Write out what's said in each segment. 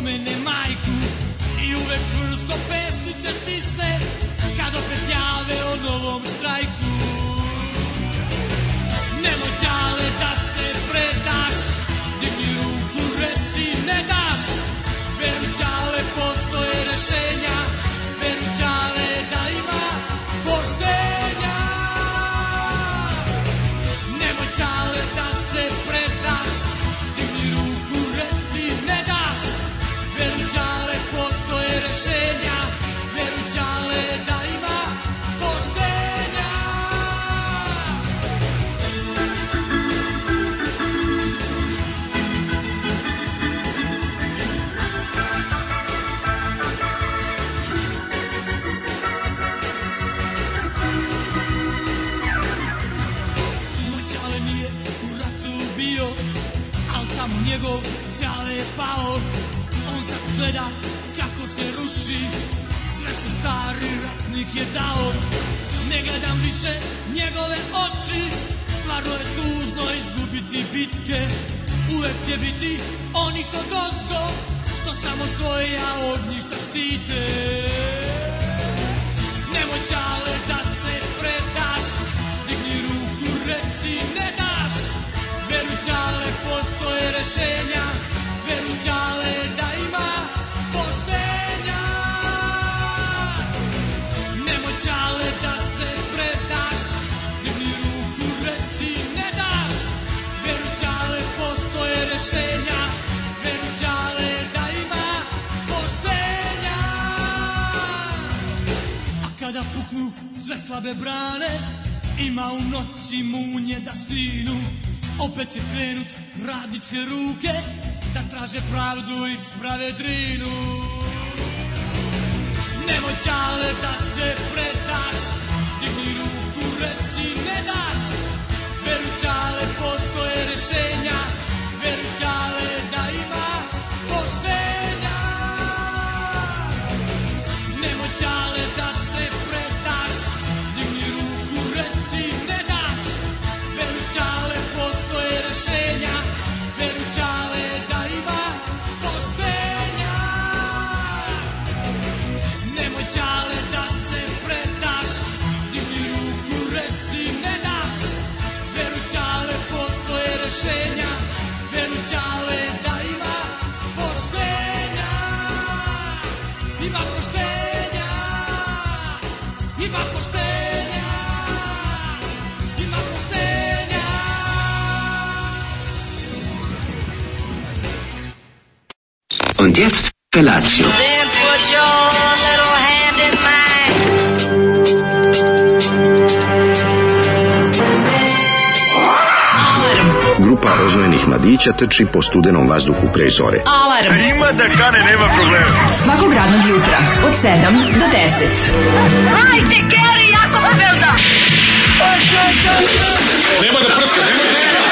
spomene majku i uvek čvrsto pesnice stisne kad opet jave o novom štrajku. Nemoj Đale da se predaš, digni ruku, reci ne daš. Veruj Đale, postoje rešenja, veruj Đale da ima poštenja. Nemoj Đale da se predaš, digni ruku, reci ne daš. Veruj Đale, postoje rešenja, veruj Đale da ima poštenja. Njegov Đale je pao, on sad gleda kako se ruši sve što stari ratnik je dao. Ne gledam više njegove oči, stvarno je tužno izgubiti bitke. Uvek će biti oni kod ozgo, što samo svoja ognjišta štite. Nemoj Đale da se predaš, digni ruku, reci ne daš. Veruj Đale, postoje rešenja, veruj Đale da ima poštenja. Nemoj Đale da se predaš, digni ruku, reci ne daš. Veruj Đale, postoje rešenja, veruj Đale da ima poštenja. A kada puknu sve slabe brane, ima u noći munje da sinu. Opet će krenut radničke ruke da traže pravdu i sprave drinu. Nemoj Đale da se predaš, digni ruku, reci ne daš. Veruj Đale, postoje rešenja, veruj Đale da ima poštenja. Nemoj Đale da se predaš, digni ruku, reci ne daš. Veruj Đale, postoje rešenja, veruj Đale da ima poštenja. Nemoj Đale da se predaš, digni ruku, reci ne daš. Veruj Đale, postoje rešenja, veruj Đale da ima poštenja. Ima poštenja, ima poštenja, ima poštenja. Und jetzt Felatio. Then put your little hand in mine. Grupa rozvojenih mladića trči po studenom vazduhu pre zore. Alarm. Ima da kane, nema problema. Svakog radnog jutra od 7 do 10. Hajde, Geri, jako se velda. Nema da prska, nema da prska.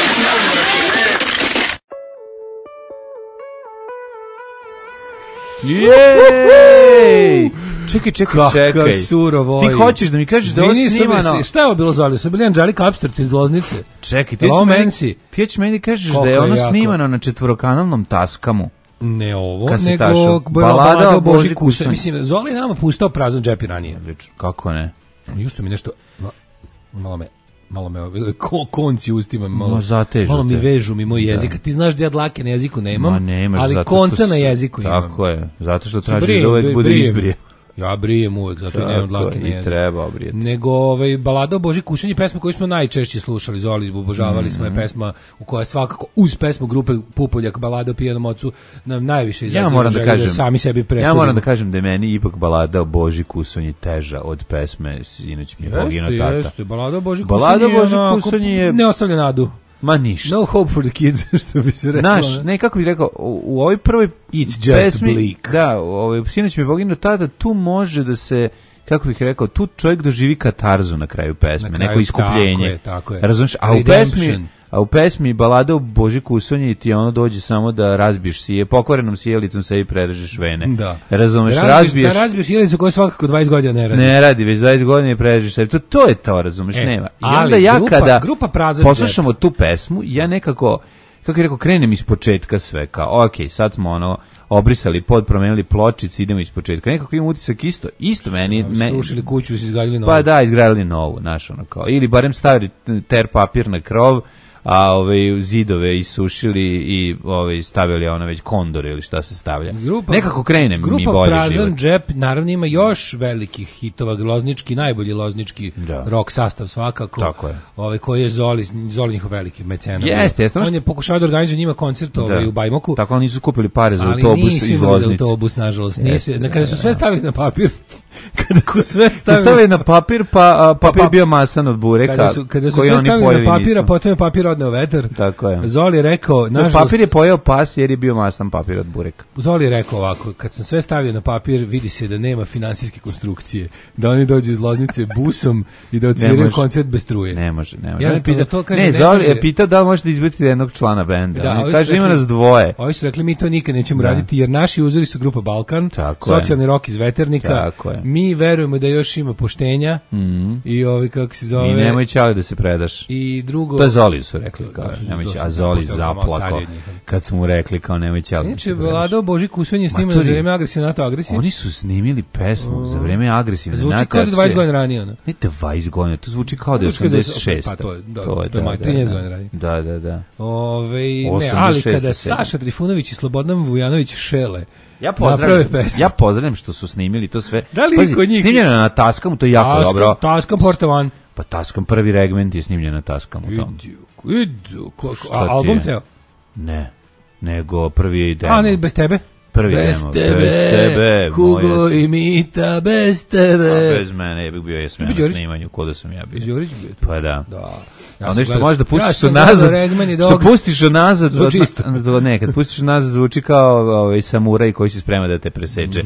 Jej! Čekaj. Kakav surovo. Ti hoćeš da mi kažeš da ovo snimano... Šta je ovo bilo Zoli? Su bili Anđelika Apsterci iz Loznice? Čekaj, ti ćeš meni kažeš da je ono snimano na četvorokanalnom Taskamu. Ne ovo, Kasetaša. nego Balada o Boži Kusanj. Mislim, Zoli je nama pustao prazan džep i ranije. Kako ne? Jušto mi nešto... Malo me konci ustima, malo mi vežu mi moj jezik. Ti znaš da ja dlake na jeziku nemam, ali konca na jeziku imam. Tako je, zato što traži da uvek bude izbrije. Ja brijem uvek, zato i nemam dlake na jeziku. I treba obrijeti. Nego Balada o Boži Kusanj je pesma koju smo najčešće slušali, Zoli, obožavali smo je pesma u kojoj svakako uz pesmu grupe Pupoljak, Balada o pijanom ocu, nam najviše izaziva da sami sebi presudimo. Ja moram da kažem da je meni ipak Balada o Boži Kusanj teža od pesme Sinoć mi je poginuo tata. Jeste, Balada o Boži Kusanj je ne ostavlja nadu. Ma ništa. No hope for the kids, što bi se rekao. Naš, ne, kako bih rekao, u ovoj prvoj pesmi, da, Sinoć mi je poginuo tata, tu može da se, kako bih rekao, tu čovjek doživi katarzu na kraju pesme, neko iskupljenje. Tako je. Razumiješ, a u pesmi Balada o Boži Kusanj ti ono dođe samo da razbiješ sije, pokvarenom sijelicom se i prerežeš vene. Da. Razumiješ, da razbiješ sijelicu koja svakako 20 godina ne radi. Ne radi, već 20 godina i prerežeš se. To je to, razumiješ, nema. I onda ja kada poslušamo tu pesmu, ja nekako kako je rekao, krenem iz početka sve, kao, ok, sad smo ono, obrisali pod, promenili pločice, idemo iz početka. Nekako imam utisak isto meni. Srušili kuću, izgradili novu. Pa da, izgradili novu, znaš, ono kao, ili barem stavili ter papir na krov, a zidove isušili i stavili ono već kondore ili šta se stavlja. Nekako krenem mi bolje život. Grupa Prazan džep naravno ima još velikih hitova, loznički, najbolji loznički rock sastav svakako. Tako je. Koji je Zoli njihov veliki mecena. Jeste. On je pokušao da organizuje njima koncert u Bajmoku. Tako oni nisu kupili pare za autobus iz Loznice. Ali za autobus, nažalost. Kada su sve stavili na papir, stavili na papir, pa papir bio masan od bureka. Kada su sve stavili na papir, a potom je papir odneo vetar. Tako je. Zoli je rekao, nažalost, papir je pojeo pas jer je bio masan papir od bureka. Zoli je rekao ovako, kad sam sve stavio na papir, vidi se da nema finansijske konstrukcije, da oni dođu iz Loznice busom i da odsviraju koncert bez struje. Ne može. Zoli je pitao da li možete izbaciti jednog člana benda. Kaže, ima nas dvoje. Ovi su rekli, mi to nikad nećemo raditi, jer naši uzori su grupa Balkan, socijalni rok iz Veternika, mi verujemo da još ima poštenja i kako se zove... I nemoj Ćale da se predaš. I drugo... To je Zoli su rekli, a Zoli zaplakao kad su mu rekli kao nemoj Ćale. Znači, Vlado Boži Kusven je snimao za vreme agresivne NATO agresije. Oni su snimili pesmu za vreme agresivne NATO agresije. Zvuči kao da 20 godina ranije. Ne 20 godina, to zvuči kao da je 86. Pa to je 13 godina ranije. Da. Ali kada Saša Trifunović i Slobodan Vujanović šele, ja pozdravljam što su snimili to sve. Da li kod njih? Snimljeno na Taskamu, to je jako dobro. Taskam Portavan. Pa Taskam prvi regment je snimljen na Taskamu. Album ceo? Ne, nego prvi je demo. A ne, bez tebe? Prvi bez tebe, Kugo i Mita, bez tebe. A bez mene, bio je sve na snimanju, kod da sam ja bio. Đurić bio? Pa da. A nešto možeš da pustiš nazad, što pustiš nazad, kad pustiš nazad zvuči kao samuraj koji se sprema da te preseče.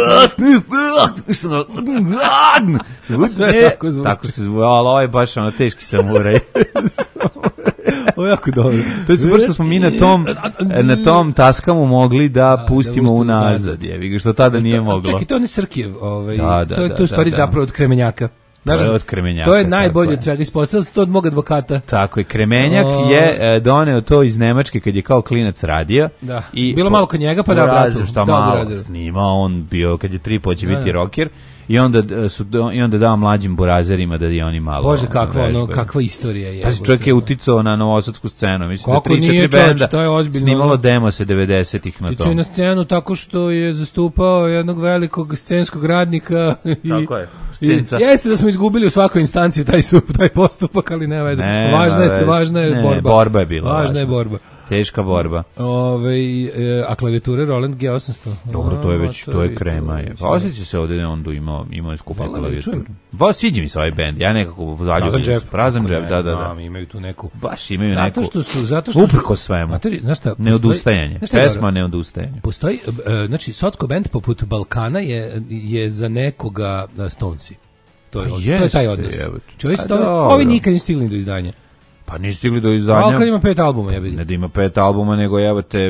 Tako se zvuči, ali ovo je baš ono teški samuraj. Ovo je jako dobro. To je super što smo mi na tom Taskamu mogli da pustimo unazad, jevi, što tada nije moglo. Čekaj, to je Srkijev, to je u stvari zapravo od Kremenjaka. To je najbolje od svega ispostavljeno, to od mog advokata. Tako je, Kremenjak je doneo to iz Nemačke kad je kao klinac radio. Da. Bilo malo kod njega, pa da bratu. Šta malo snimao, on bio, kad je 3 poće biti rocker. I onda dao mlađim burazerima da je oni malo... Bože, kakva istorija je. Pa čovjek je uticao na novosadsku scenu. Mislim kako da 3-4 benda snimalo demo se 90-ih na to. Uticao je na scenu tako što je zastupao jednog velikog scenskog radnika. Tako je, scenca. Jeste da smo izgubili u svakoj instanciji taj postupak, ali ne veze. Važna je borba. Borba je bila. Važna je borba. Teška borba. A klavijature Roland G800. Dobro, to je krema. Osjeća se ovdje on imao skupa klavijature. Sviđa mi se ovaj bend. Ja nekako zaljubijem se. Prazan džep, da. Imaju tu neku. Baš imaju neku. Zato što uprko svemu. Neodustajanje. Pesma neodustajanje. Postoji, znači, socko bend poput Balkana je za nekoga Stonesi. To je taj odnos. Ovi nikad nisu stigli do izdanja. Pa nisu stigli do izdanja. Balkan ima 5 albuma, ja vidim. Ne da ima 5 albuma, nego evo te,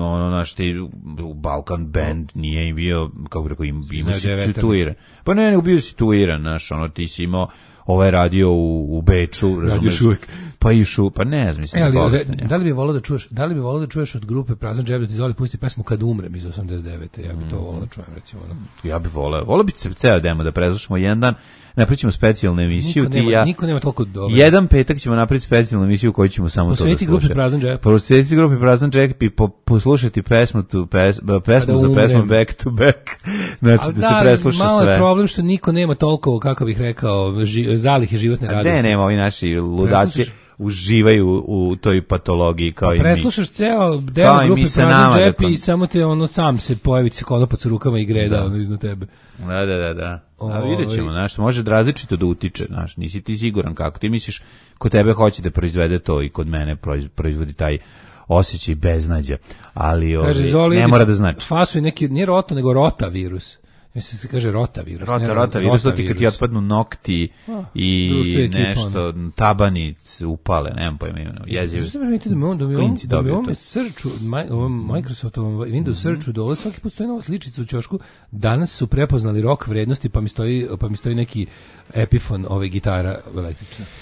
Balkan band nije im bio, kako bi rekao, imao si situiran. Pa ne, bio si situiran, znaš, ti si imao, radio u Beču, razumeš? Pa pa ne znam, mislim. Da li bi volao da čuješ od grupe Prazan džep da ti Zoli pusti pesmu Kad umrem iz 89. Ja bi to volao da čujem, recimo. Ja bi volao bi ceo demo da preslušamo jedan dan, napravićemo specijalnu emisiju. Niko nema toliko dobro. Jedan petak ćemo napraviti specijalnu emisiju u kojoj ćemo samo to da slušati. Posvetiti grupi Prazan džep i poslušati pesmu za pesmu Back to Back. Znači da se presluša sve. Malo je problem što niko nema toliko, kako bih rekao, zalihe životne radosti. Ne, nema, ovi naši ludaci uživaju u toj patologiji kao i mi. Preslušaš ceo deo grupe Prazan džep i samo te sam se pojavi se konopac u rukama i greda iznad tebe. Da. A vidjet ćemo, znaš, može različito da utiče, znaš, nisi ti siguran kako. Ti misliš, kod tebe hoće da proizvede to i kod mene proizvodi taj osjećaj beznađa, ali ne mora da znači. Fasu je neki, nije rota, nego rotavirus. Mislim se kaže rotavirus. Rotavirus, to ti kad ti otpadnu nokti i nešto, tabanic upale, nemam pojma, jezivo. Klinci dobiju to. Microsoftovom Windows Searchu dole svaki postoji nova sličica u ćošku. Danas su prepoznali rok vrednosti, pa mi stoji neki Epiphone gitara električna.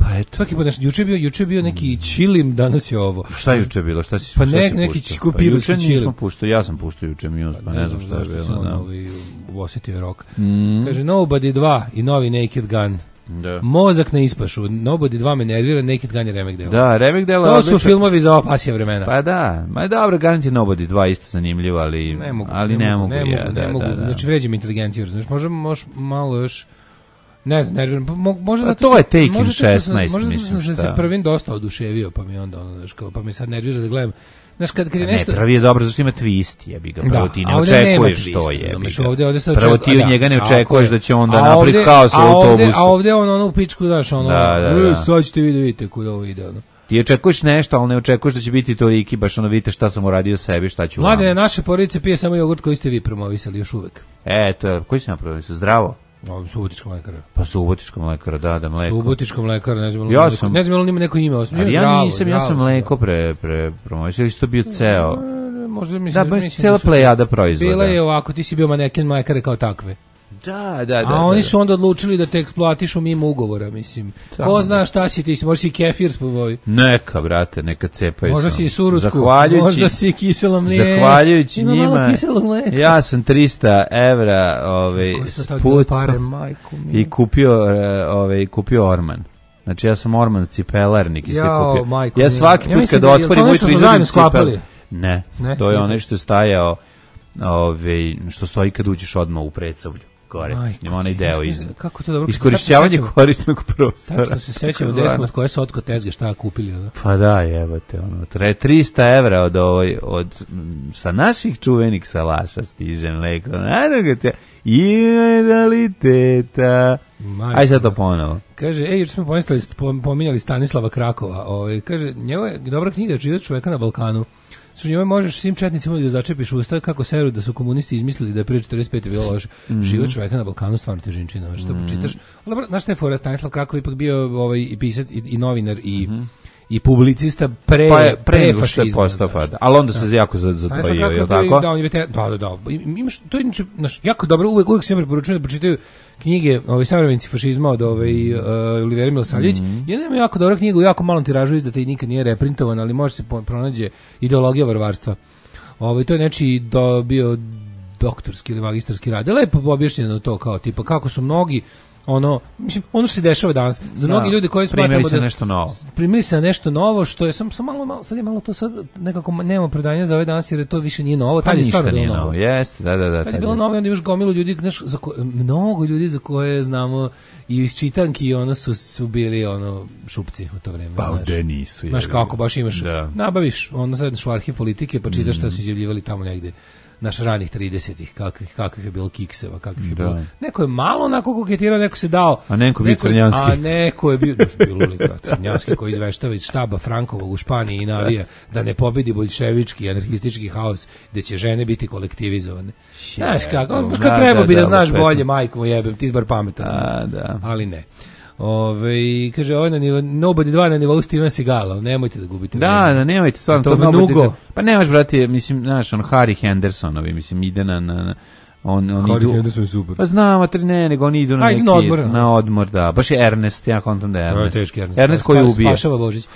Pa eto. Svaki put nešto, juče je bio neki čilim, danas je ovo. Šta je juče bilo? Šta si pa šta neki kupiruški čilim. Ja sam puštao juče Muse, pa ne znam šta je bilo. Da. Osjetio je rock. Kaže, Nobody 2 i novi Naked Gun. Da. Mozak na ispašu. Nobody 2 me nervira, Naked Gun je remek delo. Da, remek delo. To su filmovi za opasje vremena. Pa da, ma je dobro, garant je Nobody 2 isto zanimljivo, ali ne mogu. Znači vređam inteligenciju, znaš, možeš malo još. Ne znam, nerviram. Možda zato to je Taken 16, možda mislim. Možda sam se prvim dosta oduševio, pa mi onda pa mi sad nervira da gledam. Znaš, kad je nešto... Ne, prvi je dobro, zašto ima twist, jebi ga. Prvo ti ne očekuješ što je. Prvo ti od njega ne očekuješ da će onda napraviti haos u autobusu. A ovde ono u pičku, znaš, sad ćete vidite kuda ovo ide, ono. Ti očekuješ nešto, ali ne očekuješ da će biti toliki, baš ono vidite šta sam uradio sebi, šta ću vam. Mladene, naše porodice pije samo jogurt koji ste vi promovisali još uvek. Koji si napravili? Zdravo? Subotička mlekara. Pa Subotička mlekara, da, mleko. Subotička mlekara, ne znam, neko ime. Ja sam mleko promovisao, ili si to bio ceo? Možda mislim da cijela plejada proizvoda. Bila je ovako, ti si bio maneken mlekare kao takve. Da. A oni su onda odlučili da te eksploatišu mimo ugovora, mislim. Ko zna šta si ti, možda si kefir spovoji. Neka, brate, neka cepaju. Možda si surutku, možda si kiselo mlijeko. Zahvaljujući njima, ja sam 300 evra spucao i kupio Orman. Znači ja sam Orman cipelarnik i se kupio. Ja svaki put kad otvorim ujutru izradim cipel. Ne, to je onaj što je stajao, što stoji kad uđeš odmah u Predsavlju. Gore, nema onaj deo iznad. Kako to dobro? Iskorišćavanje korisnog prostora. Tako što se sećamo da smo od koje se otko tezge šta kupili, da? Pa da, jebote, 300 evra od sa naših čuvenih salaša stiže mleko. Idealiteta. Aj sad to ponovo. Kaže, juče smo pominjali Stanislava Krakova. Kaže, njegova je dobra knjiga Život čoveka na Balkanu. Su njome možeš svim četnicima da začepiš usta kako seru da su komunisti izmislili da je prije 45. bilo loše. Život čoveka na Balkanu stvarno težinčina, što počitaš. Dobro, znaš šta je fora, Stanislav Krakov ipak bio i pisac i novinar i publicista pre fašizma. Ali onda se jako zatojio, je li tako? Da. Imaš, to je jako dobro, uvijek se preporučujem da pročitaju knjige savremenici fašizma od Olivera Milosavljević. Jedna ima jako dobra knjiga, u jako malom tiražu izdata i nikad nije reprintovan, ali može se pronađe Ideologija varvarstva. To je nečiji bio doktorski ili magistarski rad. Lepo objašnjeno to kao tipa kako su mnogi ono što se dešava danas za mnogi ljudi koji smatramo da primili se na nešto novo što je sam malo sad je malo to sad nekako nemamo predanja za ovaj danas jer to više nije novo, tad je stvarno bilo novo. Jeste, da. Tad je bilo novo, onda još gomilu ljudi, mnogo ljudi za koje znamo i iz čitanki su bili šupci u to vreme. Pa da nisu. Znaš kako baš imaš, nabaviš, sedneš u arhiv politike pa čitaš šta su izjavljivali tamo negde. Naš ranih 30-ih, kakvih je bilo kikseva, kakvih je bilo. Neko je malo onako koketirao, neko se dao. A neko je bio Crnjanski. A neko je bio Crnjanski koji izveštava iz štaba Frankovog u Španiji i navija da ne pobedi boljševički, anarhistički haos, gde će žene biti kolektivizovane. Znaš kako, kad treba bi da znaš bolje, majku mu jebem, ti zbar pametan. Ali ne. Kaže Nobody 2 na nivou Steven Seagala, nemojte da gubite vreme. Da, nemojte, stvarno to Nobody. Pa nemaš, brate, mislim, znaš, Harry Hendersonovi, mislim, ide na Harry Henderson je super. Pa znam, nego oni idu na odmor, da. Baš je Ernest, ja kontam da je Ernest. To je teški Ernest. Ernest koji ubije. Spašava Božić.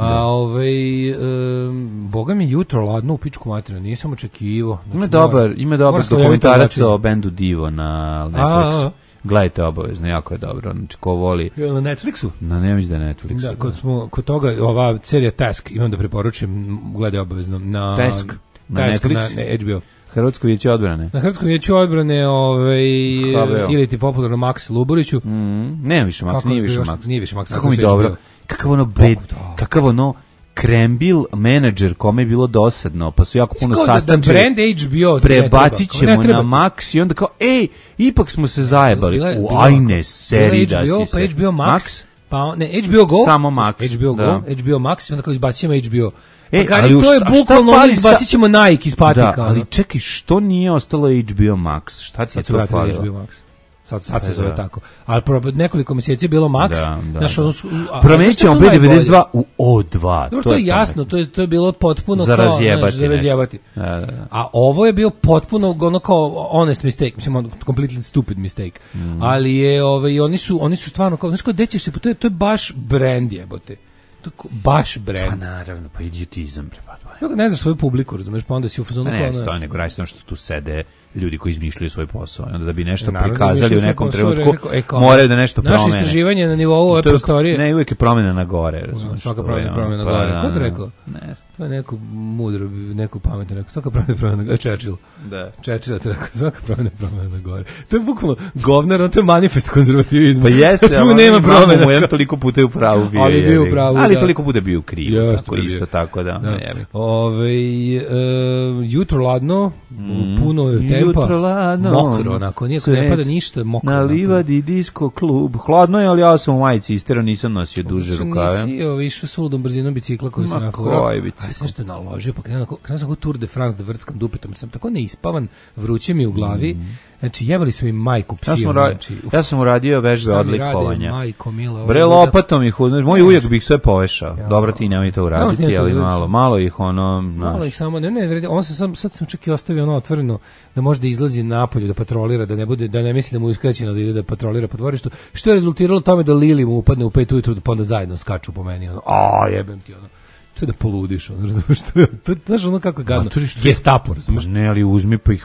Boga mi jutro ladno u pičku materinu, nisam očekivao. Ima dobar dokumentarac o bendu Divo na Netflixu. Gledajte obavezno, jako je dobro. Znači, ko voli... Na Netflixu? Ne mislim da je Netflixu. Da, kod toga, ova serija Task, imam da preporučim, gledaj obavezno. Task? Na Netflixu? Na HBO. Hrvatsko vijeće odbrane. Na Hrvatsko vijeće odbrane, ili ti popularno Maks Luburiću. Nema više Maks, nije više Maks. Nije više Maks. Kako mi dobro. Kakav ono krembil menadžer kome je bilo dosadno, pa su jako puno sastančili. Brand HBO prebacit ćemo na Max i onda kao, ipak smo se zajebali. Ajne, seri da si se. Pa HBO Max, pa ne, HBO Go. Samo Max. HBO Go, HBO Max i onda kao izbacit ćemo HBO. Ali to je bukvalno izbacit ćemo Nike iz patika. Da, ali čekaj, što nije ostalo HBO Max? Šta ti je to falilo? HBO Max. Sad se zove tako. Ali nekoliko mjeseci je bilo Max. Promenit ćemo B92 u O2. Dobro, to je jasno, to je bilo potpuno za razjebati. A ovo je bio potpuno ono kao honest mistake, mislim, completely stupid mistake. Ali je, oni su stvarno kao, znaš kao, gde ćeš se, to je baš brand jebote. Baš brand. Pa naravno, pa idiotizam. Ne znaš svoju publiku, razumeš, pa onda si u fazonu kao... Ne, stvarno, nego radi što tu sede ljudi koji izmišljaju svoj posao. Onda da bi nešto prikazali u nekom trenutku, moraju da nešto promene. Naše istraživanje na nivou ove prostorije... Ne, uvijek je promena na gore, razumeš. Svaka promena na gore. Ko to rekao? To je neko mudro, neko pametno rekao. Svaka promena na gore. Churchill. Da. Churchill to rekao. Svaka promena na gore. To je bukvalno govnar, to je manifest konzervativizma. Pa jeste, ali nema promena. Mu jedan toliko puta je u pravu bio. Ali bio u pravu, ali toliko puta bio kriv. Isto tako da. Jutro ladno, puno tempa, mokro, onako, nijako ne pada ništa, mokro. Na livadi disco klub, hladno je, ali ja sam u majici istero, nisam nosio duže rukave. Nisi išao s uludom brzinom bicikla koji sam nafurao, a sam nešto naložio, pa krenuo sam kao Tour de France da vrckam dupetom, sam tako neispavan, vruće mi u glavi. Znači, jebali smo im majku psiju. Ja sam uradio vežbe odlikovanja. Majko, mila, bre, lopatom ih udno. Moj ujak bih sve povešao. Dobro, ti nemoj to uraditi, ali malo ih ono... Malo ih samo, sad sam čak i ostavio ono otvoreno, da može da izlazi napolju, da patrolira, da ne misli da mu je uskraćeno da ide da patrolira po dvorištu, što je rezultiralo tome da Lili mu upadne u 5 ujutru, pa onda zajedno skaču po meni. Jebem ti ono. To je da poludiš, razumiješ, znaš ono kako je gadno, Gestapo, razumiješ. Ne, ali uzmi pa ih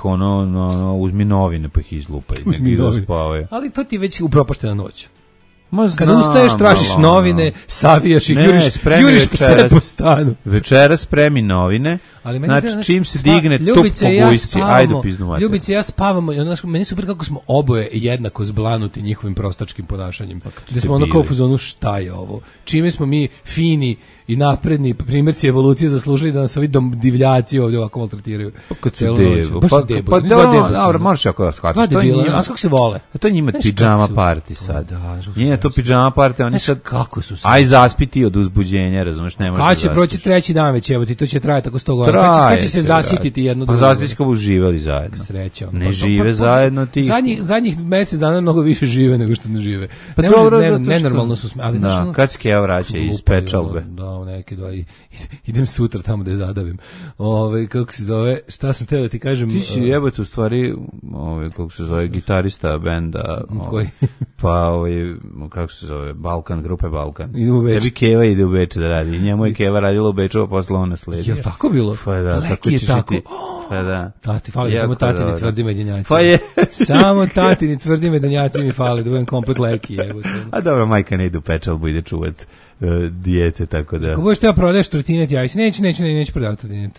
uzmi novine pa ih izlupaj, neki dospavaju. Ali to ti je već upropaštena noć. Kada ustaješ, tražiš novine, savijaš ih, juriš sve po stanu. Večera spremi novine, znači čim se digne tup po gujsci, ajde piznu mater. Ljubice, ja spavamo, meni super kako smo oboje jednako zblanuti njihovim prostačkim ponašanjem. Gde smo ono kao u fazonu, šta je ovo? Čime smo mi fini i napredni primjerci evolucije zaslužili da nas ovi divljaci ovdje ovako maltretiraju. Kad su debu. Pa dobro, možeš jako da shvatiš. A kako se vole? To je njima pidžama party sad. Nije to pidžama party, oni sad... Kako su se? Aj zaspiti od uzbuđenja, razumeš, ne možeš da zaspiš. Kad će proći treći dan već, evo ti, to će trajati tako 100 godina. Kad će se zasititi jedno drugo? Pa zasititi kao uživali zajedno. Sreća. Ne žive zajedno ti. Zadnjih mjesec dana mnogo više žive nego što ne žive. Nenormalno su smeli. Kad se Keva vraća iz pečalbe? Neke dva idem sutra tamo da je zadavim. Kako se zove, šta sam teo da ti kažem? Ti si jebote u stvari, kako se zove, gitarista benda. Koji? Pa kako se zove, Balkan, grupe Balkan. Ide u Beč. Tebi Keva ide u Beč da radi. Njemu je Keva radila u Beču, a posle on nasledio. Je tako bilo? Pa da, Leki je tako. Pa da. Tati, fali samo tatini tvrdi medenjaci. Pa je. Samo tatini tvrdi medenjaci mi fali, da budem komplet Leki. A dobro, majka ne ide u pečalbu, ide čuvat dijete, tako da. Ako budeš te ja prodaješ trotinet, ja neću prodavati trotinet.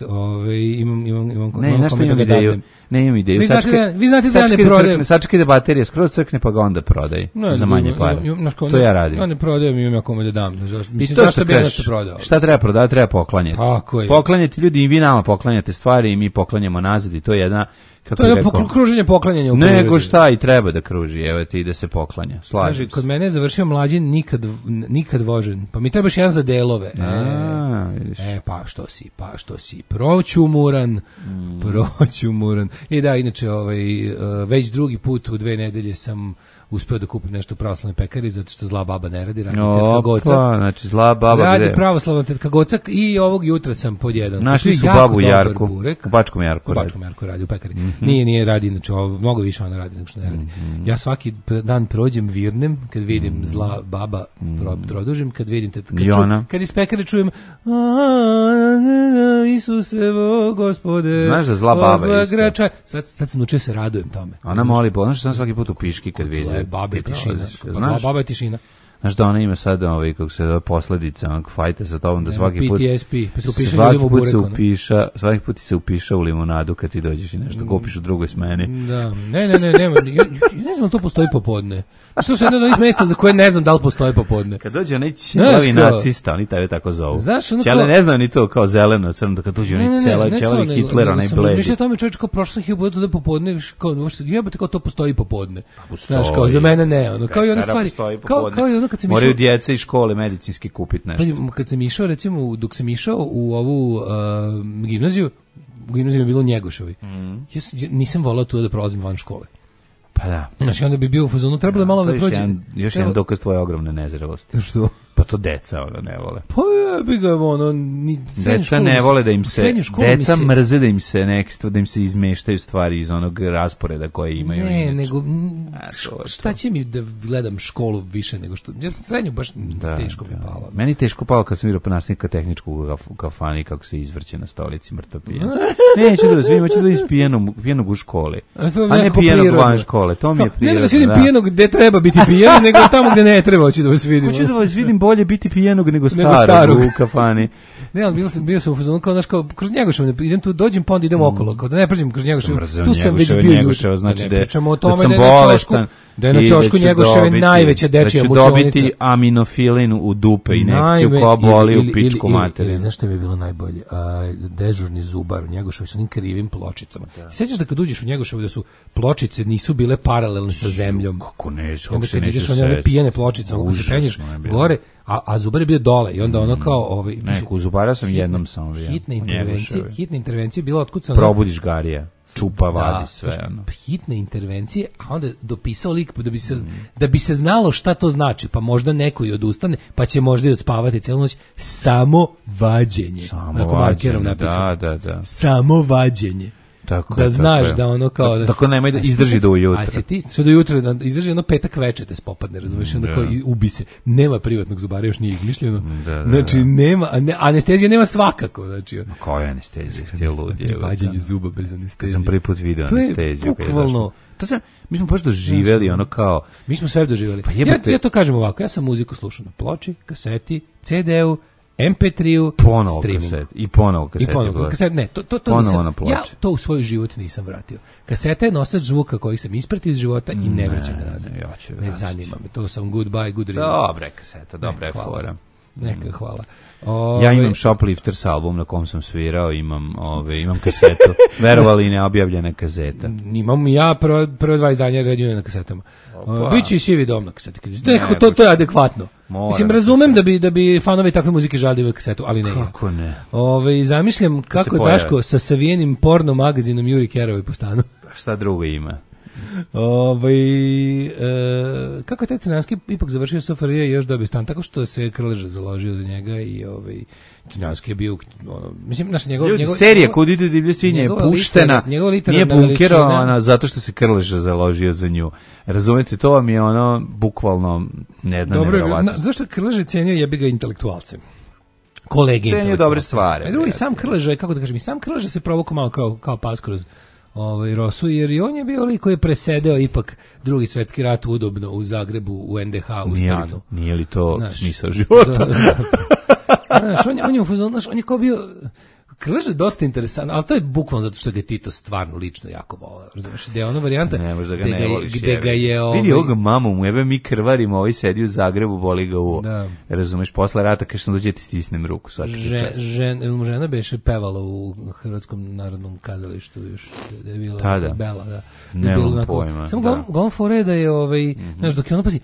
Imam kome da ga dadnem. Ne imam ideju. Vi znate da ja ne prodajem. Sačekaj da baterija skroz crkne, pa ga onda prodaj. Za manje pare. To ja radim. Ja ne prodajem, imam ja kome da dam. Mislim, zašto bi ja nešto prodao? Šta treba prodati? Treba poklanjati. Poklanjati ljudi, i vi nama poklanjate stvari i mi poklanjamo nazad i to je jedna... To je kruženje poklanjanja u prirodi. Nego šta i treba da kruži, evo ti da se poklanja. Slažem se. Kod mene je završio Mlađin nikad vožen. Pa mi trebaš jedan za delove. Pa što si proćumuran. I da, inače, već drugi put u 2 nedelje sam uspeo da kupim nešto u pravoslavnoj pekari, zato što zla baba ne radi, radi tetka Goca. Znači zla baba radi pravoslavna tetka Goca i ovog jutra sam pod jedan. Našli su babu Jarku, u Bačkom Jarku radi u pekari. Nije radi, znači mnogo više ona radi nego što ne radi. Ja svaki dan prođem Virnem, kad vidim zla baba produžim, kad vidim kad iz pekare čujem Isuse Gospode. Znaš da zla baba isto. Sad sam naučio se radujem tome. Ona moli, znaš što sam svaki put u piški kad vidim. Baba je tišina. Baba je tišina. Znaš da ona ima sad kako se zove posledica onog fajta sa tobom, da svaki put PTSP, pa se upiše ljudima u burek. Svaki put ti se upiše u limunadu kad ti dođeš i nešto kupiš u drugoj smeni. Da, ne znam to postoji popodne. Što su jedno od onih mjesta za koje ne znam da li postoji popodne. Kad dođe onaj ćelavi nacista, oni tebe tako zovu. Ćele ne znaju ni to kao zeleno, crno, kad dođe onaj ćelavi Hitler, onaj bledi. Mišljaju tome čovječ kao prošlo sam hiljadu da popodne, jebate kao to postoji popodne. Znaš, kao za mene ne, kao i one stvari. Kao i ono kad sam išao... Moraju djece iz škole medicinski kupiti nešto. Kad sam išao, recimo, dok sam išao u ovu gimnaziju, u gimnaziju je bilo u Njegoševi. Ja nisam volao tu da prolazim van škole. Pa da. Znači, onda bi bio u fazonu, trebalo je malo da prođe. Još jedan dokaz tvoje ogromne nezrelosti. Što? Pa to deca ne vole. Pa bi ga deca ne vole da im se deca mrze da im se neksto da im se izmeštaju stvari iz onog rasporeda koje imaju. Ne, nego šta će mi da gledam školu više nego što ja sam srednju baš teško mi palo. Meni teško palo kad sam vidio nastavnika tehničkog u kafani kako se izvrće na stolici mrtav pijan. Neću da vas vidim, hoću da iz pijenog u školi. A ne pijenog van škole, to mi je prirodno. Ne da vas vidim pijenog gde treba biti pijan, nego tamo gde ne treba, hoću da vas vidim. Hoću da vas vidim bolje biti pijenog nego starog u kafani. Ne, ali bio sam u fazonu kao kroz Njegošev, idem tu, dođem pa onda idem okolo, kao da ne pređem kroz Njegošev. Tu sam već bio jutro, znači da pričamo o tome da sam bolestan. Da je na ćošku Njegoševe najveća dečija mučionica. Da ću dobiti aminofilin u dupe, injekciju koja boli u pičku materinu. Znaš što mi je bilo najbolje? Dežurni zubar u Njegoševu s onim krivim pločicama. Sećaš da kad uđeš u Njegoševu da su pločice nisu bile paralelne sa zemljom? Kako ne, onda kad ideš one pijene pločice, kako se penješ gore, a zubar je bio dole i onda ono kao u zubara sam jednom samo bio. Hitna intervencija bila otkucana. Probudiš garija. Čupa, vadi sve. Hitne intervencije, a onda dopisao lik da bi se znalo šta to znači, pa možda neko i odustane, pa će možda i odspavati celu noć. Samo vađenje. Ako markerom napisano. Da. Samo vađenje. Tako, da znaš da ono kao tako nemoj da izdrži do ujutro. A se ti sve do jutra da izdrži ono petak veče te spopadne, razumeš, onda kao ubi se. Nema privatnog zubara, još nije izmišljeno. Znači nema anestezija nema svakako, znači. Koja anestezija, ste ludi. Vađenje zuba bez anestezije. Sam prvi put video anesteziju. Bukvalno. Mi smo baš doživeli ono kao. Mi smo sve doživeli. Pa ja to kažem ovako, ja sam muziku slušao na ploči, kaseti, CD-u, MP3-u, ponovo kaset. Ne, to ja to u svoj život nisam vratio. Kaseta je nosač zvuka koji sam ispratio iz života i ne vraćam ga nazad. Ne zanima me, to sam goodbye, good riddance. Dobra kaseta, dobra je fora. Neka hvala. Ja imam Shoplifters album na kom sam svirao, imam kasetu. Verovali neobjavljena kazeta. Imam ja prve 2 izdanja ređene na kasetama. Biće i Sivi dom na kaseti. To je adekvatno. Mislim, razumem da bi fanovi takve muzike žalili u kasetu, ali ne. Kako ne? Zamišljam kako je Daško sa savijenim porno magazinom Juri Kerovoj po stanu. Šta drugo ima? Kako je taj Crnjanski ipak završio SFRJ i još dobio stan, tako što se Krleža založio za njega i Crnjanski je bio mislim naš njegov serija Kud idu divlje svinje je puštena, nije bunkerovana zato što se Krleža založio za nju. Razumete, to vam je ono bukvalno nevjerovatno. Zašto Krleža cenio jebi ga intelektualce? Kolege cenio dobre stvari. Drugi sam Krleža, kako da kažem, sam Krleža se provukao malo kao pas kroz Rosu, jer i on je bio lik koji je presedeo ipak Drugi svetski rat udobno u Zagrebu, u NDH, u stanu. Nije li to smisao života? On je kao bio Krleža je dosta interesantno, ali to je bukvalno zato što ga je Tito stvarno lično jako voleo, razumiješ, gde je ona varijanta gde ga je vidi ovoga mamu mu jebe, mi krvarimo, sedi u Zagrebu, boli ga uvo, razumiješ, posle rata kaže sam dođe ti stisnem ruku svaki čas. Žena beše pevala u Hrvatskom narodnom kazalištu još, da je bila Bela, nemam pojma. Samo glavno fore je da je znaš, dok je ono, pazi,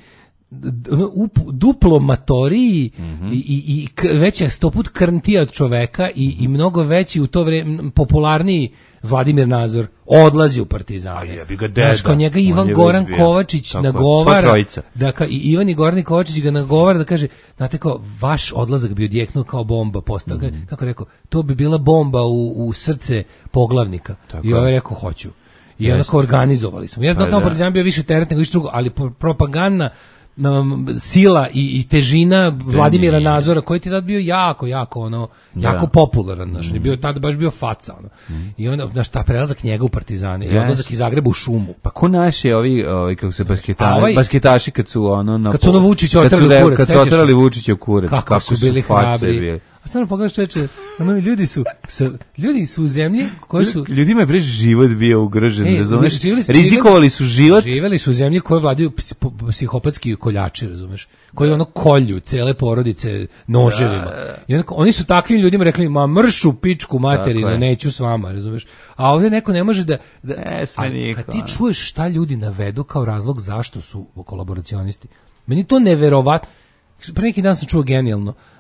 duplo matoriji i veća 100 put krntija od čoveka i mnogo veći u to vreme popularniji Vladimir Nazor odlazi u Partizane. Znaš, kao njega Ivan Goran Kovačić nagovara i Ivan i Goran Kovačić ga nagovara da kaže, znate kao, vaš odlazak bi odjeknuo kao bomba postao. Kako rekao, to bi bila bomba u srce poglavnika. I ovaj rekao, hoću. I onako organizovali smo. Ja znam tamo Partizan bio više teret nego više drugo, ali propagandna sila i težina Vladimira Nazora, koji ti tad bio jako popularan, znaš, je bio tad baš bio faca, i onda, znaš, ta prelazak njega u Partizane i odlazak iz Zagreba u šumu. Pa ko naši ovi kako se basketaši kad su Vučića otrali kurac, kad su otrali Vučića u kurac, kako su bili hrabri. A samo pogledaš, čoveče, ljudi su u zemlji koji su... Ljudima je bre život bio ugrožen, razumeš? Rizikovali su život. Živeli su u zemlji koje vladaju psihopatski koljači, razumeš? Koji kolju cele porodice noževima. I oni su takvim ljudima rekli, ma mršu pičku materinu, neću s vama, razumeš? A ovdje neko ne može da kad ti čuješ šta ljudi navedu kao razlog zašto su kolaboracionisti, meni to neverovatno. Pre neki dan sam čuo genijalno.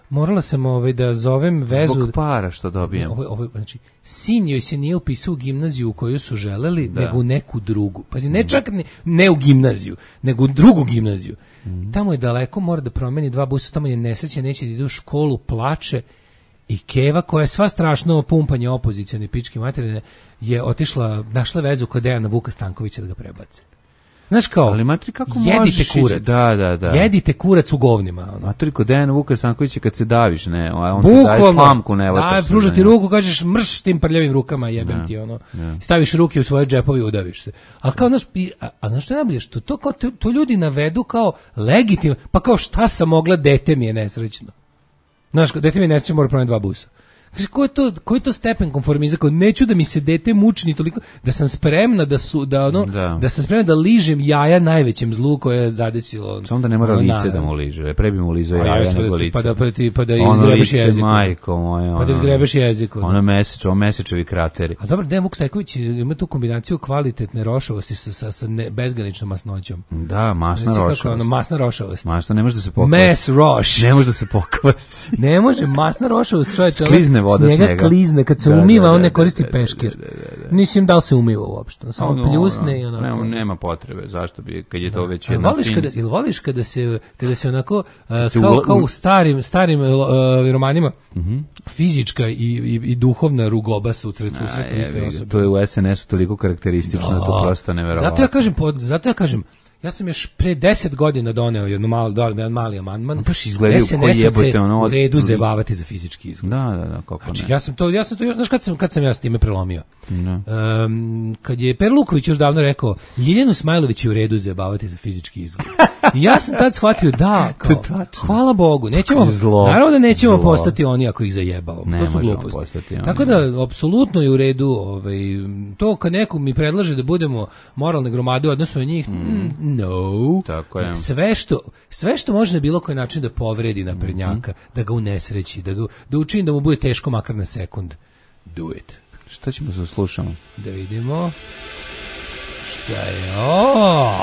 morala sam da zovem vezu... Zbog para što dobijem. Znači, sin joj se nije upisao u gimnaziju u koju su želeli, nego u neku drugu. Pazi, ne čak ne u gimnaziju, nego u drugu gimnaziju. Tamo je daleko, mora da promeni 2 busa, tamo je nesreća, neće da ide u školu, plače. I Keva, koja je sva strašno pumpanje opozicijone pičke materine, je otišla, našla vezu kod Dejana Vuka Stankovića da ga prebace. Znaš kao, ali matri kako jedite možeš kurac. Da. Jedite kurac u govnima. Matri kod Dejana Vuka Stankovića kad se daviš, ne, on ti daje slamku, ne vataš. Da, pruža ti ruku, kažeš mrš s tim prljavim rukama, jebem ti ono. Staviš ruke u svoje džepove i udaviš se. Ali kao, znaš što je najbolje, što to, kao, to ljudi navedu kao legitimno, pa kao šta sam mogla, dete mi je nesrećno. Znaš, dete mi je nesrećno, mora pronaći 2 busa. Kaže, koji je to stepen konformizma? Kao, neću da mi se dete muči ni toliko, da sam spremna da sam spremna da ližem jaja najvećem zlu koje je zadesilo. Samo da ne mora lice da mu liže. Pre bi mu lizao jaja nego lice. Pa da izgrebeš jezik. Majko moja. Pa da izgrebeš jezik. Mesečevi krateri. A dobro, Dejan Vuk Stajković ima tu kombinaciju kvalitetne rošavosti sa bezgraničnom masnoćom. Da, masna rošavost. Masna rošavost. Masna, ne može da se pokvasi. Mass roš. Ne može da se pokvasi. Ne može, masna rošavost, čovječe. Voda snega klizne, kad se umiva, on ne koristi peškir. Mislim da li se umiva uopšte, samo pljusne i onako. Nema potrebe, zašto bi, kad je to već jedan voliš kada se onako, kao u starim romanima, fizička i duhovna rugoba se utrecu istoj osobi. To je u SNS-u toliko karakteristično, to prosto neverovatno. Zato ja kažem, ja sam još pre 10 godina doneo jedan mali amandman. Baš izgledaju koji jebote ono u redu zebavati za fizički izgled. Da, kako ne. Znači, ja sam to još, znaš kad sam ja s time prelomio? Kad je Per Luković još davno rekao, Ljiljanu Smajlović je u redu zebavati za fizički izgled. I ja sam tad shvatio da, kao, hvala Bogu, naravno da nećemo postati oni ako ih zajebavamo. To su gluposti. Tako da, apsolutno je u redu, to kad neko mi predlaže da budemo moralne gromade u odnosu na njih, no. Tako je. Sve što može na bilo koji način da povredi naprednjaka, da ga unesreći, da učini da mu bude teško makar na sekund. Do it. Šta ćemo se slušamo? Da vidimo. Šta je ovo?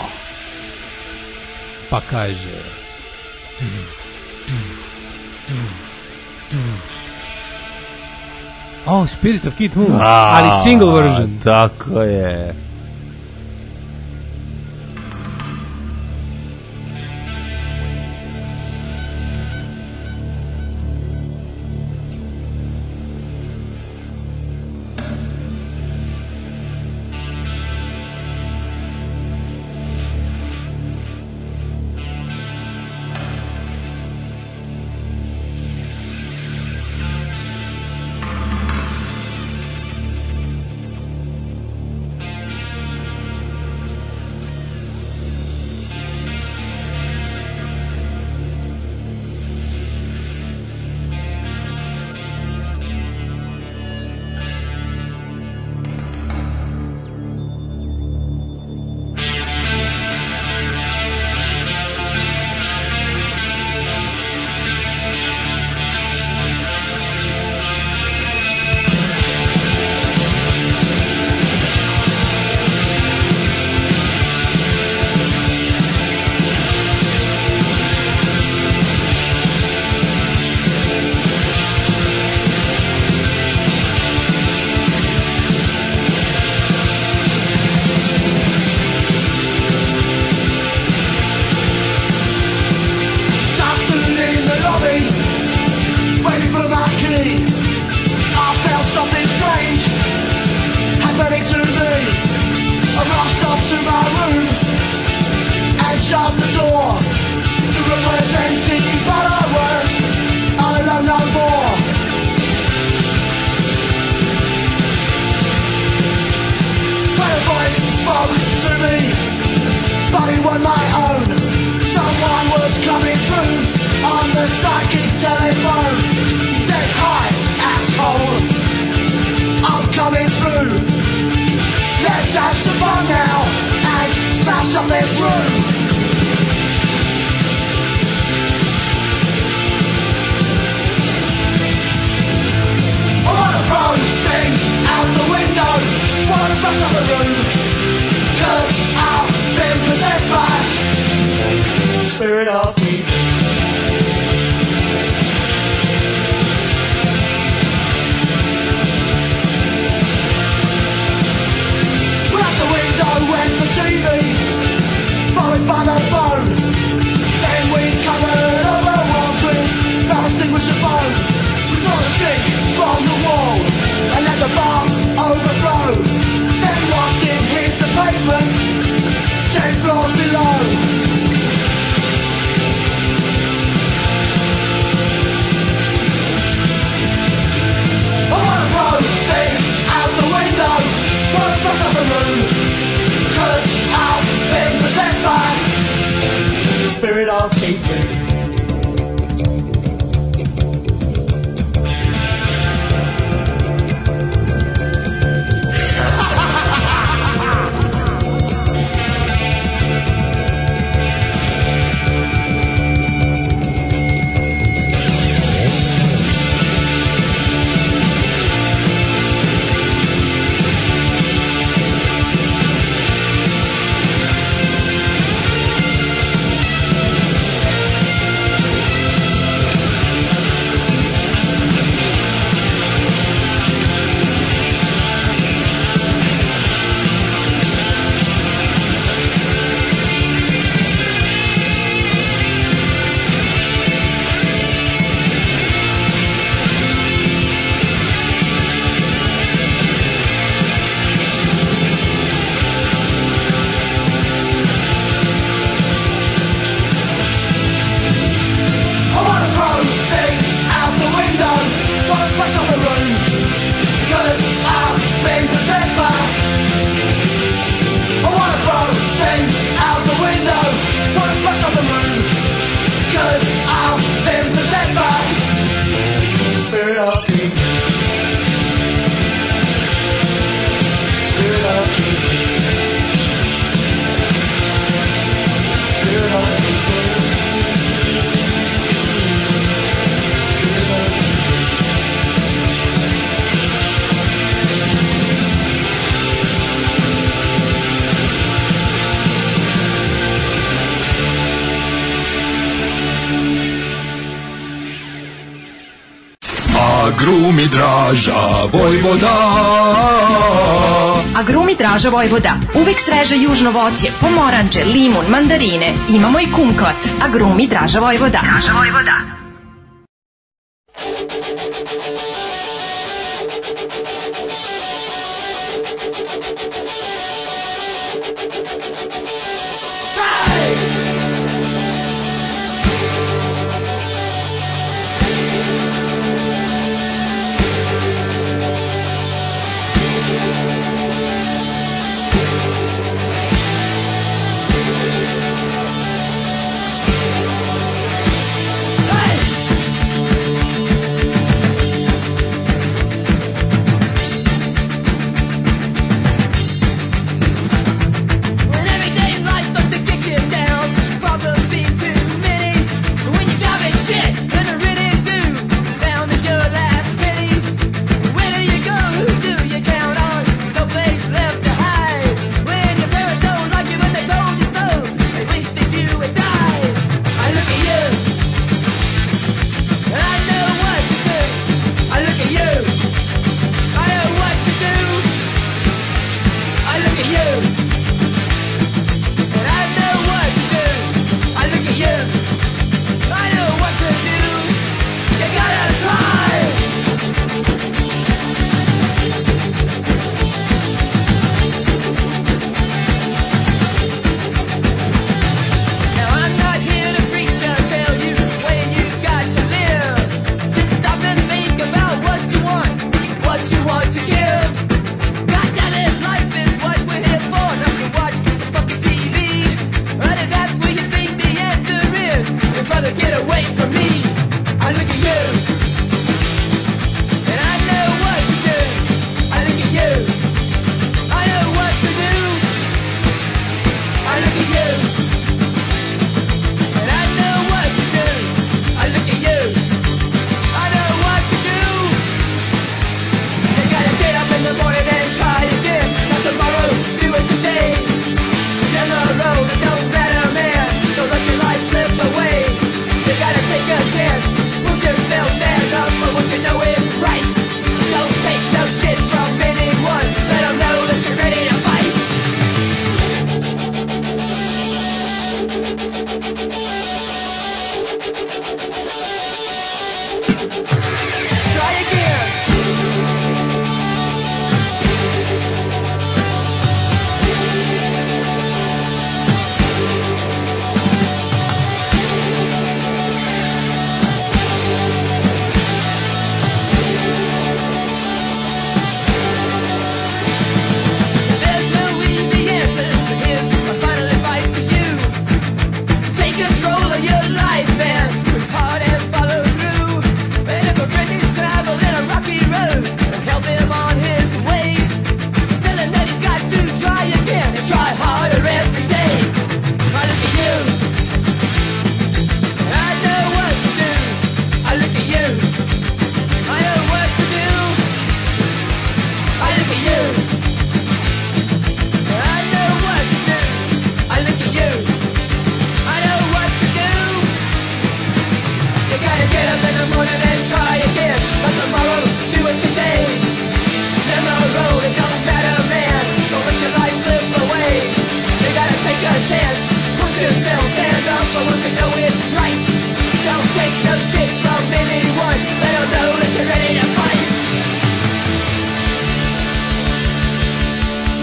Pa kaže... Oh, Spirit of Kid Moon, ali single version. Tako je. Spirit of Kid. of keeping. Agrumi Draža Vojvoda. Agrumi Draža Vojvoda. Uvek sveže južno voće, pomoranče, limun, mandarine. Imamo i kumkvat. Agrumi Draža Vojvoda. Draža Vojvoda. Where do you go? Who do you count on?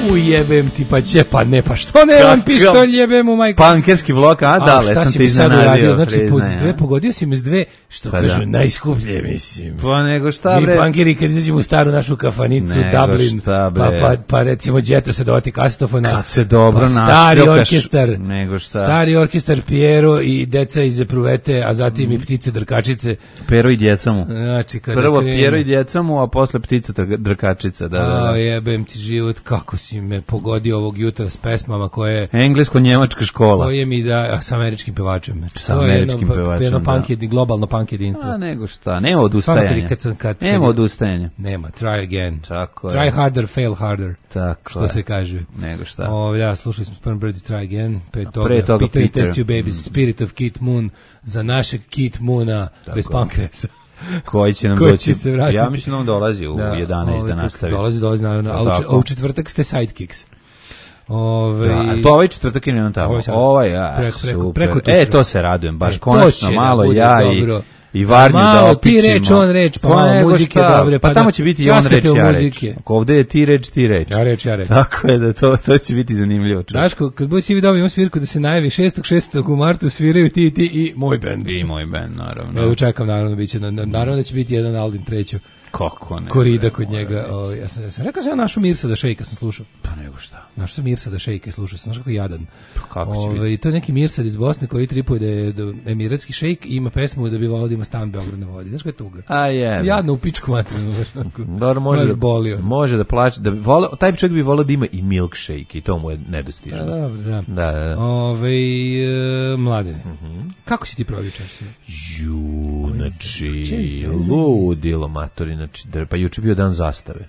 Ujebem ti pa će, pa ne, pa što ne, on pištolj jebem u majku. Pankerski blok, dale, sam te iznenadio. Znači, pogodio si me s dve, što kažu, najskuplje, mislim. Pa nego šta, bre? Mi pankeri kad izađemo u staru našu kafanicu, Dublin, pa recimo Džeta se dovati kasetofona. Kad se dobro stari orkestar, nego šta? Stari orkestar Piero i deca iz Epruvete, a zatim i ptice drkačice. Pero i djeca mu. Znači, prvo Piero i djeca mu, a posle ptica drkačica. Da. Jebem ti život, kako si me pogodio ovog jutra s pesmama koje... Englesko-njemačka škola. Koje mi da, sa američkim pevačem. Sa američkim pevačem, jedno globalno punk jedinstvo. A nego šta, nema odustajanja. Nema odustajanja. Nema, try again. Tako try harder, fail harder. Tako što se kaže. Nego šta. Ja, slušali smo Sperm Birds Try Again. Pre toga Peter Test You Babies, Spirit of Kit Moon, za našeg Kit Moona bez pankresa. Koji će nam doći? Ja mislim da on dolazi u 11 da nastavi. Dolazi naravno, a u četvrtak ste Sidekicks. To ovaj četvrtak je ne tamo. Preko to se radujem, baš konačno malo ja i Varnju da opičimo. Ti reč, on reč, pa malo muzike dobre. Pa tamo će biti i on reč, ja reč. Ovde je ti reč, ti reč. Ja reč. Tako je da to će biti zanimljivo. Daško, kad bude si vidio imam svirku da se najavi 6. u martu sviraju ti i moj bend. I moj bend, naravno. Ja čekam, naravno da će biti jedan Aldin treću. Kako ne? Korida kod njega. Ja sam rekao sam našu Mirsada Šejka sam slušao. Pa nego šta. Našao sam Mirsada Šejka slušao sam, znaš kako jadan. Kako će biti? To je neki Mirsad iz Bosne koji tripuje da je emiratski šejk i ima pesmu da bi volao da ima stan Beograd na vodi. Znaš kako je tuga? A je. Jadno u pičku materinu. Dobro, može da plaće. Taj čovjek bi volao da ima i milkshake i to mu je nedostižno. Dobro, da. Mladene. Kako si ti provio čas? Znači, ludilo matori, znači, pa juče bio dan zastave.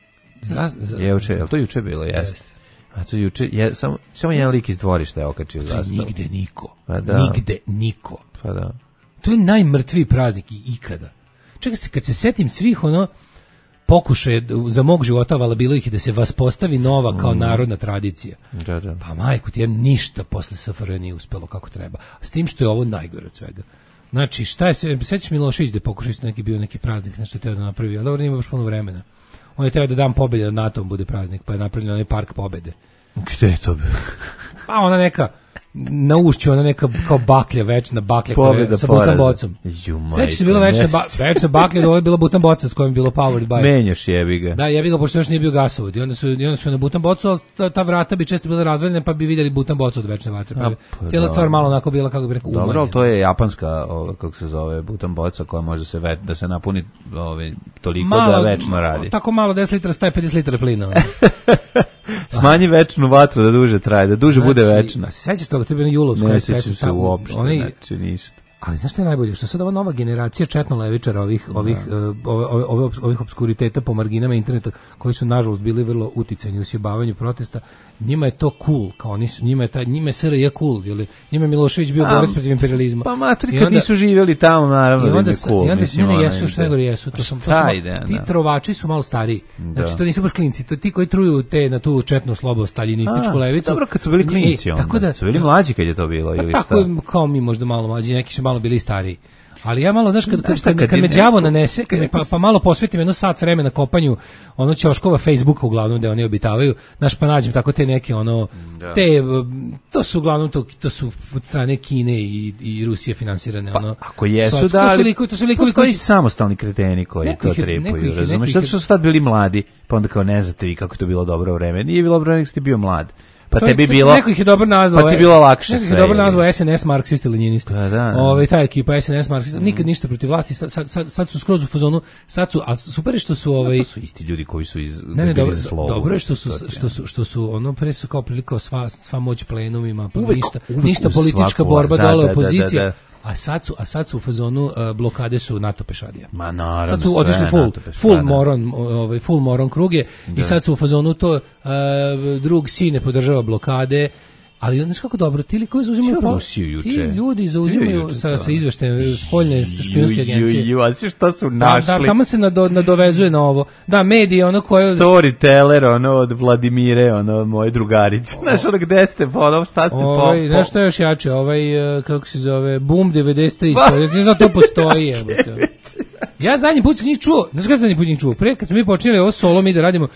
Je to juče bilo, jeste. A to juče, samo jedan lik iz dvorišta je okačio zastavu. Nigde niko. Nigde niko. Pa da. To je najmrtviji praznik ikada. Čekaj se, kad se setim svih pokušaje za mog života, vala bilo ih da se vas postavi nova kao narodna tradicija. Da. Pa majku ti, ništa posle SFRJ nije uspelo kako treba. S tim što je ovo najgore od svega. Znači, šta je se, sećaš Milošević da pokušao bio neki praznik, nešto je teo da napravi, ali dobro, nima baš puno vremena. On je teo da dan pobjede nad NATO-om bude praznik, pa je napravljen onaj park pobjede. Gde je to bilo? Pa ona neka, na ušću, ona neka kao baklja, večna baklja koja, sa butan bocom. Sveći se bilo večna baklja, dole je bila butan boca s kojom je bilo powered by. Menjaš jebi ga. Da, jebi ga, pošto još nije bio gasovod. I onda su na butan bocu, ta vrata bi često bila razvaljena, pa bi vidjeli butan bocu od večne vatre. Pa cijela stvar malo onako bila, kako bi rekao, umanjena. Dobro, ali to je japanska, kako se zove, butan boca koja može da se napuni toliko malo, da večno radi. Tako malo, 10 litara staje 50 litara plina. Smanji večnu vatru da duže traje, da duže bude večna. Sećaš toga, to je bilo julovsko. Ne sećam se uopšte, znači ništa. Ali znaš što je najbolje? Što sad ova nova generacija četno-levičara, ovih obskuriteta po marginama interneta, koji su nažalost bili vrlo uticajni u sjebavanju protesta, njima je to cool, kao njima je SRJ cool, jer njima je Milošević bio borac protiv imperializma. Pa matri, kad nisu živjeli tamo, naravno da im je cool. I onda smjene jesu, što nego jesu. Ti trovači su malo stariji. Znači, to nisu baš klinci, to ti koji truju na tu četnu slobo staljinističku levicu. Dobro, kad su bili klinci onda. Su bili mlađi kad je to bilo, ili šta? Tako kao mi možda malo mlađi, neki su malo bili stariji. Ali ja malo, znaš, kad me đavo nanese, pa malo posvetim jedno sat vremena kopanju ćoškova Facebooka uglavnom gde oni obitavaju, znaš, pa nađem tako te neke to su uglavnom to su od strane Kine i Rusije finansirane ako jesu to su likovi koji samostalni kreteni koji to trepuju, razumeš, zato što su tad bili mladi, pa onda kao ne znate vi kako to bilo dobro vreme, nije bilo dobro nek ste bio mlad. Pa tebi bilo neko ih je dobro nazvao. Pa ti bilo lakše sve. Neko ih je dobro nazvao SNS marksisti lenjinisti. Ta ekipa SNS marksisti, nikad ništa protiv vlasti, sad su skroz u fazonu, a super je što su to su isti ljudi koji su iz dobro je što su pre su kao prilika sva moć plenumima, ništa politička borba dole opozicija. A sad su u fazonu blokade su NATO pešadija. Ma naravno. Sad su otišli full moron kruge i sad su u fazonu to drug sin ne podržava blokade. Ali znaš kako dobro, ti li koji zauzimaju ti ljudi zauzimaju sa izveštajem spoljne špijunske agencije. A šta su našli? Tamo se nadovezuje na ovo. Da, medije, koje... Storyteller, od Vladimire, moje drugarice. Znaš, gde ste, šta ste znaš što je još jače, kako se zove, Boom 93, zato to postoji. Ja zadnji put sam njih čuo, znaš kada sam zadnji put njih čuo? Pre kad smo mi počeli ovo solo mi da radimo,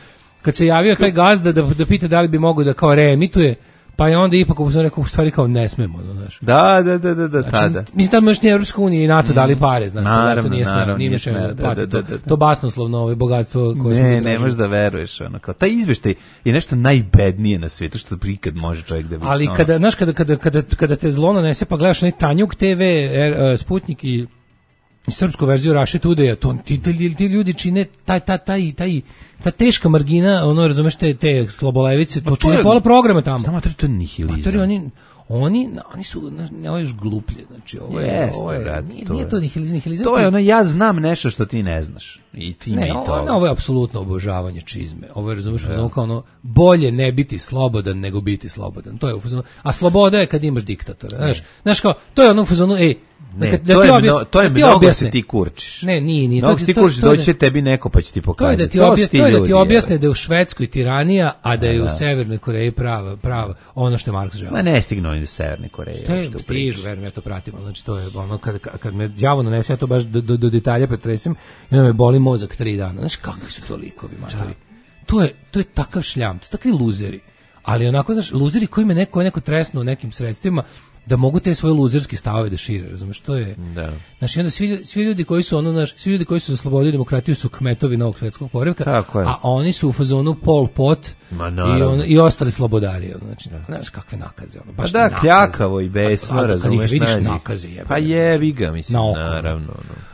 kad se javio taj gazda da pita da li bi mogao da kao reemituje, pa je onda ipak rekao u stvari kao ne smemo, znaš. Da, tada. Mislim da možda Evropska unija i NATO dali pare, znaš, naravno, zato nije smemo, nije smemo to basnoslovno bogatstvo koje ne možeš da veruješ, ono kao taj izveštaj je nešto najbednije na svetu što prikad može čovjek da vidi. Ali kada te zlo nanese pa gledaš onaj Tanjuk TV, Sputnik i srpsku verziju Russia Today, to ti ljudi čine ta teška margina, ono razumeš te slobolevice, to čine pola programa tamo. Znamo, to je nihilizam. Oni su ovo još gluplje, znači ovo je nije to nihilizam. To je ono, ja znam nešto što ti ne znaš. I ti ne, ovo je apsolutno obožavanje čizme. Ovo je, razumeš, kao ono, bolje ne biti slobodan nego biti slobodan. To je u fazonu, a sloboda je kad imaš diktatora. Znaš kao, to je ono u fazonu, to je mnogo se ti kurčiš. Nije. Mnogo se ti kurčiš, doći će tebi neko pa će ti pokazati. To je da ti objasne da je u Švedskoj tiranija, a da je u Severnoj Koreji prava ono što je Marks želeo. Ma ne stignu oni do Severne Koreje. Stižu, verujem, ja to pratim. Znači, to je ono, kad me đavo nanese, ja to baš do detalja pretresem i onda me boli mozak 3 dana. Znaš, kakvi su to likovi, matori? To je takav šljam, to su takvi luzeri. Ali onako, znaš, luzeri koji me neko tresnu u nekim sredstvima, da mogu te svoje luzerske stavove da šire, razumeš, to je. Da. Znači, onda svi ljudi koji su svi ljudi koji su za slobodu i demokratiju su kmetovi novog svetskog poretka, a oni su u fazonu Pol Pot i ostali slobodari, znači, znaš kakve nakaze, ono, baš nakaze. Kljakavo i besno, razumeš, vidiš nakaze, pa jebi ga, mislim, naravno.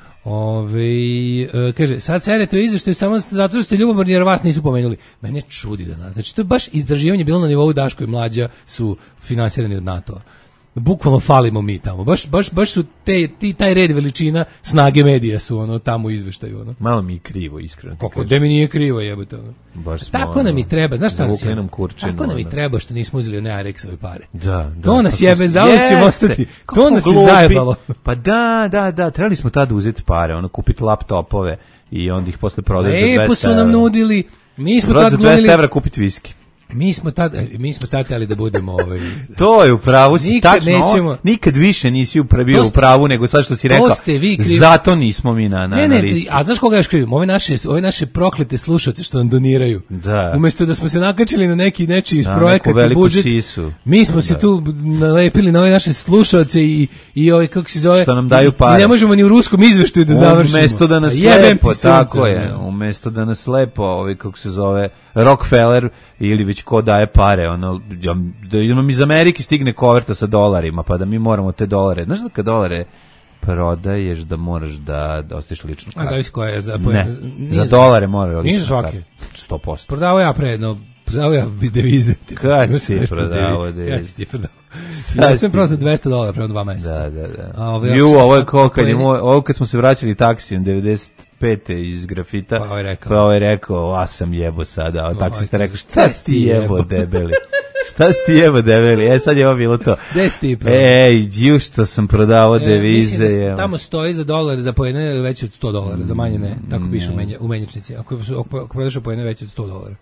Kaže, sad serete u izveštaju samo zato što ste ljubomorni jer vas nisu pomenuli. Mene čudi da znači, to je baš istraživanje bilo na nivou Daško i Mlađa su finansirani od NATO-a. Bukvalno falimo mi tamo. Baš su taj red veličina snage medija su ono tamo u izveštaju. Ono. Malo mi je krivo, iskreno. Kako da mi nije krivo, jebote. Tako nam i treba, znaš šta nas je? Tako nam i treba što nismo uzeli one Arexove pare. Da. To nas jebe, zauvijek ćemo ostati. To nas je zajebalo. Pa da, trebali smo tada uzeti pare, ono, kupiti laptopove i onda ih posle prodati za 200 evra. Lepo su nam nudili, mi smo tad nudili. Za 200 evra kupiti viski. Mi smo tad hteli da budemo To je u pravu, si tačno. Nikad više nisi bio u pravu nego sad što si rekao. Zato nismo mi na listi. A znaš koga još krivim? Ove naše proklete slušalce što nam doniraju. Da. Umjesto da smo se nakačili na nečiji projekat i budžet. Mi smo se tu nalepili na ove naše slušalce i ove, kako se zove, što nam daju pare. Ne možemo ni u ruskom izveštaju da završimo. Umjesto da nas lepo, tako je. Umjesto da nas lepo, kako se zove, Rockefeller ili već ko daje pare, ono, da nam iz Amerike stigne koverta sa dolarima, pa da mi moramo te dolare. Znaš da kad dolare prodaješ da moraš da ostaviš ličnu kartu? A zavisi koja je? Za dolare mora ličnu kartu. 100%. Prodavao ja prodavao ja devize. Kad si prodavao devize? Kad si ti prodavao? Ja sam prosto $200 prema 2 meseca. Da. Ovo je kao kad smo se vraćali taksijem 95. iz Grafita, pa ovo je rekao, a sam jebo sada, a taksista rekao, šta si ti jebo debeli? Šta si ti jebo debeli? Sad je ovo bilo to. Gde si ti što sam prodavao devize. Mislim da tamo stoji za dolar, za pojene veće od $100, za manje ne, tako piše u menjačnici. Ako prodaš pojene veće od $100.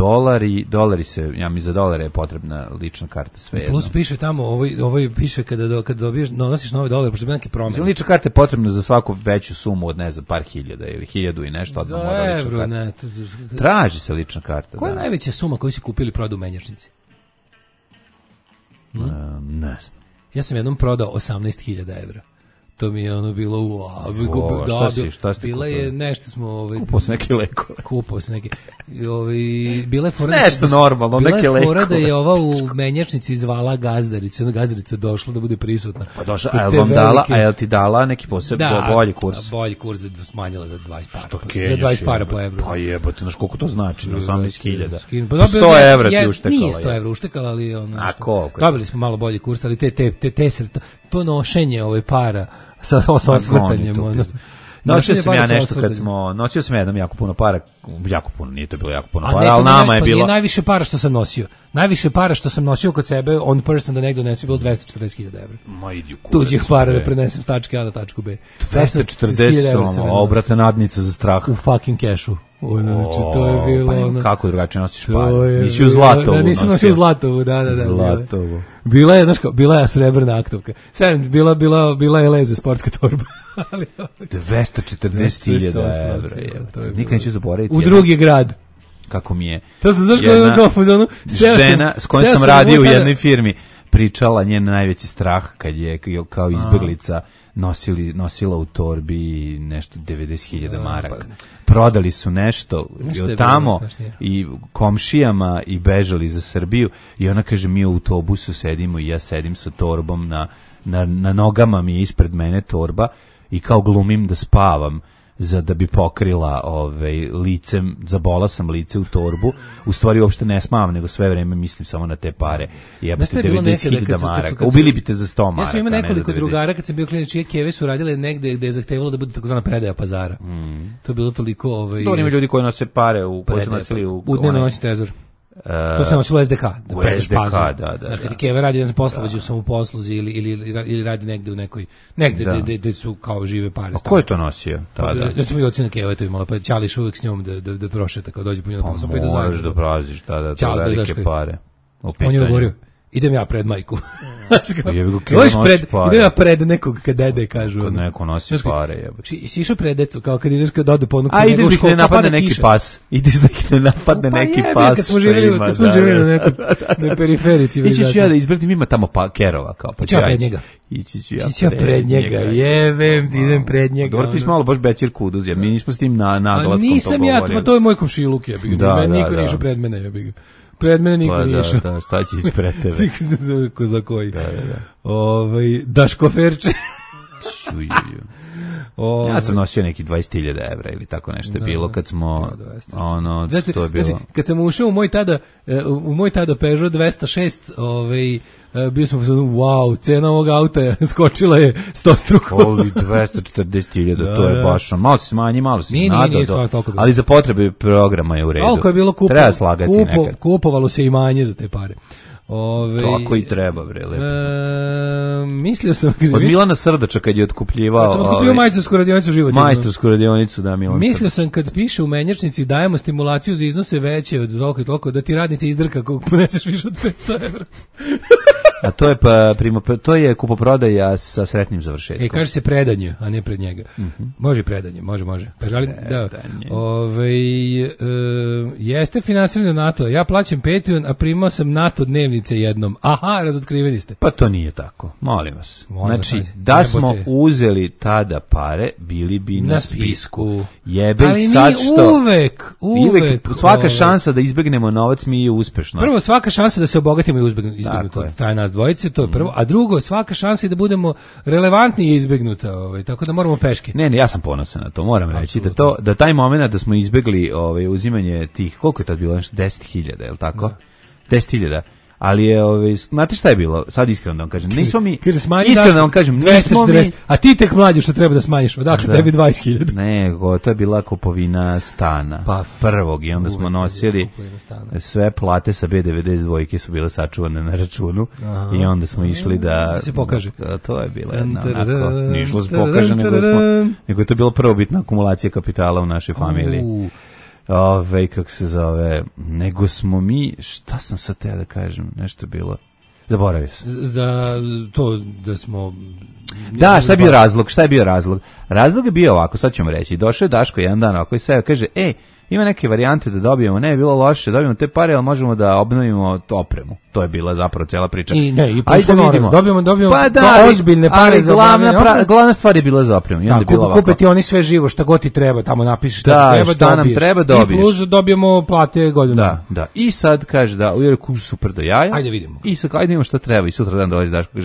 Dolari se, ja mi za dolare je potrebna lična karta sve jedno. Plus piše tamo, ovo piše kada dobiješ, nosiš nove dolare, pošto bi neke promjene. Lična karta je potrebna za svaku veću sumu od, ne znam, par hiljada ili 1000 i nešto. Za evro, ne. Traži se lična karta. Koja je najveća suma koju si kupili prodao u menjačnici? Ne znam. Ja sam jednom prodao 18.000 evra. To mi je ono bilo šta si bila je nešto smo kupao se neki lekove. Bila je fora nešto normalno, neke lekove. Bila je fora da je ova u menjačnici zvala gazdarica, ona gazdarica došla da bude prisutna. Pa došla, a jel ti dala neki posebno bolji kurs? Bolji kurs smanjila za 20 para. Za 20 para po evru. Pa jebote, znaš koliko to znači, na 18.000. 100 evra ti uštekala. Nije 100 evra uštekala, ali ono. A koliko? Dobili smo malo bolji kurs, ali to nošenje para sa osvrtanjem. Nosio sam ja nešto nosio sam jednom jako puno para, nije to bilo jako puno para, ali nama je bilo. Nije najviše para što sam nosio. Najviše para što sam nosio kod sebe, on person da negdje donesi, bilo 240.000 evra. Ma idi u kurac. Tuđih para da prenesem s tačke A na tačku B. 240, obratna nadnica za strah. U fucking cashu. Znači, to je bilo... Kako drugačije nosiš pare? Nisi u Zlatovu. Da, nisam nosio u Zlatovu, da. Zlatovu. Bila je srebrna aktovka. Bila je leze sportska torba. 240.000 evra. Nikad neću zaboraviti. U drugi grad. kako mi je To se znaš žena s kojom sam radio u jednoj firmi pričala njen najveći strah kad je kao izbeglica nosila u torbi nešto 90.000 maraka. Prodali su nešto tamo i komšijama i bežali za Srbiju i ona kaže mi u autobusu sedimo i ja sedim sa torbom na nogama mi je ispred mene torba i kao glumim da spavam da bi pokrila licem, zabola sam lice u torbu, u stvari uopšte ne smavam, nego sve vreme mislim samo na te pare. Jebate 90.000 maraka. Ubili bi te za 100 maraka. Ja sam imao nekoliko drugara kad sam bio klinac čije keve su radile negde gde je zahtevalo da bude takozvana predaja pazara. To je bilo toliko... To ima ljudi koji nose pare u dnevno noći trezor. To se nosilo SDK. U SDK, da. Znaš, kad ti keve radi, sam poslovođu sam u posluzi ili radi negde u nekoj, negde gde su kao žive pare. A ko je to nosio? Da ćemo i ocina keve to imala, pa Ćališ uvek s njom da prošeta kao dođe po njom. Pa moraš da praziš, to velike pare. On je govorio, idem ja pred majku. Idem ja pred nekog kad dede kažu. Kad neko nosi pare, jebote. Si išao pred decu, kao kad ideš kad ode po onu. A ideš da ih ne napadne neki pas. Ideš da ih ne napadne neki pas. Kad smo živjeli na periferiji civilizacije. Ići ću ja da izbratim, ima tamo kerova kao. Pa ću ja pred njega. Ići ću ja pred njega. Jebem, idem pred njega. Dobro, ti si malo baš Bećir Kuduz, jer mi nismo s tim naglaskom to govorili. Nisam ja, to je moj komšiluk, jebi ga. Meni niko nije išao pred mene, jebi ga. Pred mene niko nije išao. Da, šta će ići pred tebe? Ko za koji. Daško Ferče. Ja sam nosio neki 20.000 evra ili tako nešto je bilo kad smo to je bilo. Znači, kad sam ušao u moj tada Peugeot 206, bio smo wow, cena ovog auta skočila je 100 struko. 240.000, to je baš malo se smanji, malo se nadao, ali za potrebe programa je u redu. Ovo je bilo treba slagati nekad. Kupovalo se imanje za te pare. Tako i treba, bre, lepo. Mislio sam... Od Milana Srdača kad je otkupljivao... Kad sam otkupio majstorsku radionicu život. Majstorsku radionicu, da, Milan Srdač. Mislio sam kad piše u menjačnici dajemo stimulaciju za iznose veće od toliko da ti radnice izdrka kako poneseš više od 500 evra. A to je kupoprodaja sa sretnim završetkom. Kaže se predanje, a ne pred njega. Može predanje, može. Kaže, ali, da, jeste finansirano NATO, ja plaćam Patreon, a primao sam NATO dnevnice jednom. Aha, razotkriveni ste. Pa to nije tako, molim vas. Znači, da smo uzeli tada pare, bili bi na spisku. Jebe ali ih sad što... Uvek. Svaka šansa da izbegnemo novac mi je uspešno. Prvo, svaka šansa da se obogatimo i izbegnemo to. Traje nas dvojice, to je prvo. A drugo, svaka šansa da budemo relevantni i izbegnuta. Tako da moramo peške. Ne, ja sam ponosan na to, moram reći. Da taj moment da smo izbegli uzimanje tih, koliko je tad bilo? 10.000, je li tako? 10.000. Ali je, znate šta je bilo? Sad iskreno da vam kažem. Nismo mi, iskreno da vam kažem, nismo mi... A ti tek mlađi što treba da smanjiš, odakle tebi 20.000. Nego, to je bila kupovina stana. Prvog i onda smo nosili sve plate sa B92 su bile sačuvane na računu i onda smo išli da se pokaže. To je bila jedna onako, nije išlo se pokaže, nego je to bila prvobitna akumulacija kapitala u našoj familiji. Kako se zove, nego smo mi, šta sam sad teo da kažem, nešto bilo, zaboravio sam. Za to da smo... Da, šta je bio razlog? Razlog je bio ovako, sad ćemo reći, došao je Daško jedan dan ovako i sve kaže, ima neke varijante da dobijemo, ne je bilo loše, dobijemo te pare, ali možemo da obnovimo opremu. To je bila zapravo cijela priča. Ajde vidimo. Dobijemo ozbiljne pare za glavna stvar je bila za opremu. I onda je bila ovako. Kupiti oni sve živo, šta god ti treba, tamo napišeš šta nam treba dobiješ. I plus dobijemo plate godinu. Da. I sad kaže da, super do jaja. Ajde vidimo. I sad ajde vidimo šta treba. I sutra dan dolazi Daško kaže,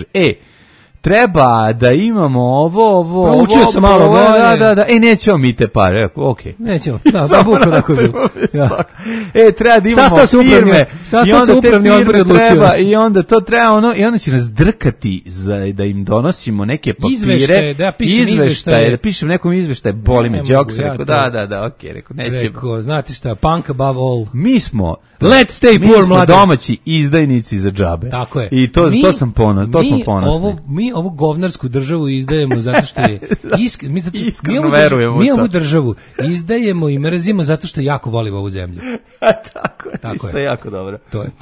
treba da imamo ovo. Proučio sam malo. Da. Nećemo mi te pare. Okej. Nećemo. Da, buko tako je bilo. Treba da imamo firme. Sastav se upravni odbor odlučio. I onda to treba i onda će nas drkati da im donosimo neke papire. Da pišem izveštaje. Da pišem nekom izveštaje. Boli me. Jokes rekao, da, okej. Rekao, nećemo. Rekao, znate šta, punk above all. Mi smo Let's stay Mi poor, smo mlade. domaći izdajnici za džabe. Tako je. I to sam ponosni. To smo ponosni. Mi ovu govnarsku državu izdajemo zato što je Iskreno verujemo mi u to. ovu državu izdajemo i mrzimo zato što jako volimo ovu zemlju. Tako je jako dobro. To je.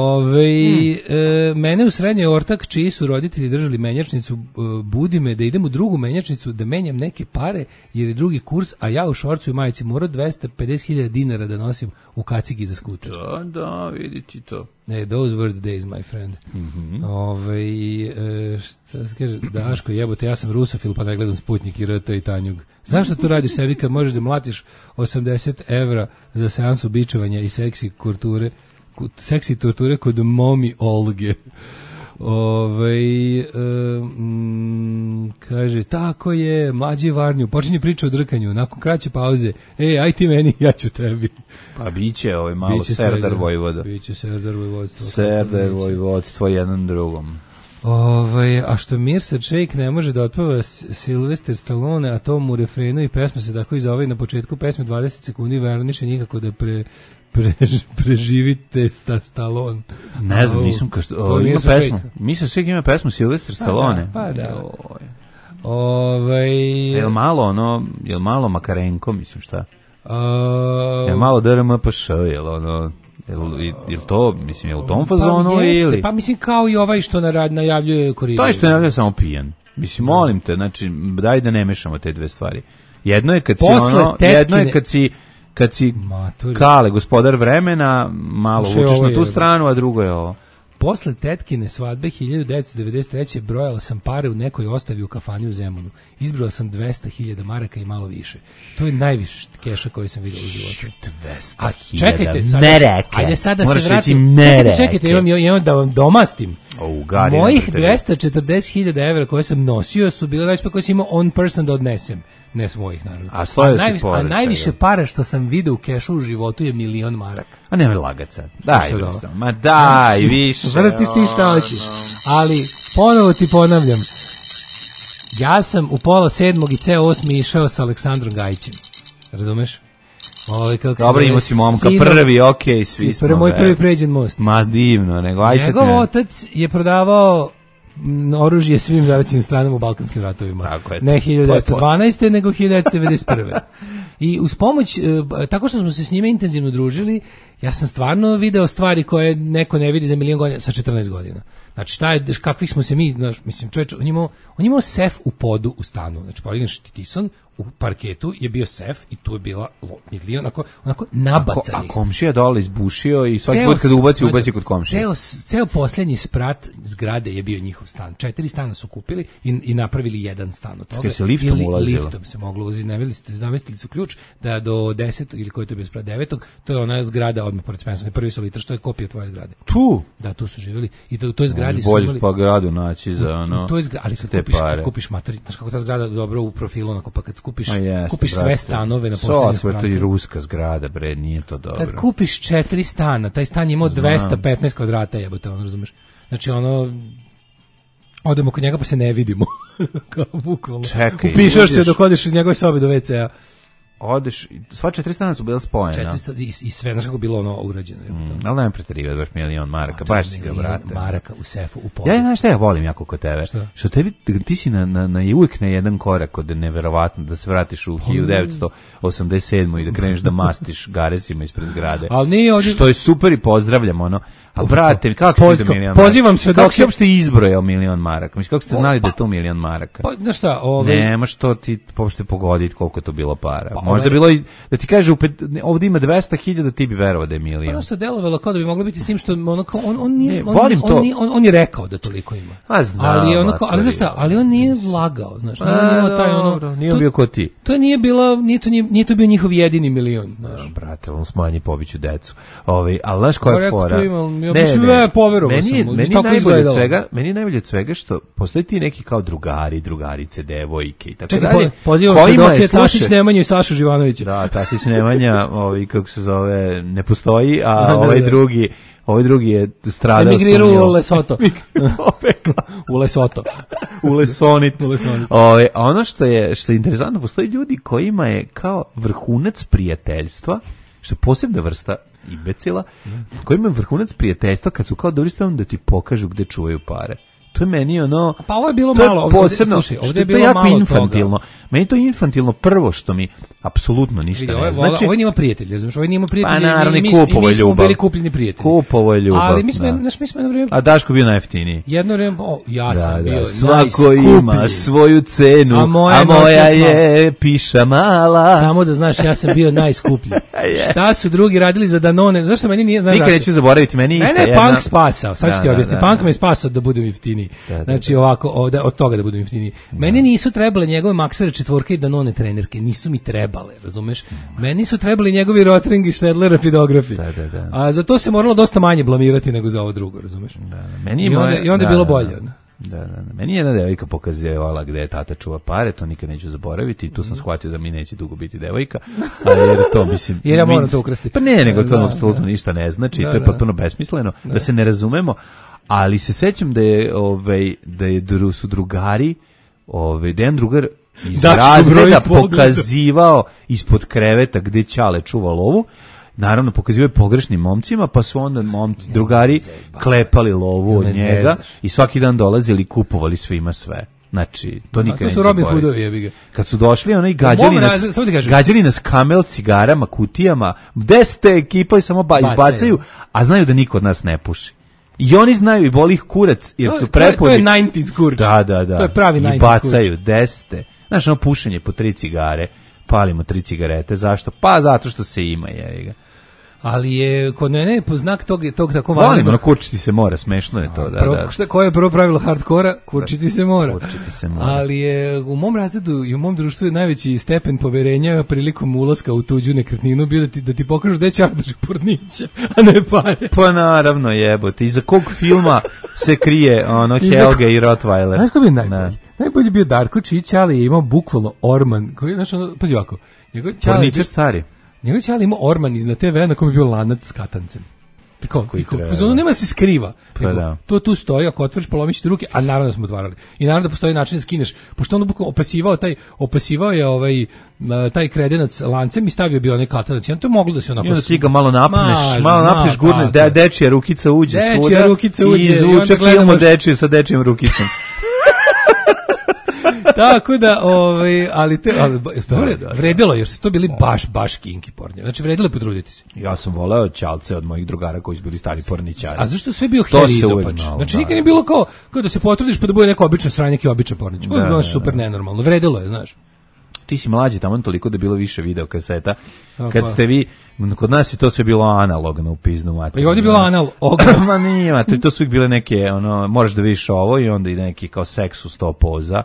Mene u srednjoj ortak čiji su roditelji držali menjačnicu, budi me da idem u drugu menjačnicu da menjam neke pare jer je drugi kurs, a ja u šorcu i majici morao 250.000 dinara da nosim u kacigi za skuter. Da, vidi ti to. Those were the days, my friend. Šta se kaže, Daško, jebote, ja sam rusofil pa ne gledam Sputnik i RT i Tanjug. Zašto to radiš sebi kad možeš da mlatiš 80 evra za seansu bičevanja i seksi torture kod momi Olge? Kaže, tako je, mlađi Varnju, počinje priča o drkanju, nakon kraće pauze, aj ti meni, ja ću tebi. Pa biće malo Serdar Vojvoda. Biće Serdar Vojvodstvo. Serdar Vojvodstvo jednom drugom. A što Mirsa Čejk ne može da otpeva Sylvester Stallone, a to mu u refrenu i pesma se tako izove na početku pesme 20 sekundi verniše nikako da preživite Stallone. Ne znam, nisam ima pesmu. Mislim sve ima pesmu Sylvester Stallone. Pa da. Jel malo Makarenko, mislim šta? Jel malo DRMPŠ, jel to, mislim, je u tom fazonu ili? Pa mislim kao i ovaj što najavljuje koridor. To je što najavljuje samo pijan. Mislim, molim te, znači, daj da ne mešamo te dve stvari. Jedno je kad si Kale, gospodar vremena, malo vučeš na tu stranu, a drugo je ovo. Posle tetkine svadbe 1993. brojala sam pare u nekoj ostavi u kafani u Zemunu. Izbrojala sam 200.000 maraka i malo više. To je najviše keša koji sam vidio u životu. 200.000 čekajte, ajde sada moraš se vratim. Čekajte, imam da vam domastim. Mojih 240.000 evra koje sam nosio su bile najviše koje sam imao on person da odnesem. Ne svojih, naravno. A najviše para što sam vidio u kešu u životu je 1.000.000 maraka. A nemoj lagat sad. Daj više. Vratiš ti šta hoćeš. Ali, ponovo ti ponavljam, ja sam u pola 7. i ceo 8. išao sa Aleksandrom Gajićem. Razumeš? Dobro, imao si momka prvi, okej, svi smo. Moj prvi pređen most. Ma divno, nego ajde. Njegov otac je prodavao oružje svim zaraćenim stranama u Balkanskim ratovima. Ne 1912. nego 1991. I uz pomoć, tako što smo se s njime intenzivno družili, ja sam stvarno video stvari koje neko ne vidi za 1.000.000 godina sa 14 godina. Znači, kakvih smo se mi, mislim, čovječ, on imao sef u podu u stanu. Znači, Pauline Tison u parketu je bio sef i tu je bila 1.000.000 onako nabacanih. A komšija dole izbušio i svaki put kada ubaci kod komšije. Ceo posljednji sprat zgrade je bio njihov stan. 4 stana su kupili i napravili jedan stan od toga. Čekaj, se liftom ulazilo? Liftom se moglo uzeti. Namestili su ključ da do 10. ili koji to je bio sprat 9. To je ona zgrada odmah pored Spensa. Prvi solitar što je kopija tvoje zgrade. Tu? Da, tu su živjeli. I to je zgradi su imali... Bolje pa gradu naći za ono... To je zgrada, ali kad kupiš matori, znaš kako ta zgrada dobro u profilu, onako, pa kad kupiš sve stanove na posljednjem spratu. To je ruska zgrada, bre, nije to dobro. Kad kupiš 4 stana, taj stan je imao 215 kvadrata, jebote, ono, razumeš? Znači, odemo kod njega pa se ne vidimo. Kao bukvalno. Čekaj. Upišaš se dok odeš iz njegove sobe do WC-a. Odeš, sva 4 stana su bila spojena. I sve, znaš kako bilo ono urađeno. Ali nema preterivati, baš 1.000.000 maraka, baš si ga vrate. 1.000.000 maraka u sefu, u podu. Ja znaš šta ja volim jako kod tebe? Što ti si uvijek na jedan korak od neverovatno da se vratiš u 1987. i da kreneš da mastiš garesima ispred zgrade. Što je super i pozdravljam, ono. Ali brate, kako si za 1.000.000 maraka? Pozivam sve dok kako si uopšte izbrojao 1.000.000 maraka? Mislim, kako ste znali da je to 1.000.000 maraka? Pa, znaš šta, Nemaš to ti uopšte pogoditi koliko je to bilo para. Možda bilo i, da ti kaže, ovdje ima 200.000, ti bi verovao da je 1.000.000. Ono se delovalo kao da bi moglo biti s tim što on je rekao da toliko ima. A znam. Ali znaš šta, ali on nije lagao, znaš. Nije bio ko ti. To nije to bio njihov jedini 1.000.000. Brate, on smanji pobiću decu. Ali znaš koja je fora? Meni je najbolje od svega što postoji ti neki kao drugarice, devojke i tako dalje. Pozivam se dok je Tasić Nemanja i Sašu Živanovića. Da, Tasić Nemanja, kako se zove, ne postoji, a ovaj drugi je stradao. Emigrirao u Lesoto. U Lesoto. U Lesonit. A ono što je interesantno, postoji ljudi kojima je kao vrhunac prijateljstva, što je posebna vrsta imbecila, koji imaju vrhunac prijateljstva kad su kao dobri stavno da ti pokažu gde čuvaju pare. To je meni ono... Pa ovo je bilo to malo, posebno, slušaj, ovdje je to je bilo jako malo infantilno. toga. Meni je to infantilno prvo što mi apsolutno ništa ne znači. Ovo nima prijatelja, znaš, ovo nima prijatelja. Pa naravno, mi kupovo je smo ljubav. bili kupljeni prijatelji. Kupovo je ljubav, ali mi smo jedno vreme... A Daško bio najjeftiniji. Jedno vreme, ja sam bio svako ima svoju cenu, a moja je piša mala. Samo da znaš, ja sam bio najskuplji. Šta su drugi radili za Danone? Zašto meni nije... Nikad neću zaboraviti, meni isto. Mene je Punk spasao, sad ću ti objasniti. Punk me je spasao da budem jeftiniji. Znači ovako, od toga da budem jeftiniji. Meni nisu trebale njegove Maksere četvorke i Danone trenerke, nisu mi trebale, razumeš? Meni su trebali njegovi Rotring i Štedler rapidografi. A za to se moralo dosta manje blamirati nego za ovo drugo, razumeš? I onda je bilo bolje. Meni je jedna devojka pokazivala gde je tata čuva pare, to nikad neću zaboraviti i tu sam shvatio da mi neće dugo biti devojka, jer to mislim... Jer ja moram to ukrasti. Pa ne, nego to apsolutno ništa ne znači, to je potpuno besmisleno, da se ne razumemo, ali se sećam da su drugari, da jedan drugar iz razreda pokazivao ispod kreveta gde Ćale čuva lovu, naravno pokazivaju pogrešnim momcima, pa su onda drugari klepali lovu od njega i svaki dan dolazili i kupovali svima sve. Znači, to nikad neće zaboraviti. To su Robin Hoodovi, jebi ga. Kad su došli, ono i gađali nas kamel, cigarama, kutijama, 10 ekipa i samo izbacaju, a znaju da niko od nas ne puši. I oni znaju i boli ih kurac, jer su prepuni. To je 90s kurč. Da. To je pravi 90s kurč. I bacaju 10. Znaš, ono pušenje po 3 cigare, palimo 3 cigarete, zašto? Pa zato što se ima, jevi ga. Ali je kod mene po znak tog tako važno. Volim, ono, kurčiti se mora, smešno je to. Koje je prvo pravilo hardkora? Kurčiti se mora. Kurčiti se mora. Ali je u mom razredu i u mom društvu je najveći stepen poverenja prilikom ulaska u tuđu nekretninu bio da ti pokažu gde će drži porniće, a ne pare. Pa naravno, jebote. Iza kog filma se krije ono Helge i Rottweiler? Znaš ko bi najbolji? Najbolji bio Darko Čić, ali je imao bukvalno orman. Znaš, pazi ovako. Porničar stari. Njegov ćali imao orman iznad TV na kojem je bio lanac s katancem. Ono nema se skriva. To tu stoji, ako otvoriš polomiš ti ruke, a naravno da smo otvarali. I naravno da postoji način da skineš, pošto ono bukvalno opasivao je taj kredenac lancem i stavio bi onaj katanac. To je moglo da se onako... I onda ti ga malo napneš, gurne, dečija rukica uđe svuda i izvuče film o dečiju sa dečijom rukicom. Tako da, ali vredilo, jer su to bili baš kinki pornje. Znači, vredilo potruditi se. Ja sam voleo Ćalce od mojih drugara koji su bili stari porničari. A zašto sve bio Harry Izopač? Znači, nikad nije bilo kao da se potrudiš pa da bude neko običan sranjak i običan pornič. Ovo je bilo super nenormalno. Vredilo je, znaš. Ti si mlađi tamo toliko da je bilo više video kaseta. Kad ste vi, kod nas je to sve bilo analogno u piznu materiju. I ovdje je bilo analogno. Ma nije, to su bile neke, moraš da vidiš ovo i onda ide neki kao seks u 100 poza.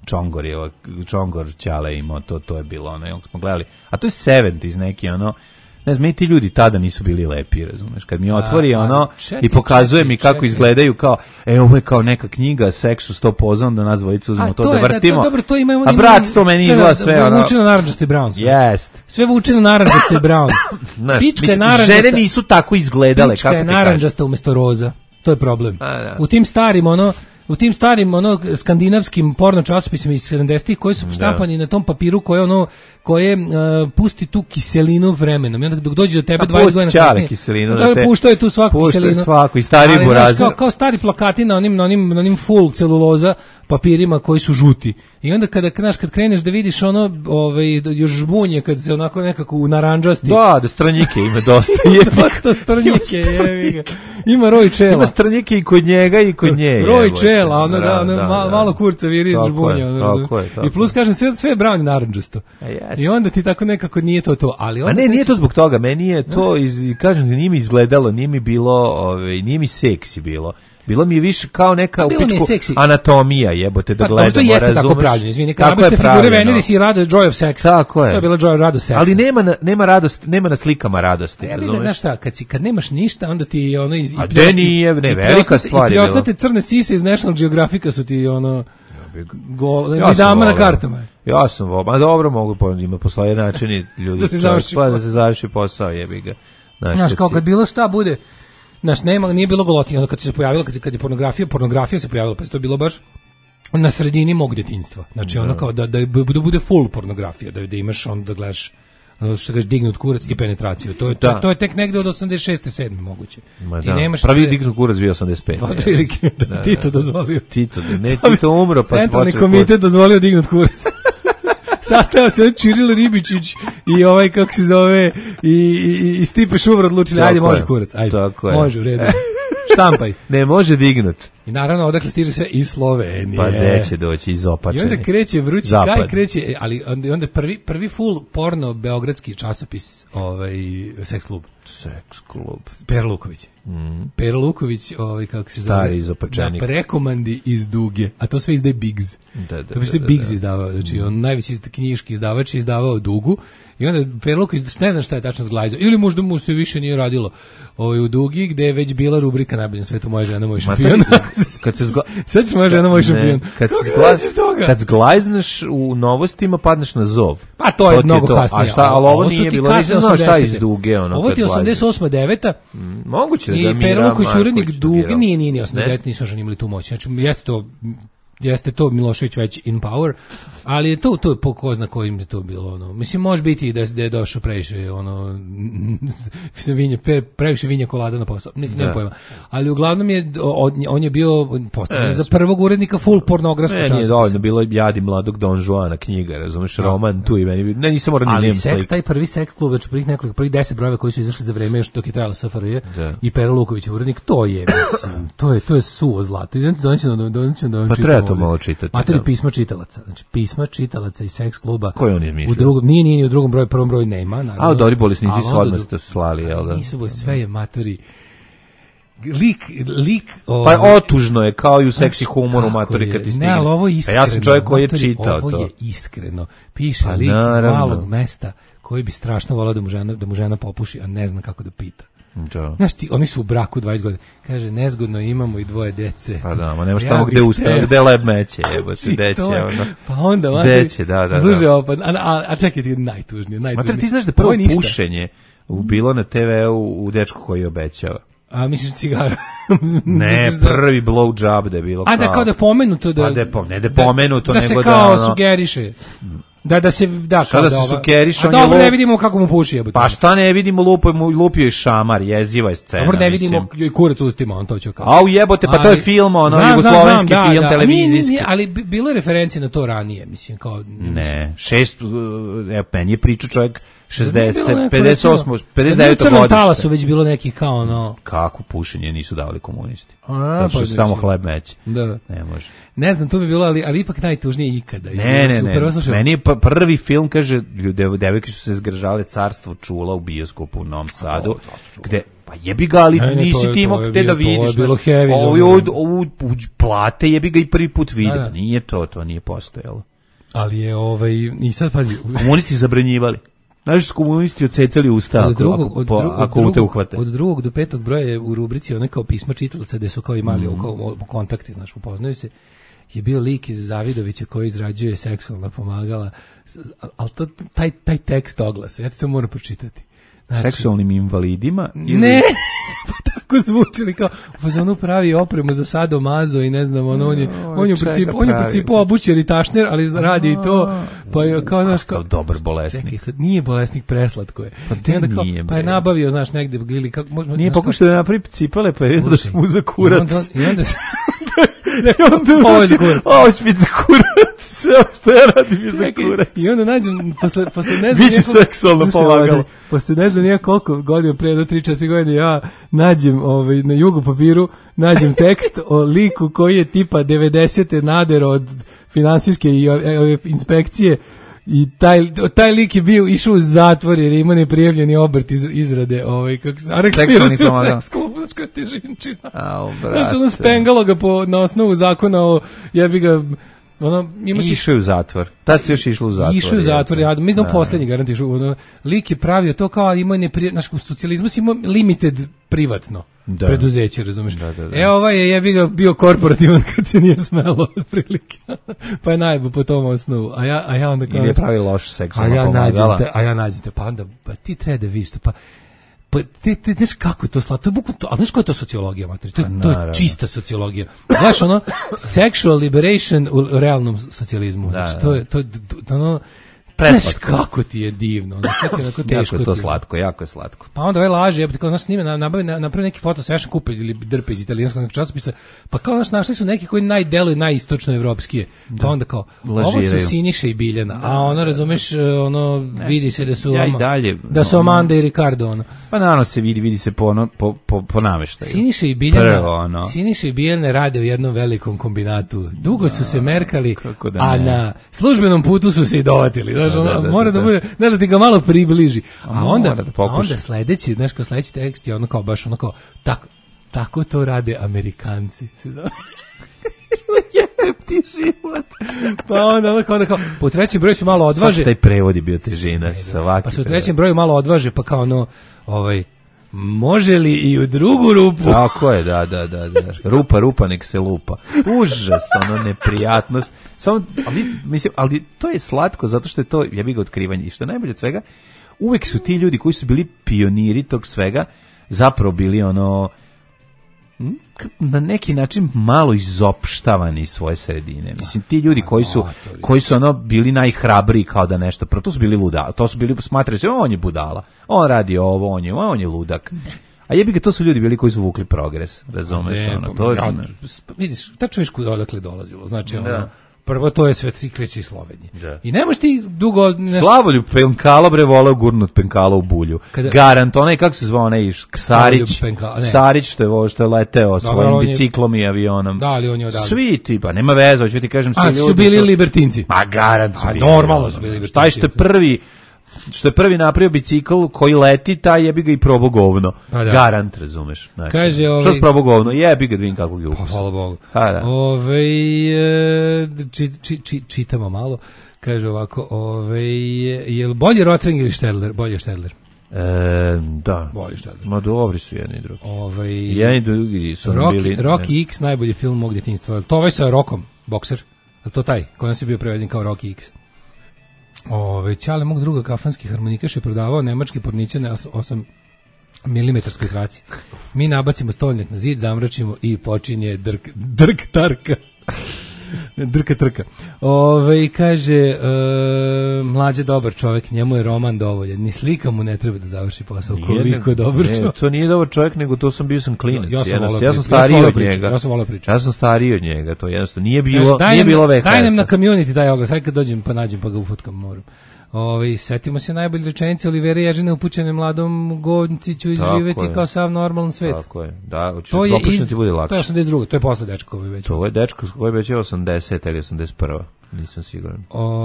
Čongor Ćale imao, to je bilo ono, smo gledali. A to je 70s neki, ne znam, ti ljudi tada nisu bili lepi, razumeš, kad mi otvori i pokazuje mi kako izgledaju, kao, ovo je kao neka knjiga, seksu 100 poza, onda nas dvojicu uzmemo to da vrtimo. A brat, to meni izgleda sve, Sve vuče na naranđasti brown. Jest. Sve vuče na naranđasti brown. Pička je naranđasta. Žene nisu tako izgledale, kako ti kažeš. Pička je naranđasta umjesto roza. To je problem. U tim starim skandinavskim porno časopisima iz 70-ih koji su štampani na tom papiru koje pusti tu kiselinu vremenom. I onda dok dođe do tebe 20 godina kasnije. Kiselinu, puštao je tu svaku kiselinu. Svaku i stari burazer. Kao stari plakati na onim full celuloza papirima koji su žuti. I onda kad kreneš da vidiš još žbunje kad se onako nekako u naranđasti. Da stranjike ima dosta. To stranjike, jevi ga. Ima roj čela. Ima stranjike i kod njega i kod nje. Roj čela, malo kurca viri iz žbunja. I plus kažem, sve je brown i naranđasto. I onda ti tako nekako nije to. Ali a ne, nije to zbog toga, meni je to, kažem, nije mi izgledalo, nije mi bilo, nije mi seksi bilo. Bilo mi je više kao neka anatomija, jebote, da gledamo, to jeste razumeš? Tako pravljeno, izvini, kada biste figure Veneris i Joy of Sex. Tako je. To je bila Joy Rado Sex. Ali nema radosti, nema na slikama radosti, razumeš? Znaš šta, kad nemaš ništa, onda ti a gde nije, velika stvar je bilo. I osnate crne sise iz National Geographica su ti dama na kartama. Ja sam volao, dobro mogu ima postoje načini ljudi da se završi posao, jebi ga. Znaš, kao kad bilo šta bude. Znaš, nije bilo golotinja, onda kad se pojavila, kad je pornografija se pojavila, pa to je bilo baš na sredini mog djetinjstva. Znači, ono kao da bude full pornografija, da imaš onda da gledaš što kaže dignut kurac i penetraciju. To je tek negde od 86. 7. moguće. Ti nemaš prvi dignut kurac bio 85. Pa prilike, Tito dozvolio. Tito umro, pa Centralni komitet dozvolio dignut kurac. Sastajao se Čiril Ribičić i ovaj, kako se zove, i Stipe Šuvar odlučili, ajde, može kurac, ajde, može, u redu. Štampaj. Ne može dignut. I naravno odakle stiže sve iz Slovenije. Pa gde će doći iz Opačeni. I onda kreće vrući gaj, kreće, ali onda prvi full porno beogradski časopis, Seks klub. Seks klub. Pero Luković. Pero Luković, kako se zove? Stari iz Opačenika. Na prekomandi iz Duge, a to sve izdaje Biggs. To bi što je Biggs izdavao, znači on najveći knjiški izdavač je izdavao Dugu. I onda Pero Luković, ne znam šta je tačno zglajzao, ili možda mu se više nije radilo u Dugi, gde je već bila rubrika najbolje na svetu, moja žena, moj šampion. Sad će moja žena, moj šampion. Kad zglajzneš u novostima, padneš na zov. Pa to je mnogo kasnije. A šta, ali ovo nije bilo, nisam znao šta iz Duge. Ovo ti je 88. 9. Moguće da i Pero Luković, urednik Duge, nije 89. Nisu što imali tu moć. Znači, jeste to Milošević već in power, ali je to ko zna kojim je to bilo, mislim, može biti da je došao previše, previše vinja kolada na posao, nema pojma, ali uglavnom on je bio postavljen za prvog urednika full pornografskog časopisa. Nije dovoljno, bilo je Jadi mladog Don Juana knjiga, razumeš, roman tu i meni, nisam morao ni njem slik. Ali taj prvi seks klub, znači prvih 10 brojeva koji su izašli za vreme još dok je trajala SFRJ i Pero Luković urednik, to je, mislim, to je suvo zlato. Pa treba to malo čitati. Materi pisma čitalaca. Znači pisma čitalaca i seks kluba. Koje on izmišljao? U drugom, nije u drugom broju, prvom broju nema. Naravno. A dobri bolesnici su odmah ste slali, jel da? Nisu, sve je matori. Lik pa otužno je, kao i u seksi humoru matori kad ti stigne. Ne, ali ovo je iskreno. Ja sam čovjek koji je čitao to. Ovo je iskreno. Piše lik iz malog mesta koji bi strašno volao da mu žena popuši, a ne zna kako da pita. Znaš ti, oni su u braku 20 godina. Kaže, nezgodno imamo i 2 dece. Pa da, ma nemaš tamo gde ustane, gde leb meće, jebote, deće. Pa onda, deće, da. Služe, a čekaj ti, najtužnije. Mater, ti znaš da prvo pušenje bilo na TV-u u dečku koji obećava. A misliš cigara? Ne, prvi blow job da je bilo. A da kao da pomenuto da... Ne da pomenuto, da nego da... se kao sugeriše. Da se kao da se sukeriše, on je dobro, ne vidimo kako mu puši, jebote. Pa šta ne vidimo, lupio je šamar, jeziva je scena. Dobro, ne vidimo i kurac ustima, on to će kao. Au jebote, pa to je film, jugoslovenski film, televizijski. Ali bilo je referencije na to ranije, mislim, kao... Ne, meni je pričao čovjek 60, 58, 59 godište. Tala su već bilo neki kao ono... Kako pušenje nisu davali komunisti? Zato što se tamo hleb meće. Da. Ne može. Ne znam, to bi bilo, ali ipak najtužnije ikada. Ne. Meni je prvi film, kaže, devojke su se zgržale, Carstvo čula u bioskopu u Novom Sadu, gde, pa jebi ga, ali nisi ti imao gde da vidiš. To je bilo heavy. Ovu plate jebi ga i prvi put vidio. Nije to nije postojalo. Ali je i sad pazi. Komunisti zabranjivali. Znaš, su komunisti odsecali usta ako te uhvate. Od 2. do 5. broja je u rubrici one kao pisma čitalaca gde su kao imali kontakti, znaš, upoznaju se, je bio lik iz Zavidovića koji izrađuje seksualna pomagala, ali taj tekst oglasa, ja ti to moram pročitati. Znači, seksualnim invalidima? Ili... Ne, pa tako zvučili kao, on pravi opremu za sadomazo i ne znam, on je u principu obućer i tašner, ali radi i to, pa je kao, znaš, kao dobar bolesnik. Čekaj, sad nije bolesnik, preslatko je. Pa je nabavio, znaš, negde glili, kako možemo... Nije pokušao da napravi cipele, pa je da mu za kurac. I onda se... Ovo spit za kurac, sve što ja radim je za kurac. I onda nađem, posle ne znam... Biće seksualno pomagalo. Posle ne znam nije koliko godina, prije do 3-4 godine, ja nađem na jugu papiru, nađem tekst o liku koji je tipa 90. nadero od finansijske i inspekcije. I taj lik je išao u zatvor jer ima neprijavljeni obrt izrade a reklamira se u seks klubu, znaš koja težinčina. Znači ono spengalo ga na osnovu zakona o jebi ga išao je u zatvor. Tad se još išlo u zatvor. Išao je u zatvor, ja mislim poslednji garant išao. Lik je pravio to kao ima u socijalizmu si imao limited privatno preduzeće, razumeš? Ovaj je jebi ga bio korporativan kad se nije smelo prilike. Pa je najbolj po tom osnovu. A ja onda kao... Ili je pravi loš seksualno pomagala. A ja nađem te, pa onda ti treba da vidiš pa ti znaš kako je to slatko, a znaš koja je to sociologija, mater? To je čista sociologija. Znaš, sexual liberation u realnom socijalizmu. Znači, Preslatko. Znaš kako ti je divno, ono, sve ti je onako teško. Jako je to ti. slatko, jako je slatko. Pa onda ovaj laže, ja bih kao snime, napravi neki foto session kupe ili drpe iz italijanskog nekog časopisa, pa kao našli su neki koji najdeluju najistočno evropskije. Pa onda kao, ovo su Siniša i Biljana, a ono, razumeš, ono, vidi se da su da su Amanda i Ricardo, ono. Pa naravno se vidi se po nameštaju. Siniša i Biljana rade u jednom velikom kombinatu. Dugo su se merkali, a na službenom putu su se i dovatili. Znaš, mora da bude, znaš, da ti ga malo približi. A onda sledeći, znaš, kao sledeći tekst je ono kao baš ono kao, tako to rade Amerikanci. Se zove. Ti život. Pa onda kao, po trećem broju se malo odvaže. Sad taj prevod je bio težina. Pa su u trećem broju malo odvaže, pa kao ono, može li i u drugu rupu? Tako je, da. Rupa, nek se lupa. Užas, ono, neprijatnost. Ali to je slatko, zato što je to, ja bih ga otkrivanje. I što je najbolje od svega, uvek su ti ljudi koji su bili pioniri tog svega, zapravo bili ono, na neki način malo izopštavani iz svoje sredine. Mislim, ti ljudi koji su ono bili najhrabriji kao da nešto, to su bili luda, to su bili, smatrali se, on je budala, on radi ovo, on je ludak. A jebi ga, to su ljudi bili koji su vukli progres, razumeš? Vidiš, tačno viš odakle dolazilo, znači ono, prvo to je sve cikleće iz Slovenije. Da. I nemoš ti dugo... Slavoljub Penkalo bre voleo gurnut Penkalo u bulju. Garant, onaj, kako se zvao, onaj Sarić, što je leteo svojim biciklom i avionom. Da, ali on je odavde. Svi ti, pa nema veze, hoću ti kažem, svi ljudi su bili libertinci. Ma garant su bili. Normalno su bili libertinci. Taj što je prvi napravio bicikl koji leti, taj jebi ga i probao govno. Pa da. Garant, razumeš. Znači, kaže, što je probao govno? Jebi ga, da vidim kakvog je ukusa. Hvala Bogu. Ha, da. Čitamo malo. Kaže ovako, je li bolje Rotring ili Štedler? Bolje Štedler. Da. Bolje Štedler. Ma dobri su jedni i drugi. Jedni i drugi su bili... Rocky X, najbolji film mog djetinjstva. To ovaj sa Rockom, bokser. Je to taj? Kod nas je bio preveden kao Rocky X. Ćale mog druga kafanski harmonikaš je prodavao nemački porniće na 8 milimetarskoj traci. Mi nabacimo stolnjak na zid, zamračimo i počinje drk tarka. Drka trka. Kaže, mlađe dobar čovjek, njemu je roman dovoljan. Ni slika mu ne treba da završi posao. Koliko je dobar čovjek. To nije dobar čovjek, nego to sam klinac. Ja sam stariji od njega. Ja sam stariji od njega, to jednostavno nije bilo VHS. Daj nam na community, daj ovoga, sad kad dođem pa nađem pa ga ufutkam moram. Setimo se najbolje rečenice Olivera Ježine upućene mladom Gonciću izživeti kao sav normalan svet. Tako je, da, dopušno ti bude lakše. To je 82. To je posle dečka koji već. To je dečko koji već je 80 ili 81. Nisam siguran.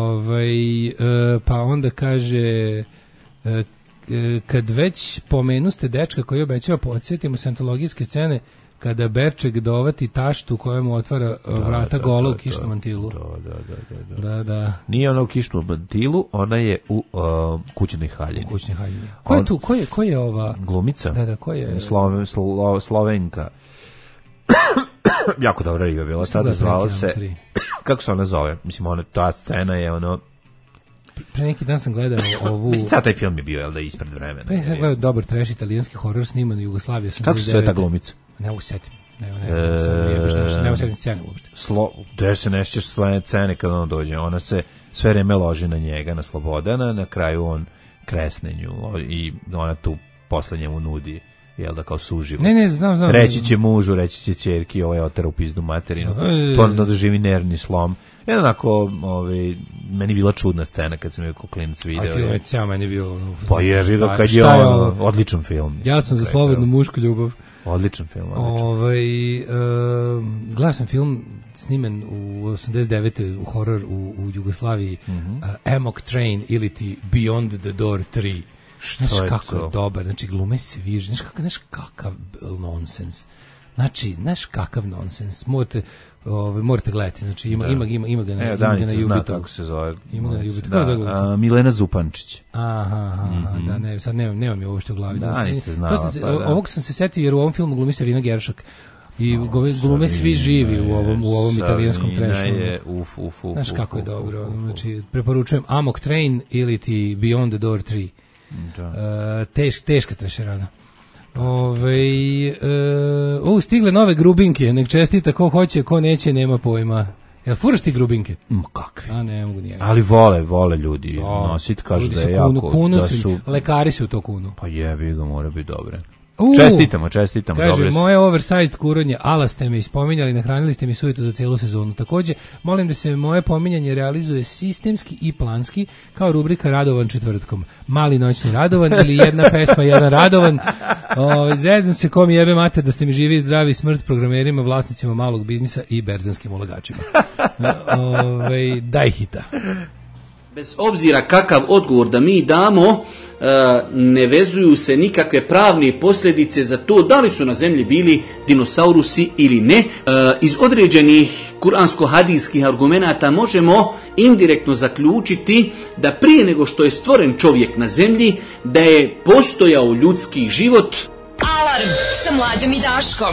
Pa onda kaže, kad već pomenuste dečka koji obećava, podsjetimo se antologijske scene kada Berček dovati taštu kojemu otvara vrata gola u kišnom mantilu. Da. Nije ona u kišnom mantilu, ona je u kućnoj haljini. Ko je tu? Ko je ova? Glumica. Da, ko je? Slovenka. Jako dobra riba bila. Sada zvala se... Kako se ona zove? Mislim, ta scena je ono... Pre neki dan sam gledao ovu... Mislim, sad taj film je bio, jel da, ispred vremena. Pre neki sam gledao dobar trash italijanski horor sniman u Jugoslaviji. Kako se sve ta glumica? Ne usetim. Ne usetim scene uopšte. Gde se nešćeš svoje scene kad ona dođe? Ona se sve vreme loži na njega, na Slobodana, na kraju on kresne nju i ona tu posle njemu nudi, jel da, kao suživo. Ne, znam. Reći će mužu, reći će ćerki, ovaj otera u pizdu materinu. To onda doživi nervni slom. Jednako, meni bila čudna scena kad sam je kao klinac video. A film je cijel meni bio... Pa je, kad je odličan film. Ja sam za slobodnu mušku ljubav. Odličan film. Gledao sam film snimen u 89. u horor u Jugoslaviji, Amok Train ili ti Beyond the Door 3. Znaš kako je dobar, znači glume se viže, znaš kakav nonsens. Znači, znaš kakav nonsens. Morate gledati, znači ima ga na YouTube. Kako se zove. Ima ga na YouTube. Milena Zupančić. Da, ne, sad nemam je ovo što u glavi. Danica znala. Ovog sam se setio jer u ovom filmu glumi Sarina Geršak. I glume svi živi u ovom italijanskom trešu. Znaš kako je dobro. Znači, preporučujem Amok Train ili ti Beyond the Door 3. Teška trešerana. Stigle nove grubinke, nek čestita ko hoće, ko neće, nema pojma. Jel furaš ti grubinke? Kakvi? A ne mogu nijedan. Ali vole ljudi nosit, kažu da je jako, da su... Lekari su to kunu. Pa jebi ga, mora biti dobre. Čestitamo. Kaže, moje oversized kuronje, ala ste me ispominjali, nahranili ste mi sujetu za cijelu sezonu. Takođe, molim da se moje pominjanje realizuje sistemski i planski, kao rubrika Radovan četvrtkom. Mali noćni Radovan ili jedna pesma, jedan Radovan. Zezam se kom jebe mater da ste mi živi i zdravi, smrt programerima, vlasnicima malog biznisa i berzanskim ulagačima. Daj hita. Bez obzira kakav odgovor da mi damo, ne vezuju se nikakve pravne posljedice za to da li su na zemlji bili dinosaurusi ili ne. Iz određenih kuransko-hadijskih argumenata možemo indirektno zaključiti da prije nego što je stvoren čovjek na zemlji, da je postojao ljudski život. Alarm sa Mlađom i Daškom.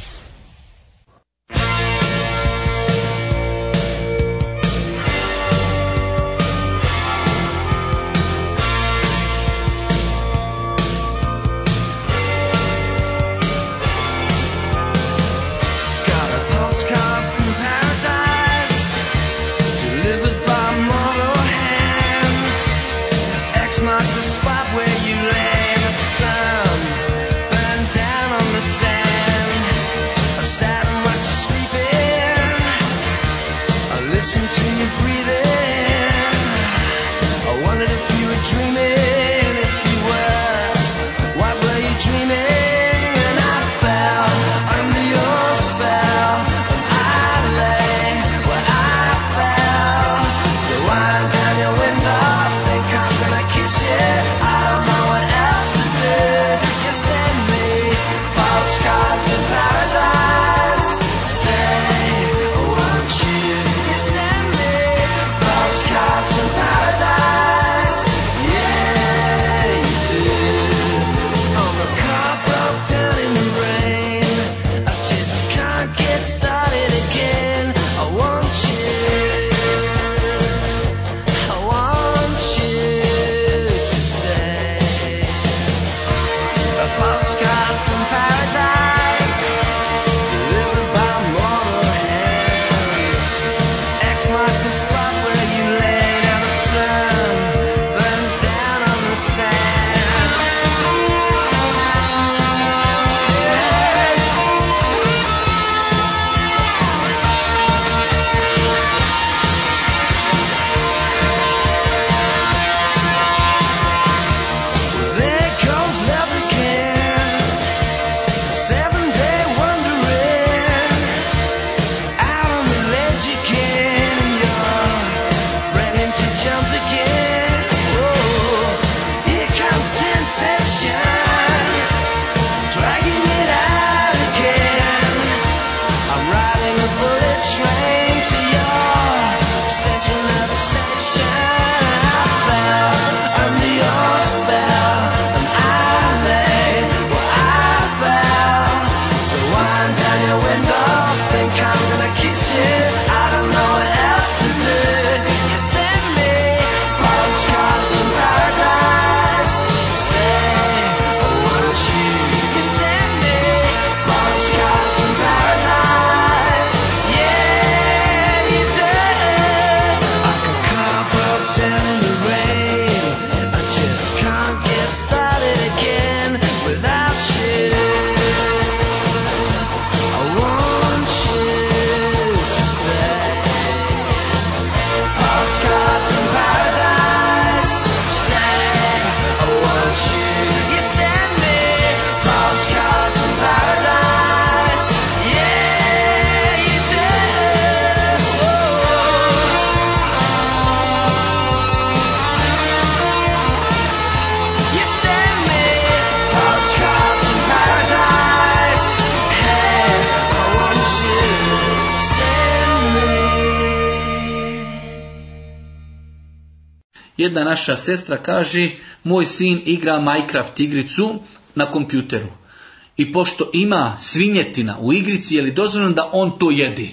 Jedna naša sestra kaže, moj sin igra Minecraft igricu na kompjuteru. I pošto ima svinjetina u igrici, je li dozvoljeno da on to jedi?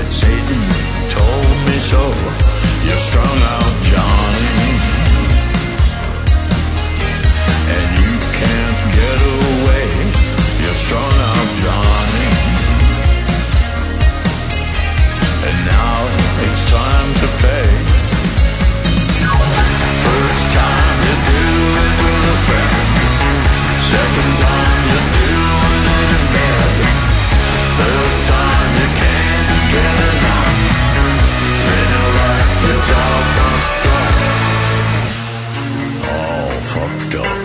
Satan told me so. You're strung out, Johnny, and you can't get away. You're strung out, Johnny, and now it's time to pay. First time you do it with a friend, second time you do it in bed, third time you can't get enough, then your life is all fucked up. All fucked up.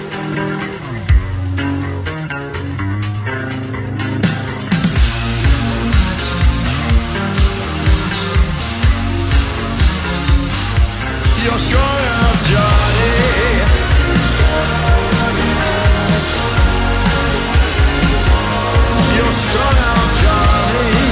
You're strung out, Johnny. You're strung out, Johnny.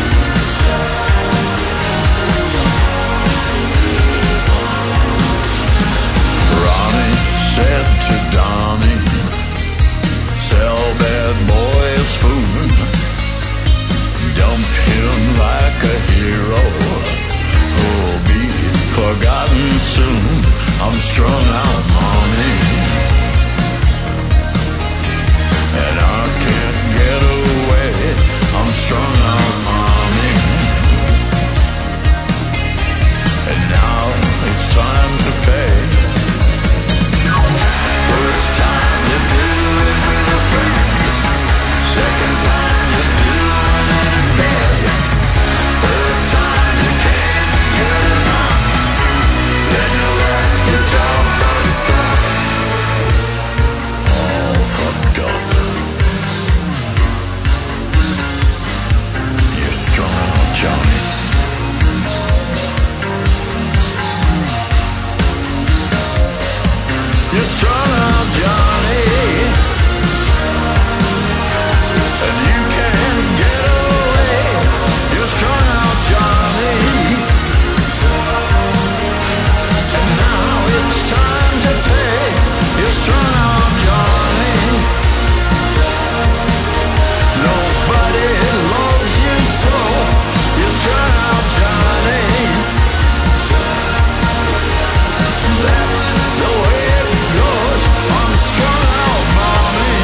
Ronnie said to Donnie, sell bad boys food, dump him like a hero who'll be forgotten soon. I'm strung out, mommy, and I can't get away. I'm strung out, mommy, and now it's time to pay. First time you do it with a friend, second time you do it in bed, third time you can't get enough, then your life is all fucked up. All fucked up. You're strung out, Johnny. You're strung out, Johnny, and you can't get away. You're strung out, Johnny, and now it's time to pay. You're strung out, Johnny. Nobody loves you so. You're strung out, Johnny. That's the way it goes. I'm strung out, mommy.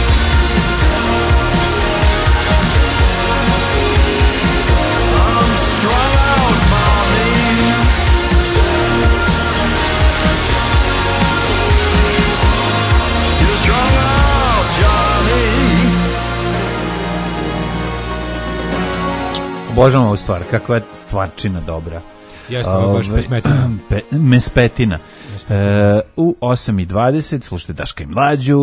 I'm strung out, mommy. You're strung out, Johnny. Obožavam ovu stvar, kakva je stvarčina dobra. Jeste, ovo baš pesmetina. Mespetina. U 8:20 slušajte Daška i Mlađu,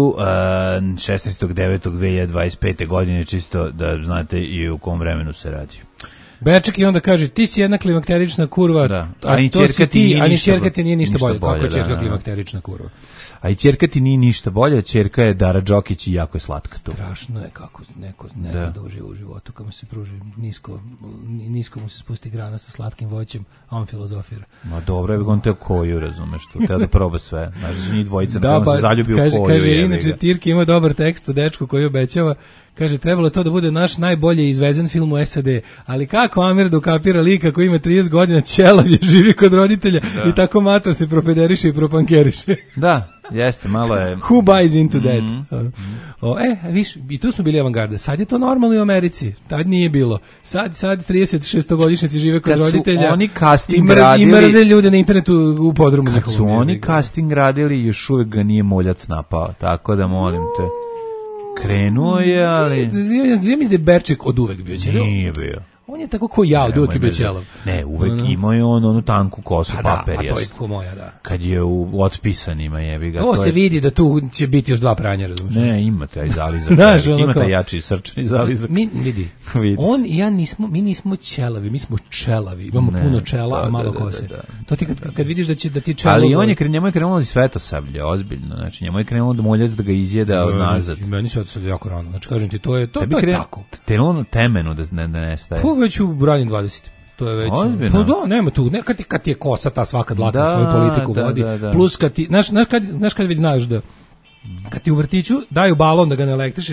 16.9.2025. godine, čisto da znate i u kom vremenu se radi. Beček i onda kaže, ti si jedna klimakterična kurva, Da. a ni to ćerka si ti nije ti, a ni ništa ćerka ti nije ništa bolje. Kako je da, ćerka da. klimakterična kurva? A i ćerka ti nije ništa bolja, ćerka je Dara Đokić i jako je slatka tu. Strašno je kako neko ne zna da uživa u životu, kad mu se pruži nisko mu se spusti grana sa slatkim voćem, a on filozofira. Ma dobro, je on te koju, razumeš, tu treba da proba sve. Znaš, njih dvojica da on se zaljubi u koju. Kaže, inače Tirki ima dobar tekst o dečku koji obećava. Kaže, trebalo je to da bude naš najbolje izvezen film u SAD, ali kako Amir dokapira lika koji ima 30 godina, ćelav je, živi kod roditelja i tako mator se propederiše i propankeriše. Da, jeste, malo je... Who buys into that? Viš, i tu smo bili avangarda. Sad je to normalno i u Americi. Tad nije bilo. Sad 36-godišnjaci žive kod roditelja. Oni casting radili... I mrze ljude na internetu u podrumu. Kad su oni casting radili, još uvijek ga nije muljac napao. Tako da molim te... Krenuo je, ali... Ja mislim da je Berček od uvek bio ćelav. Nije bio. On je tako ko ja, od uvek bio ćelav. Ne, uvek imao je on onu tanku kosu paperijast. A to je ko moja, da. Kad je u otpisanima, jebi ga. To se vidi da tu će biti još dva pranja, razumiješ? Ne, ima taj zalizak. Znaš, ima taj jači srčani zalizak. Vidi, on i ja mi nismo ćelavi, mi smo čelavi. Imamo puno čela, a malo kose. To ti kad vidiš da ti čelo... Ali on je njemu je krenulo i Svetosablje, ozbiljno. Znači, njemu je krenulo da muljac da ga izjeda od nazad. Meni Svetosablje jako rano. Znači, kažem ti, to je tako. Krenulo na temenu da nestaje. Već u ranim 20. To je već. Ozbiljno. Pa da, nema tu. Kad ti je kosa ta svaka dlaka svoju politiku vodi. Plus kad ti, znaš kad već znaš da kad ti u vrtiću daju balon da ga ne elektrišiš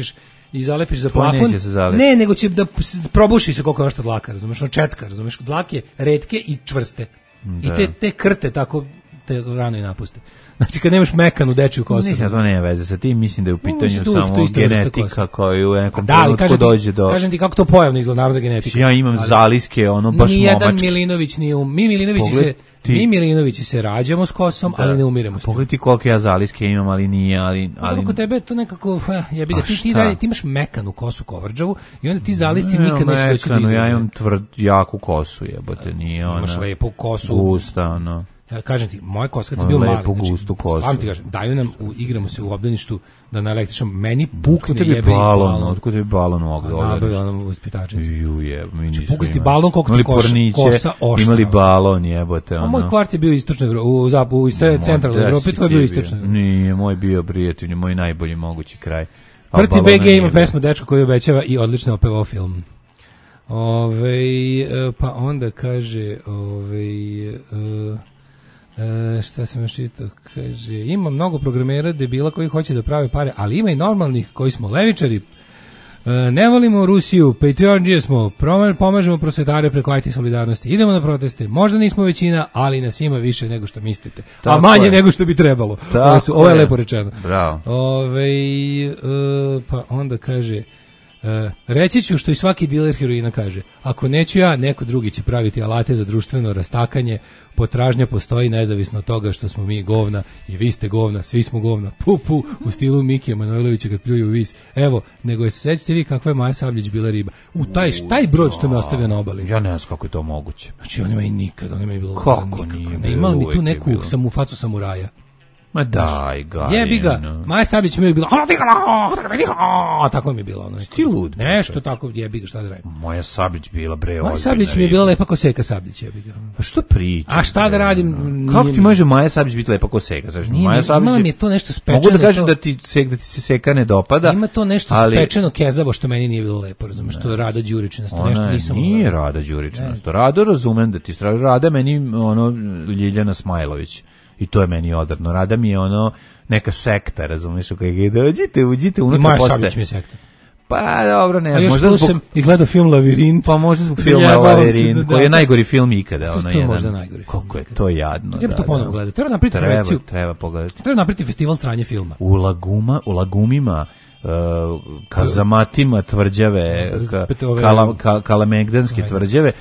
i zalepiš za To plafon. neće se zalepiti. Ne, nego će da probuši se koliko je nešto dlaka, razumeš, četka, razumeš, dlake retke i čvrste. I te krte tako te rano i napuste. Znači kad nemaš mekanu dečiju kosu. Mislim da to nema veze sa tim, mislim da je u pitanju to samo isto vrsta genetika kosa. koju u nekom Da, ali trenutku dođe do... kažem ti kako to pojavno izgleda narodna genetika. Ja imam zaliske, ono baš Nijedan momački. Milinović nije mi Milinovići se rađamo s kosom, ali ne umiremo s njom. Pogledaj ti koliko ja zaliske imam, ali nije, ali... Oko tebe je to nekako, jebi ga, ti imaš mekanu kosu kovrđavu i onda ti zalisci Ne, nikad neće doći do mekanu, izražaja. ja imam jaku kosu, jebote, nije ona... Imaš lepu kosu. Gusta, ono... Ja kažem ti, moja kosa kad sam bio mali, lepu, gustu kosu. stvarno ti kažem, daju nam, igramo se u obdaništu da na električnom, meni pukne Otkud jebe Otkud tebi balon u ogledu? Nabavio onom uspitačicu. Ju jebe, mi nismo Pukati imali. balon koliko ti Imali kosa porniće, oštra. imali balon, jebote, ono. A moj kvart je bio istočnoj Evropi, u centralnoj Evropi, tvoj je bio istočnoj Evropi. Nije, moj bio prijatelj, moj najbolji mogući kraj. Prti BG ima pesmu Dečko koji obećava i odlično opevao film. Pa onda kaže, šta sam još čitao, kaže, ima mnogo programera debila koji hoće da prave pare, ali ima i normalnih koji smo levičari, ne volimo Rusiju, patriotđije smo, pomažemo prosvetare preko IT solidarnosti, idemo na proteste, možda nismo većina, ali nas ima više nego što mislite, a manje nego što bi trebalo. Ovo je lepo rečeno. Bravo. Pa onda kaže, reći ću što i svaki diler heroina kaže, ako neću ja, neko drugi će praviti alate za društveno rastakanje, potražnja postoji nezavisno od toga što smo mi govna i vi ste govna, svi smo govna, pu, u stilu Mikija Manojlovića kad pljuju u vis. Evo, nego se sećate vi kakva je Maja Sabljić bila riba. Taj brod što me ostavio na obali. Ja ne znam kako je to moguće. Znači, on ima i nikad, on ima i bilo... Kako nije? Ne imali mi tu neku facu samuraja. Ma daj ga. Jebi ga. Maja Sablić mi je bila tako mi je bila. Ti lud. Nešto tako, jebi ga, šta da radim. Maja Sablić bila bre. Maja Sablić mi je bila lepa ko Seka Sablić, jebi ga. Pa što pričaš? A šta da radim? Kako ti može Maja Sablić biti lepa ko Seka? Maja Sablić mi je to nešto spečeno. Mogu da kažem da ti se Seka ne dopada. Ima to nešto spečeno kezavo što meni nije bilo lepo, razumeš, što je Rada Đuričinasto, nešto nisam. Nije Rada Đuričinasto. Rado razumem da ti Rada meni ono Ljiljana Smajlović. I to je meni odavno. Rada mi je ono neka sekta, razumiješ, u kojeg dođite, uđite unutra. Maja Sablić mi je sekta. Pa dobro, ne znam. Možda sam i gledao film Lavirint. Pa možda zbog filma Lavirint, koji je najgori film ikada. To je možda najgori film. Kako je to jadno. Treba to ponovno gledati. Treba napraviti projekciju. Treba pogledati. Treba napraviti festival sranje filma. U Lagumima, kazamatima tvrđave, kalamegdanske tvrđave,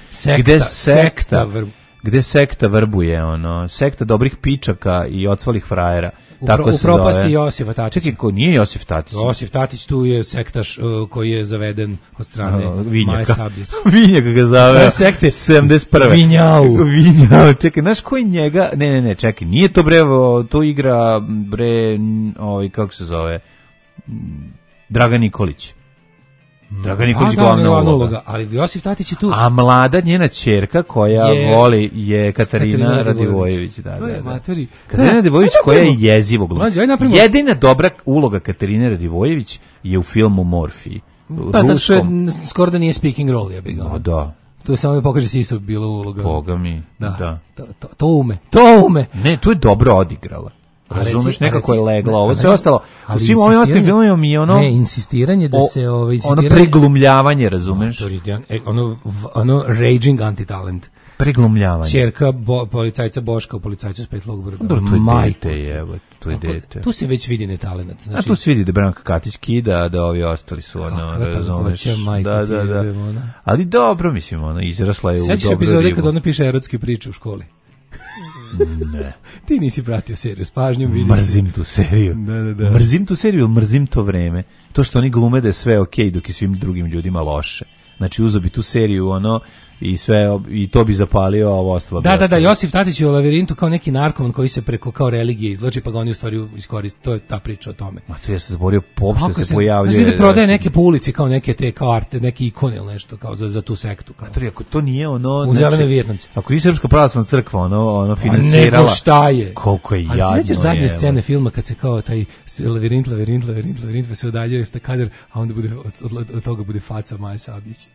gde sekta vrbuje, sekta dobrih pičaka i ocvalih frajera. Tako se zove. U propasti Josifa Tatića. Čekaj, ko nije Josif Tatić? Josif Tatić tu je sektaš koji je zaveden od strane Maje Sablić. Vinjaka ga zove. Sekte 71. Vinjau. Čekaj, znaš koji njega? Ne, čekaj, nije to bre, to igra bre, kako se zove? Dragan Nikolić. Dragan Nikolić glavna uloga. Ali Josif Tatić je tu. A mlada njena ćerka koja voli je Katarina Radivojević. To je materi. Katarina Radivojević koja je jezivo glumca. Jedina dobra uloga Katarine Radivojević je u filmu Morfiji. Pa zato što skoro da nije speaking role, ja bih ga. Da. To samo mi pokaže Sisov bila uloga. Boga mi. Da. To ume. Ne, to je dobro odigrala. Razumeš, nekako je legla, ovo sve ostalo. U svim ovim ostalim filmima mi je ono... Ne, insistiranje da se... Ono preglumljavanje, razumeš? Ono raging anti-talent. Preglumljavanje. Čerka policajca Boška u Policajcu s Petlog Brda. Dobro, to je dete, jevo, to je dete. Tu se već vidi netalent. A tu se vidi da Branka Katić kida, da ovi ostali su, razumeš? Da. Ali dobro, mislim, izrasla je u dobro ribu. Sjećaš epizode kad ona piše erotske priče u školi? Ne. Ti nisi pratio seriju s pažnjom, vidiš. Mrzim tu seriju. Da. Mrzim tu seriju, mrzim to vreme. To što oni glume da je sve okej dok je svim drugim ljudima loše. Znači uzo bi tu seriju i sve i to bi zapalio, a ovo ostalo. Da, Josif Tatić je u Lavirintu kao neki narkoman koji se preko kao religije izvlači, pa ga oni u stvari iskoriste. To je ta priča o tome. Ma to ja se zaborio, popšte se pojavljuje. Znači da prodaje neke po ulici kao neke te kao arte, neki ikone ili nešto kao za tu sektu kao. Ako to nije u zelene Vijetnamce. Ako nije Srpska pravoslavna crkva ono finansirala. Nego šta je? Koliko je jadno. Ali sećaš zadnje scene filma kad se kao taj Lavirint pa se udaljuje ste kadar, a onda bude od toga bude faca Maje Sablić.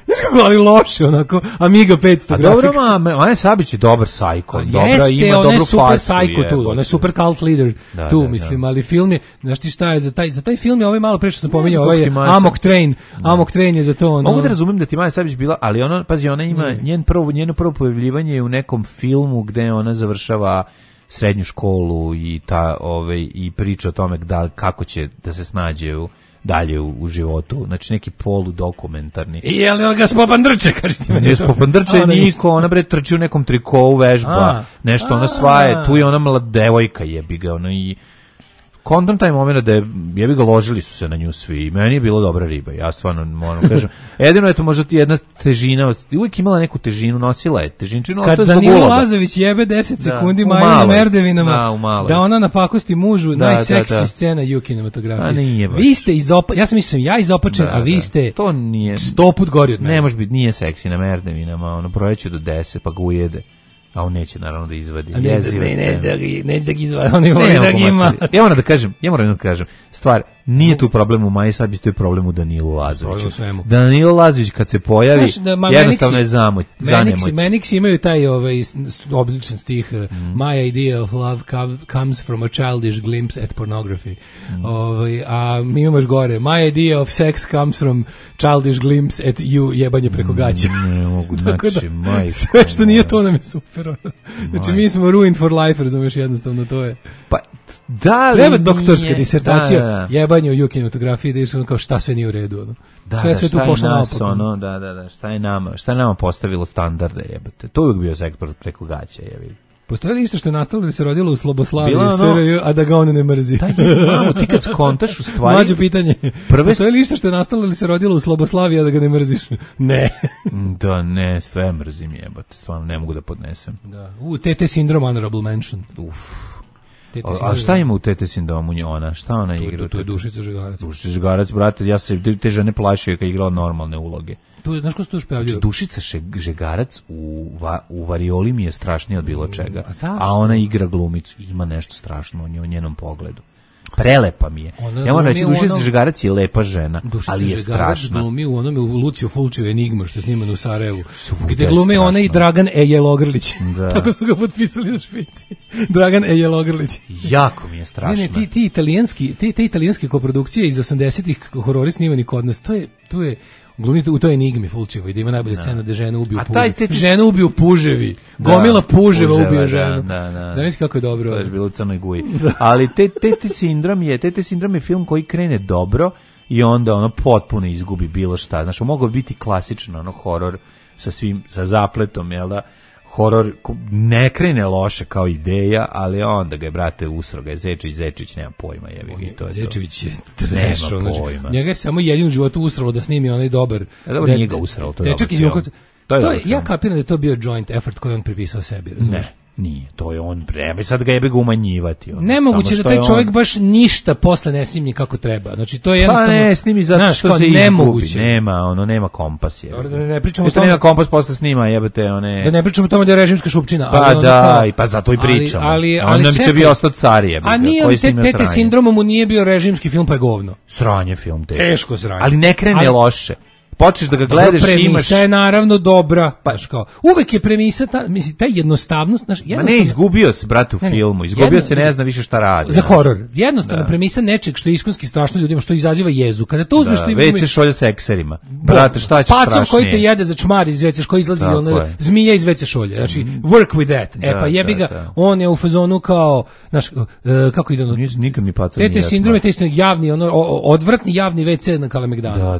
Znaš kako, ali loše, onako, Amiga 500 A grafika. dobro, Maja Sabić je dobar sajko, dobra, Jeste, ima ona je dobru super facu. psycho tu, ona je super cult leader tu, mislim, ali film je, znaš ti šta je, za taj film je ovaj malo pre što sam pominjao, ovaj je Amok Train je za to. Mogu da razumem da ti Maja Sabić bila, ali ona, pazi, ona ima, njeno prvo pojavljivanje je u nekom filmu gde ona završava srednju školu i i priča o tome kako će da se snađe dalje u životu, znači neki poludokumentarni. Je li on ga spopandrče, kažete mi? Nije spopandrče niko, ona bre trči u nekom trikovu, vežba, nešto, ona svaje, tu je ona mlada devojka, jebi ga, ona i kontam taj moment da jebi ga, ložili su se na nju svi i meni je bilo dobra riba, ja stvarno moram kažem. Jedino je to možda jedna težina, uvijek imala neku težinu, nosila je težinčinu, ali to je zbog uloga. Kad Danilo Lazović jebe 10 sekundi Maja Merdevinama, da ona napakosti mužu, najseksi scena ju kinematografije. Vi ste ja sam mislim, ja izopačen, a vi ste to nije 100 put gori od mene. Ne može biti, nije seksi na Merdevinama, ono brojeće do 10 pa ga ujede. A on neće naravno da izvadi. Neće da ga izvadi, on je da ga ima. Ja moram da kažem, stvar, nije tu problem u Maji Sabić, to je problem u Danilu Lazoviću. Danilo Lazović kad se pojavi, jednostavno je zanemoć. Meniksi imaju taj obličan stih, My idea of love comes from a childish glimpse at pornography. A mi imamo još gore, My idea of sex comes from childish glimpse at you, jebanje preko gaća. Ne mogu, znači, majko. Sve što nije to nam je super. Znači mi smo ruined for life, razumiješ, jednostavno to je. Pa da li treba doktorska disertacija jebanje u kinematografiji, da je kao šta sve nije u redu. Šta je sve tu pošlo naopak. Šta je nama postavilo standarde, jebate. To je uvijek bio sektor preko gaća, jebi. Postoje li isto što je nastalo da se rodilo u Sloboslaviji, SRJ, a da ga on ne mrzi? Mamo, ti kad skontaš u stvari... Mlađe pitanje. Postoje li isto što je nastalo da se rodilo u Sloboslaviji, a da ga ne mrziš? Ne. Da, ne, sve mrzim, jebate. Stvarno ne mogu da podnesem. TT sindrom, honorable mention. A šta ima u TT sindromu ona? Šta ona igra? To je Dušica Žegarac. Dušica Žegarac, brate, ja se te žene plašio kad je igrala normalne uloge. Znaš ko se tu još pojavljaju? Dušica Žegarac u varioli mi je strašnije od bilo čega. A ona igra glumicu. Ima nešto strašno u njenom pogledu. Prelepa mi je. Ja moram reći, Dušica Žegarac je lepa žena, ali je strašna. Dušica glumi u onome u Lucio Fulčiju Enigma, što je snimano u Sarajevu. Gde glume ona i Dragan Jelogrlić. Tako su ga potpisali na špici. Dragan Jelogrlić. Jako mi je strašno. Ne, te italijanske koprodukcije iz 80-ih horori snimani kod nas, to je glumite u toj Enigmi Fulčevoj, da ima najbolja scena da ženu ubiju puževi. Ženu ubiju puževi. Gomila puževa ubije ženu. Zamisli kako je dobro. To je bilo u Crnoj Guji. Ali TT sindrom je film koji krene dobro i onda ono potpuno izgubi bilo šta. Znači, mogao biti klasičan horor sa zapletom, jel da? Horor ne krene loše kao ideja, ali onda ga je, brate, usro ga je Zečić nema pojma, jebi ga. Zečević je trash, njega je samo jedin u životu usralo da snimi onaj dobar. Dobro, nije ga usralo, to je dobar. Ja kapiram da je to bio joint effort koji on pripisao sebi, razumiješ? Nije, to je on, sad ga jebe ga umanjivati. Nemoguće da taj čovjek baš ništa posle ne snimi kako treba. Znači to je jednostavno. Pa ne, snimi zato što se izgubi. Nema kompas. Ne pričamo o tome. Nema kompas posle snima, jebate one. Da ne pričamo o tome da je režimska šupčina. Pa da, pa zato i pričamo. Ali će bi ostao car, jebate. A nije li TT sindromom mu nije bio režimski film, pa je govno. Sranje film, teško sranje. Ali ne krene loše. Počneš da ga gledaš i imaš... Premisa je naravno dobra. Uvek je premisa, ta jednostavnost... Ma ne, izgubio se, brate, u filmu. Izgubio se, ne zna više šta radi. Za horor. Jednostavna premisa nečeg što je iskonski strašno ljudima, što izaziva jezu. Kada to uzmeš... WC šolja sa ekserima. Brate, šta ćeš strašnije? Pacom koji te jede za čmar iz WC, koji izlazi zmija iz WC šolje. Znači, work with that. Pa jebi ga, on je u fazonu kao... Kako ide ono... Nikad mi pacom nije. TT sindrom je testo javni, odvratni javni WC na Kalemegdanu.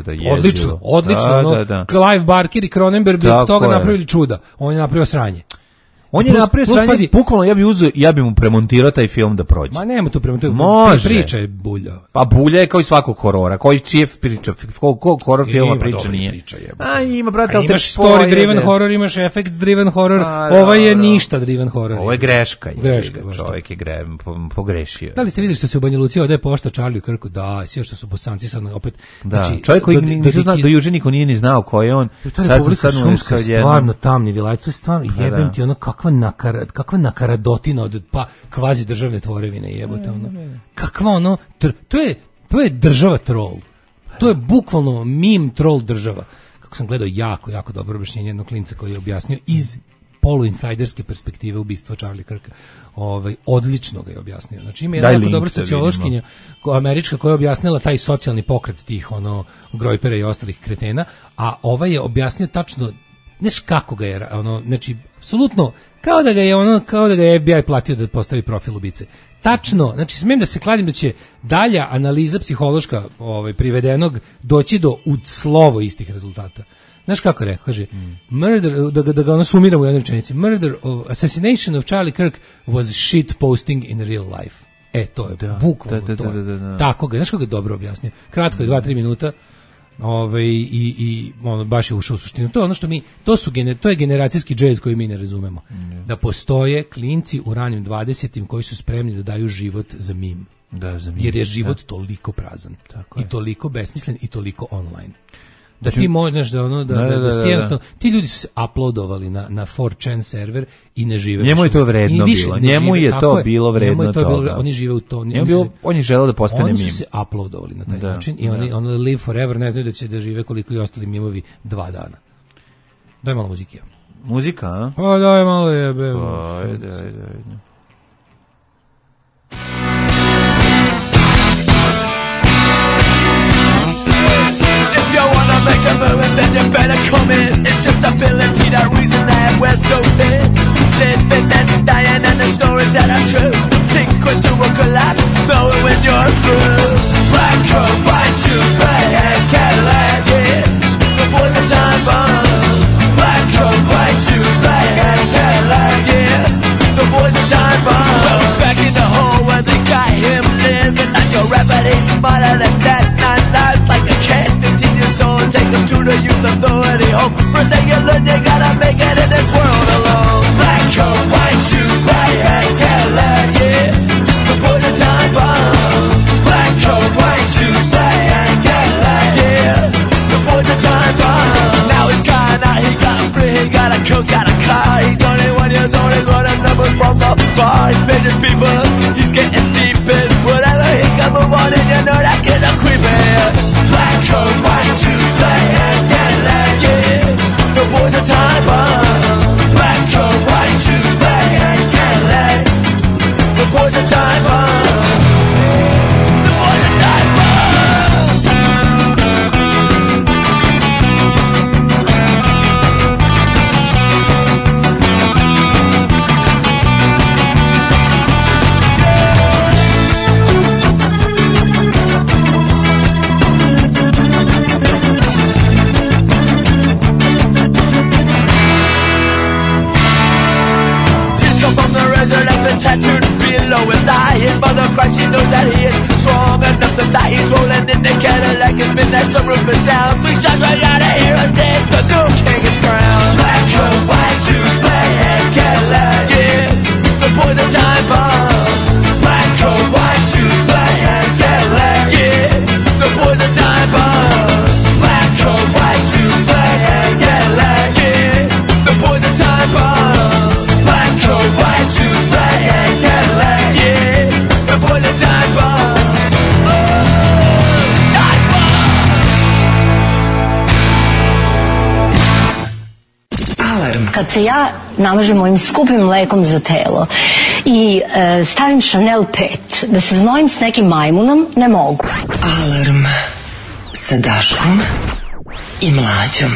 Odlično, Clive Barker i Cronenberg bi od toga napravili čuda. On je napravio sranje. On je napravio sranje, bukvalno ja bi mu premontirao taj film da prođe. Ma nema tu premontirao, priča je bulja. Pa bulja je kao i svakog horora, koji čije priča, horor filma priča nije. Ima, brate, ali imaš story driven horor, imaš effect driven horor, ovo je ništa driven horor. Ovo je greška, čovjek je pogrešio. Da li ste vidjeli što se u Banja Luci odaje pošta Charlie Kirku? Da, sve što su Bosanci sad opet. Da, čovjek koji nisu znali, do juče niko nije ni znao ko je on. Sad šumska stvarno tamni vilaj, to je stvarno jebem ti ono kakva nakaradotina od kvazi državne tvorevine, jebote ono. Kakva ono, to je država troll. To je bukvalno meme troll država. kako sam gledao jako dobro objašnjenje jednog klinca koji je objasnio iz poluinsajderske perspektive ubistva Charlie Kirka. Odlično ga je objasnio. Znači ima jedna jako dobra sociološkinja američka koja je objasnila taj socijalni pokret tih grojpera i ostalih kretena, a ovaj je objasnio tačno znaš kako ga je znači apsolutno kao da ga je FBI platio da postavi profil ubice. Tačno, znači smijem da se kladim da će dalja analiza psihološka privedenog doći do u slovo istih rezultata. Znaš kako je rekao, kaže, murder, da ga ono sumiramo u jednoj rečenici, assassination of Charlie Kirk was shit posting in real life. To je bukvalno to. Tako ga, znaš kako je dobro objasnio. Kratko je 2-3 minuta, i baš je ušao u suštinu. To je ono što to je generacijski džez koji mi ne razumemo. Da postoje klinci u ranim 20-im koji su spremni da daju život za mim. Jer je život toliko prazan. I toliko besmislen i toliko online. Da ti možeš da jednostavno ti ljudi su se uploadovali na 4chan server i ne žive. Njemu je to vredno bilo. Njemu je to bilo vredno toga. Oni žive u to. On je želeo da postane mim. Oni su se uploadovali na taj način i oni live forever, ne znaju da će da žive koliko i ostali mimovi 2 dana. Daj malo muzike. Muzika, a? Pa daj malo jebe. Ajde. If you wanna make a move, then you better come in. It's just ability, that reason that we're so thin. Living and dying, and the stories that are true. Sink into a collapse, knowing when you're through. Black coat, white shoes, red hair, Cadillac, yeah. The boys are time bomb. Black coat, white shoes, red hair, Cadillac, yeah. The boys are time bomb. Well, back in the hole where they got him living, and your remedy smarter than that. 9 lives like a cat, 15 years old. Take them to the youth authority home. First thing you learn, you gotta make it in this world alone. Black coat, white shoes, black hat, Cadillac, yeah. The boys are time bomb. Black coat, white shoes, black hat, Cadillac, yeah. The boys are time bomb. Now he's crying out, he got a free, he got a coat, got a car. He's 21 years old, he's running numbers from the bar. He's paying his people, he's getting deep in whatever he can move on, and you know that kid's a creepin'. Black coat, white shoes, black hat, Cadillac, yeah. The boys are time bomb. Black coat, white shoes, black hat, Cadillac. The boys are time bomb. The boys are time bomb. Tattooed below his eye. His mother cries, she knows that he is strong enough to die. He's rolling in the Cadillac, his midnight sunroof is down. 3 shots right out of here and dead. The new king is crowned. Black coat, white shoes, black hat, Cadillac, yeah. The boys are time bomb. Black coat, white shoes, black hat, Cadillac, yeah. The boys are time bomb. Black coat, white shoes, black hat, Cadillac, yeah. The boys are time bomb. Black coat, white shoes, black hat, Cadillac, yeah. The boys are time bomb. Time bomb. Alarm. Kad se ja namažem mojim skupim mlekom za telo i stavim Chanel 5, da se znojim s nekim majmunom, ne mogu. Alarm sa Daškom i Mlađom.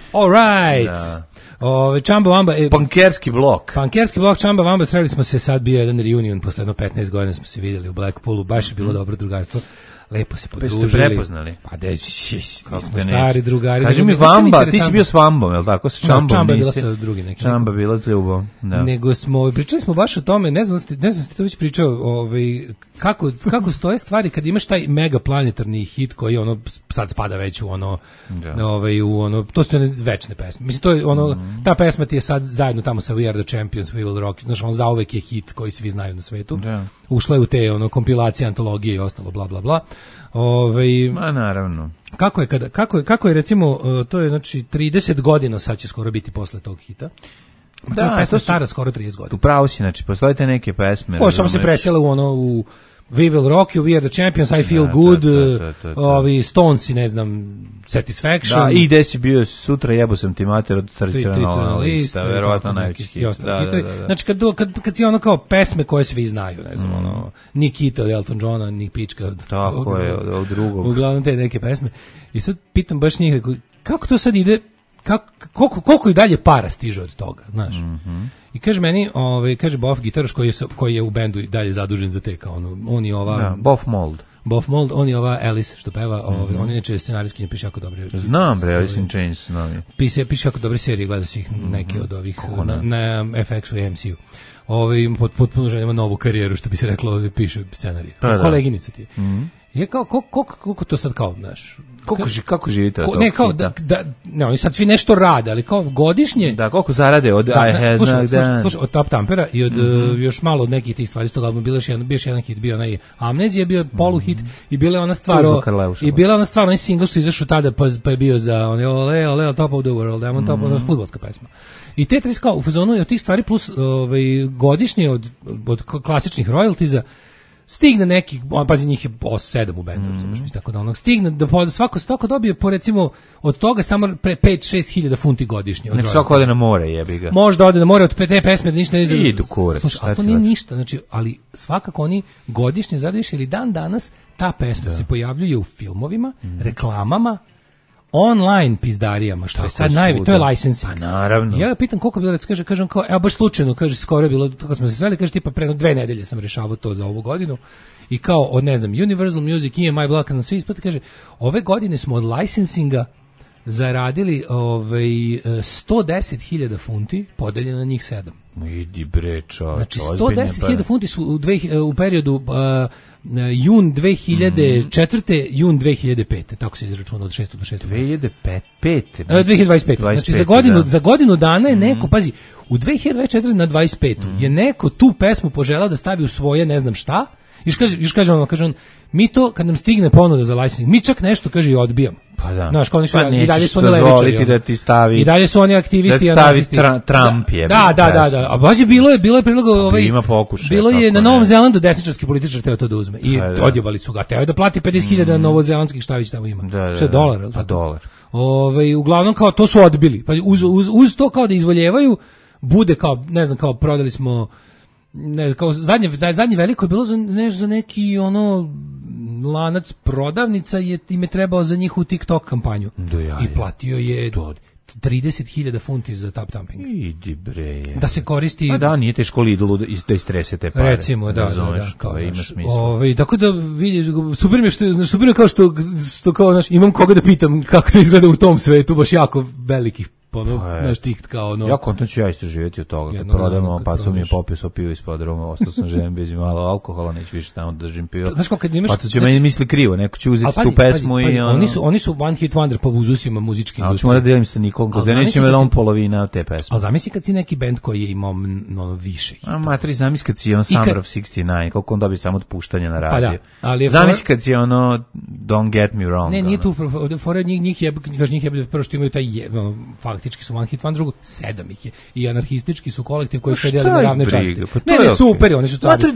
All right. Da. Čamba Vamba. Pankerski blok. Pankerski blok, Čamba Vamba, sreli smo se, sad bio jedan reunion, posle jedno 15 godina smo se videli u Blackpoolu, baš je bilo dobro drugarstvo. Lepo se podružili. Ste prepoznali? Pa mi smo stari drugari. Kaži mi Vamba, ti si bio s Vambom, je li tako? S Čambom Čamba nisi? bila sa drugim nekim. Čamba bila s Ljubom, da. Nego pričali smo baš o tome, ne znam ste to već pričao, kako stoje stvari kad imaš taj mega planetarni hit koji ono sad spada već u ono, to su one večne pesme. Mislim, to je ono, ta pesma ti je sad zajedno tamo sa We Are The Champions, We Will Rock, znaš, on zauvek je hit koji svi znaju na svetu. Da. Ušla je u te kompilacije, antologije i ostalo, bla, bla, bla. Ma naravno. Kako je recimo, to je znači 30 godina sad će skoro biti posle tog hita. Da, pesma stara skoro 30 godina. Upravo si, znači, postoje te neke pesme. Samo se presjela u We Will Rock You, We Are The Champions, I Feel Good, ovi Stones i ne znam, Satisfaction. Da, i gde si bio sutra, jebo sam ti mater od tradicionalna lista, verovatno najveći hit. Znači, kad si ono kao pesme koje svi znaju, ne znam, ono, ni Kita od Elton Johna, ni Pička od... Tako je, od drugog. Uglavnom te neke pesme. I sad pitam baš njih, kako to sad ide, koliko i dalje para stiže od toga, znaš? I kaže meni, kaže Boff gitaraš koji je u bendu i dalje zadužen za te, kao ono, on je ova... Boff Mold, on je ova Alice što peva, on je neče scenarijski, piše jako dobre. Znam bre, Alice in Chains, znam. Piše jako dobre serije, gledao si ih neke od ovih na FX-u i MC-u. Potpuno želimo novu karijeru, što bi se reklo, piše scenarije. Koleginica ti je. Je kao, koliko to sad kao, znaš... Kako živite od tog ne, kao hita? Ne, oni sad svi nešto rade, ali kao godišnje... Da, koliko zarade od I Had No Dance? Slušaj, od Top Tampera i od još malo od nekih tih stvari s toga albuma, bio jedan hit, bio onaj Amnezija, bio poluhit i bila je ona stvar... I bila je ona stvar, onaj single što izašao tada, pa je bio za ole, Top of the World, I'm on top of the fudbalska pesma. I te tri kao u fazonu je od tih stvari plus godišnje od klasičnih royaltiza stigne neki, pazi njih je 7 u bendu, tako da onog stigne da svako dobije po recimo od toga samo 5-6 hiljada funti godišnje. Nek svako ode na more, jebi ga. Možda ode na more od te pesme da ništa ne ide. Idu kurac. Slušaj, ali to nije ništa, znači, ali svakako oni godišnje zaradiš ili dan danas ta pesma se pojavljuje u filmovima, reklamama, online pizdarijama, što je sad najveće, to je licensing. Pa naravno. Ja ga pitam koliko bilo, kažem kao, evo baš slučajno, kaže, skoro je bilo, kad smo se sreli, kaže, tipa preno 2 nedelje sam rešavao to za ovu godinu i kao, od ne znam, Universal Music, EMI Block, kad nam sve isplati, kaže, ove godine smo od licensinga zaradili 110.000 funti, podeljeno na njih 7. Idi bre, čovječ. Znači, 110.000 funti su u periodu jun 2004. jun 2005. Tako se izračuna od 6. do 6. 2025. Znači, za godinu dana je neko, pazi, u 2024. na 25. je neko tu pesmu poželao da stavi u svoje ne znam šta. Još kaže on, mi to, kad nam stigne ponuda za licensing, mi čak nešto, kaže, i odbijamo. Pa da. Znaš, kao i dalje su oni levičari. Da ti stavi, i dalje su oni aktivisti. Da stavi Trump je. Da. A baš je bilo je predlog ima pokušaj. Bilo je na Novom Zelandu desničarski političar teo to da uzme. I odjebali su ga. Teo da plati 50.000 novozelandskih šta već tamo ima. Što je dolar, pa dolar. Uglavnom kao to su odbili. Pa uz to kao da izvoljevaju, bude kao, ne znam, kao prodali smo, ne, kao zadnje veliko je bilo za neki ono lanac prodavnica im je trebao za njihovu TikTok kampanju. I platio je 30.000 funti za tap tamping. Idi bre. Da se koristi. A da, nije teško Lidlu da istrese te pare. Recimo, da, kao ima smisla. Tako da vidiš, super mi kao što kao, znaš, imam koga da pitam kako to izgleda u tom svetu, baš jako velikih naš tih kao ono. Ja kontam ću ja isto živjeti od toga. Kad prodamo, Paco mi je popio so pivo iz podruma, ostao sam željen bez malo alkohola, neću više tamo da držim pivo. Znaš kako kad imaš... Paco će meni misli krivo, neko će uzeti tu pesmu i ono... Oni su one hit wonder po uzusima muzičke industrije. Ali ćemo da delim sa Nikolom, kada nećemo da on polovina te pesme. A zamisli kad si neki band koji je imao više hita. A matri, zamisli kad si on Summer of 69, koliko on dobije samo od puštanja na radio. Pa da, zamisli kad si ono Don't Get Me Wrong. Ne, nije tu, njih je prvo što imaju taj faktički su one hit wonder, drugo 7 ih je. I anarhistički su kolektiv koji sve deli na ravne časti. Ne, super, oni su cari.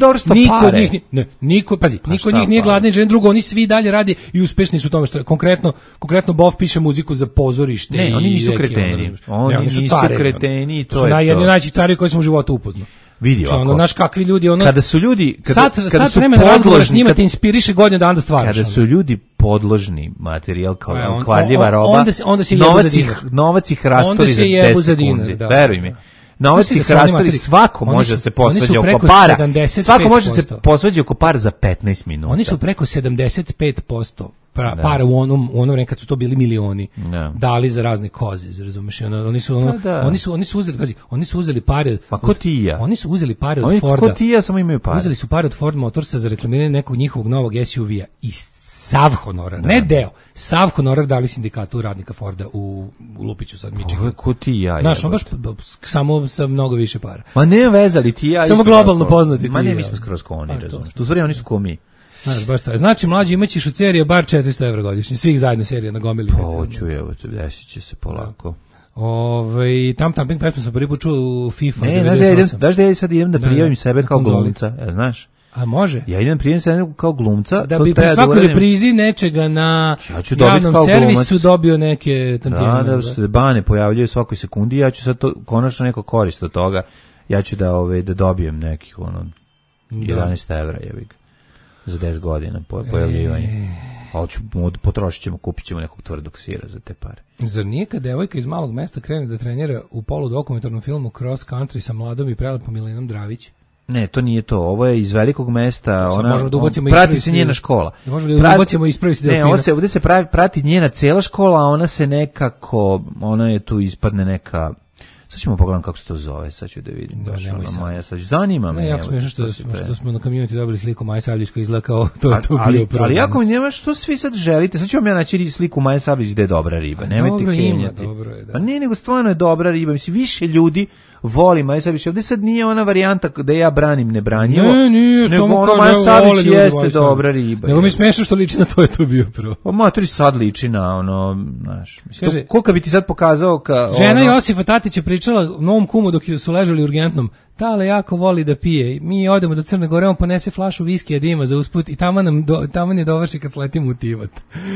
Niko od njih nije gladan i željen, drugo, oni svi dalje rade i uspešni su u tome što konkretno Boff piše muziku za pozorište. Ne, oni nisu kreteni. Oni nisu kreteni, to je to. Su jedni najveći cari koji sam u životu upoznao. Vidi ovako. Znaš kakvi ljudi, kada su ljudi, kada su podložni, njima te inspiriše godinu dana da stvaraš. Kada su ljudi podložni materijal kao on- kvarljiva on- roba. onda se jebu za dinar. Novac ih Onda rastori se za jebu 10 za dinar, sekundi. da. Veruj mi. Novac Mislim da ih su oni rastori, materi- svako oni može su- da se oni su posvađa oko preko para. 75%. Svako može da se posvađa oko para za 15 minuta. Oni su preko 75% Da. para u onom vreme kad su to bili milioni Da. dali za razne koze, razumeš? Oni su ono, Pa da. oni su uzeli, pazi, oni su uzeli pare. Pa ko ti i ja? Oni su uzeli pare od Oni Forda. ko ti i ja samo imaju pare. Uzeli su pare od Ford Motorsa za reklamiranje nekog njihovog novog SUV-a i sav honorar, ne deo, sav honorar dali sindikatu radnika Forda u Lupiću sad Ovo Michigan. je ko ti i ja. Znaš, on baš jebote. samo sa mnogo više para. Ma ne vezali ti i ja. Samo isto globalno tako. poznati Ma ti i ne, ja. mi smo skroz ko oni, A, to. razumiješ. U stvari oni su ko mi. Znaš, baš tako. Znači, mlađi imaćeš od serije bar 400 evra godišnje, svih zajedno serija na gomili. Hoću, evo te, desit će se polako. Tam Tamping pesmu sam prvi put čuo u FIFA Ne, 98. znaš da ja sad idem da Da, prijavim da, sebe na kao konzoli. glumca, znaš? A može? Ja idem prijavim sebe kao glumca. Da to bi treba pri svakoj uradim. reprizi nečega na Ja ću dobiti javnom kao servisu glumac. dobio neke tantijeme. Da se bane pojavljaju svakoj sekundi, ja ću sad to, konačno neko korist od toga, ja ću da dobijem nekih, 11 evra, jebi ga, za 10 godina pojavljivanje. Potrošit ćemo, kupit ćemo nekog tvrdog sira za te pare. Zar nije kad devojka iz malog mesta krene da trenira u poludokumentarnom filmu Cross Country sa mladom i prelepom Milenom Dravić? Ne, to nije to. Ovo je iz velikog mesta. Sad Ona možemo da ubacimo prati ispravi se se- njena škola. Možemo da ubacimo ispravi se Ne, delfina. ovdje se prati njena cela škola, a ona se nekako, ona je tu ispadne neka. Sad ćemo pogledati kako se to zove, sad ću da vidim. Da, baš nemoj ono, sad. Maja, sad zanima me. Ne, jako evo, smiješno što smo na community dobili sliku Maje Sabljić koja izgleda kao to je tu bio program. Ali jako mi nema što svi sad želite. Sad ću vam ja naći sliku Maje Sablić gde je dobra riba. Nemojte dobro ima, kenjati. dobro je, da. Pa ne, nego stvarno je dobra riba. Mislim, više ljudi voli Maja Sablić. Ovdje sad nije ona varijanta da ja branim nebranjivo. Ne, nije, nego samo ono kao Maja da vole Sablić ljudi jeste Maju dobra Sablić. riba. Nego mi smešno što liči na to je tu bio prvo. Pa matori sad liči na ono, znaš, mislim, Kaže- koliko bi ti sad pokazao Žena ono, Josifa Tatić je pričala novom kumu dok su ležali u urgentnom. Tale jako voli da pije. Mi odemo do Crne Gore, on ponese flašu viskija da ima za usput i taman je dovrši kad sletimo u Tivat.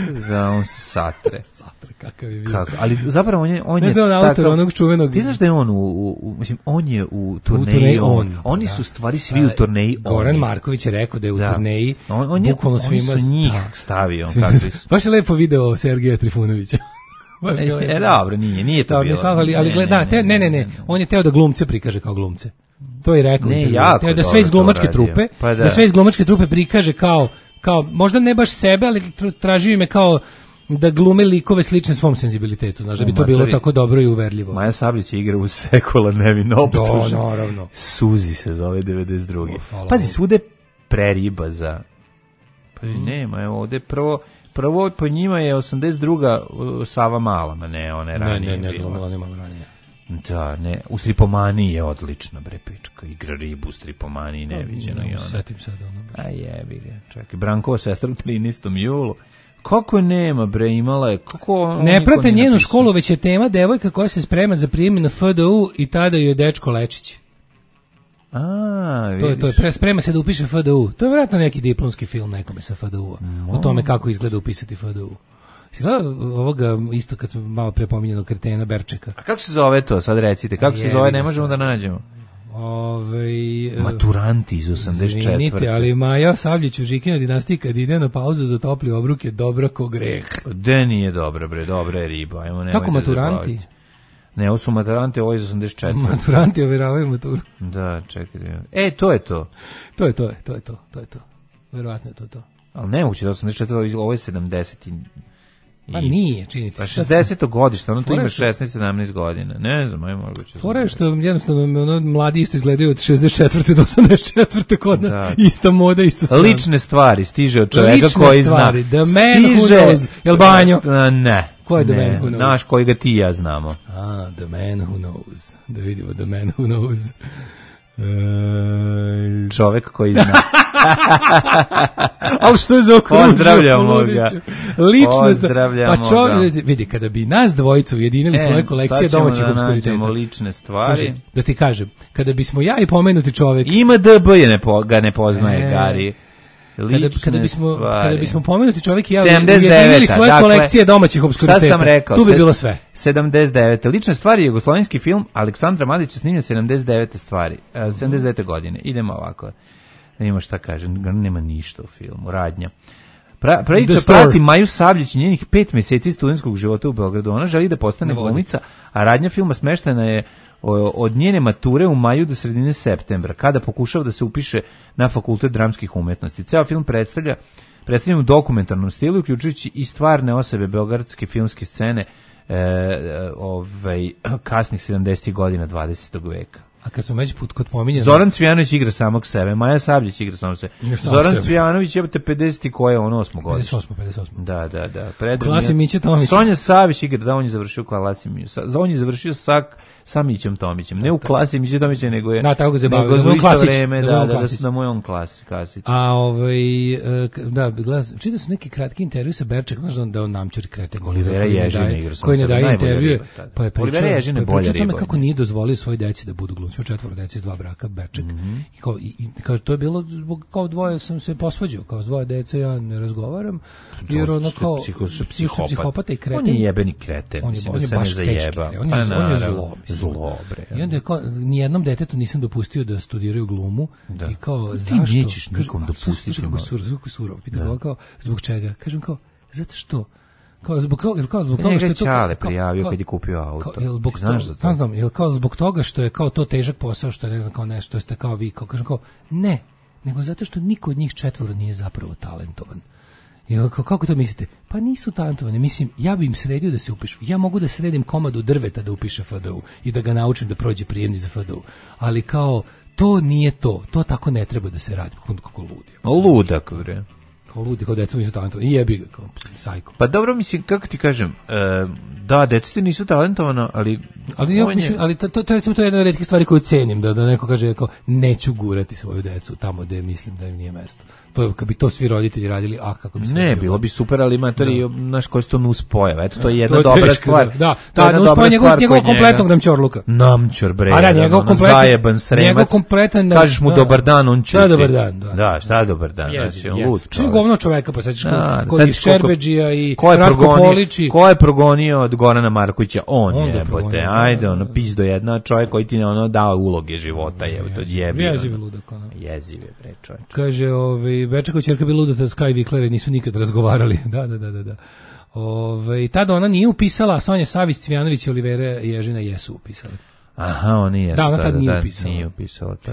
da on se satre. Satre, kakav je bio. Kako? Ali zapravo on je Znaš da je on autor takav- onog čuvenog... Ti znaš da je on mislim, on je u turneji, turneji oni da. su stvari svi u turneji Goran oni. Marković je rekao da je u Da. turneji On je, bukvalno svima... oni su njih Da. stavio. Svima- Kakvi su. Baš je lepo video Sergeja Trifunovića. Baš je lepo. Dobro, nije to Da, bilo. ne, svakako, ali Ne, gleda, ne, ne, on je teo da glumce prikaže kao glumce. To je rekao. u Ne, intervjuu. jako Teo da dobro sve iz to glumačke uradio. trupe, Pa da. da sve iz glumačke trupe prikaže kao možda ne baš sebe, ali tražio ime kao da glume likove slične svom senzibilitetu, znaš, da bi to bilo Matori, tako dobro i uverljivo. Maja Sablić igra u Sekula nevino optužen. Da, naravno. Suzi se zove 92. hvala Pazi, Bogu. svude preriba za... Pazi, nema, evo ovde prvo po njima je 82. Sava Mala, ma ne, ona je ranije Ne, bila. glumila nema ranije. Da, ne, u Stripomaniji je odlična, bre, pička, igra ribu u Stripomaniji, neviđeno i ona. Setim sad ono. A jebi ga, čekaj, Brankova sestra u 13. julu. Kako nema, bre, imala je, kako... Ne niko prate nije njenu napisao. školu, već je tema devojka koja se sprema za prijem na FDU i tada joj je dečko Lečić. A, To je, sprema se da upiše FDU. To je vjerojatno neki diplomski film nekome sa FDU-a. O tome kako izgleda upisati FDU. Si gledao ovoga, isto kad smo malo prepominjeno kretena Berčeka? A kako se zove to, sad recite, kako se Jebi zove, ga ne možemo sad. da nađemo. Maturanti iz 84. Izvinite, ali Maja Sabljić u Žikina dinastiji kad ide na pauzu za topli obruk je dobra ko greh. De nije dobra, bre, dobra je riba. Ajmo, nemojte Kako maturanti? zabaviti. Ne, ovo su maturanti, ovo je iz 84. Maturanti overavaju maturu. Da, čekaj. To je to. To je to. Verovatno je to. Ali nemoguće da 84, ovo je 70. Pa nije, činiti. Pa 60. godište, ono tu ima Fora što- 16-17 godina. Ne znam, ajmo moguće. Fora je što jednostavno ono, mladi isto izgledaju od 64. do 84. kod nas. Da. Ista moda, isto sve. Lične stvari stiže od čoveka Lične koji stvari, zna. the man who knows. Jel Banjo? Ne. Ko je the Ne, man who knows? Naš koji ga ti i ja znamo. The man who knows. Da vidimo the man who knows. Čovek koji zna. Ali što je za okružje? Pozdravljamo ga. Ličnost. Pozdravljamo Pa vidi, kada bi nas dvojica ujedinili svoje kolekcije domaćih obskuriteta. nađemo lične stvari. Slušaj, da ti kažem, kada bismo ja i pomenuti čovek... Ima DB ga ne poznaje, Gari. Kada bismo pomenuti čovjek i ja 79, ujedinili svoje dakle, kolekcije domaćih obskuriteta, šta sam rekao? tu bi bilo sve. 79. Lične stvari je jugoslovenski film Aleksandra Madića snimljen 79. stvari. 79. godine. Idemo ovako. Da imamo šta kažem. Nema ništa u filmu. Radnja. Priča prati Maju Sabljić i njenih 5 meseci studentskog života u Beogradu. Ona želi da postane glumica, a radnja filma smeštena je od njene mature u maju do sredine septembra, kada pokušava da se upiše na Fakultet dramskih umetnosti. Ceo film predstavljen u dokumentarnom stilu, uključujući i stvarne osobe beogradske filmske scene kasnih 70. godina 20. veka. A kad smo već kod pominjanja... Zoran Cvijanović igra samog sebe, Maja Sabljić igra samog sebe. Zoran Cvijanović jebate 50. koje on 8. godišnje. 58. Da. Klasi Miće Tomić. Sonja Savić igra, da, on je završio klasi Miće. On je završio sa Mićem Tomićem. Ne u klasi Miće Tomića, nego je... Da, tako ga se bavio. Nego u isto vreme, da mu je on klasić. A čitao sam neki kratki intervju sa Berček, znaš da on namćur kreten. Olivera Ježina igra sam koji ne daje intervjue, pa je pričao o tome kako nije dozvolio svoj deci da budu glumci. 4 dece iz 2 braka, Berček. I kao to je bilo zbog kao dvoje sam se posvađao, kao s 2 dece ja ne razgovaram, jer ono kao psihopata i kreten. On je jebeni kreten, on je baš zajeba. On je zlo, bre. I onda je kao, nijednom detetu nisam dopustio da studiraju glumu i kao, zašto? Ti nećeš nikom dopustiti. Surov, pita kao, zbog čega? Kažem kao, zato što zbog toga što je to Čale prijavio kad je kupio auto. Zbog toga što je kao to težak posao, što je ne znam kao nešto, ste kao vi, kao kažem kao ne, nego zato što niko od njih 4 nije zapravo talentovan. I kako to mislite? Pa nisu talentovani. Mislim, ja bi im sredio da se upišu. Ja mogu da sredim komadu drveta da upiše FDU i da ga naučim da prođe prijemni za FDU. Ali kao, to nije to. To tako ne treba da se radi. Kako ludi. Ludak, bre. Kao ludi, kao deca nisu talentovani. I jebi ga, kao sajko. Pa dobro, mislim, kako ti kažem, da, deca nisu talentovana, ali to recimo to je jedna od retkih stvari koju cenim, da neko kaže kao neću gurati svoju decu tamo gde mislim da im nije mesto. To je kad bi to svi roditelji radili, kako bi se ne bilo bi super, ali matori naš koji to nus pojava. Eto to je jedna dobra stvar. Da, nus pojava njegov kompletnog namćorluka. Namćor bre. A njegov kompletan zajeban sremac. Njegov kompletan. Kažeš mu dobar dan, on će. Šta dobar dan? Da, šta dobar dan. Znači lud. Čini govno čoveka, pa sećaš kod Šerbedžija i Ratko Polići. Ko je progonio od Gorana Markovića? On jebote. Ajde, ono pizdo jedna, čovjek koji ti ono dao uloge života, je to jebi. Jezive bre čovjek. Kaže Bečekova ćerka bi luda da Sky Viklere nisu nikad razgovarali. Da. Tada ona nije upisala, a Sonja Savić, Cvijanović i Olivera Ježina jesu upisali. Aha, oni jesu. Da, ona tad nije upisala tad.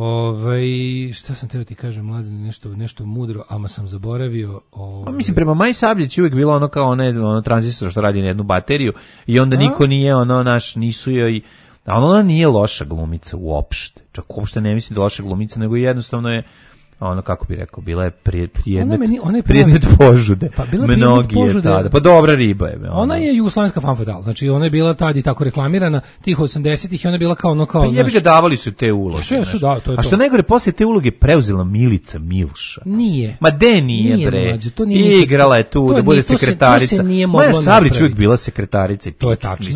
Šta sam teo ti kažem, Mladen, nešto mudro, ama sam zaboravio. Mislim, prema Maji Sabljić uvijek bilo ono kao ono tranzistor što radi na jednu bateriju i onda niko nije nisu joj. A ona nije loša glumica uopšte. Čak uopšte ne mislim da je loša glumica, nego jednostavno je ono, kako bi rekao, bila je predmet požude. Pa bila mnogi je tada. Pa dobra riba je. Ona je jugoslovenska fan fatal. Znači, ona je bila tad i tako reklamirana tih 80-ih i ona je bila kao ono kao... Pa jebi ga, davali su te uloge. To je a što najgore, poslije te uloge preuzela Milica Milša. Nije. Ma de nije bre. I igrala je tu da bude sekretarica. Maja Sablić uvijek bila sekretarica. To je tačno,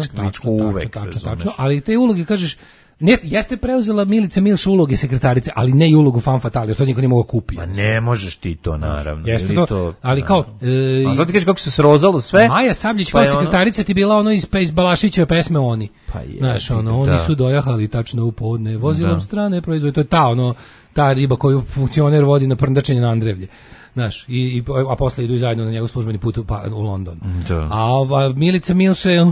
ali te uloge, kažeš, jeste preuzela Milica Milša uloge sekretarice, ali ne i ulogu fan fatale, jer to niko nije mogao kupiti. Pa ne možeš ti to, naravno. Jeste to, ali kao... A sad ti kažeš kako se srozalo sve? Maja Sabljić kao sekretarica ti bila ono iz Balašićeve pesme Oni. Pa je. Znaš, oni su dojahali tačno u podne, vozilom strane proizvode. To je ta riba koju funkcioner vodi na prndačenje na Andrevlje. Znaš, a posle idu zajedno na njegov službeni put u London. Da. A ova Milica Milša je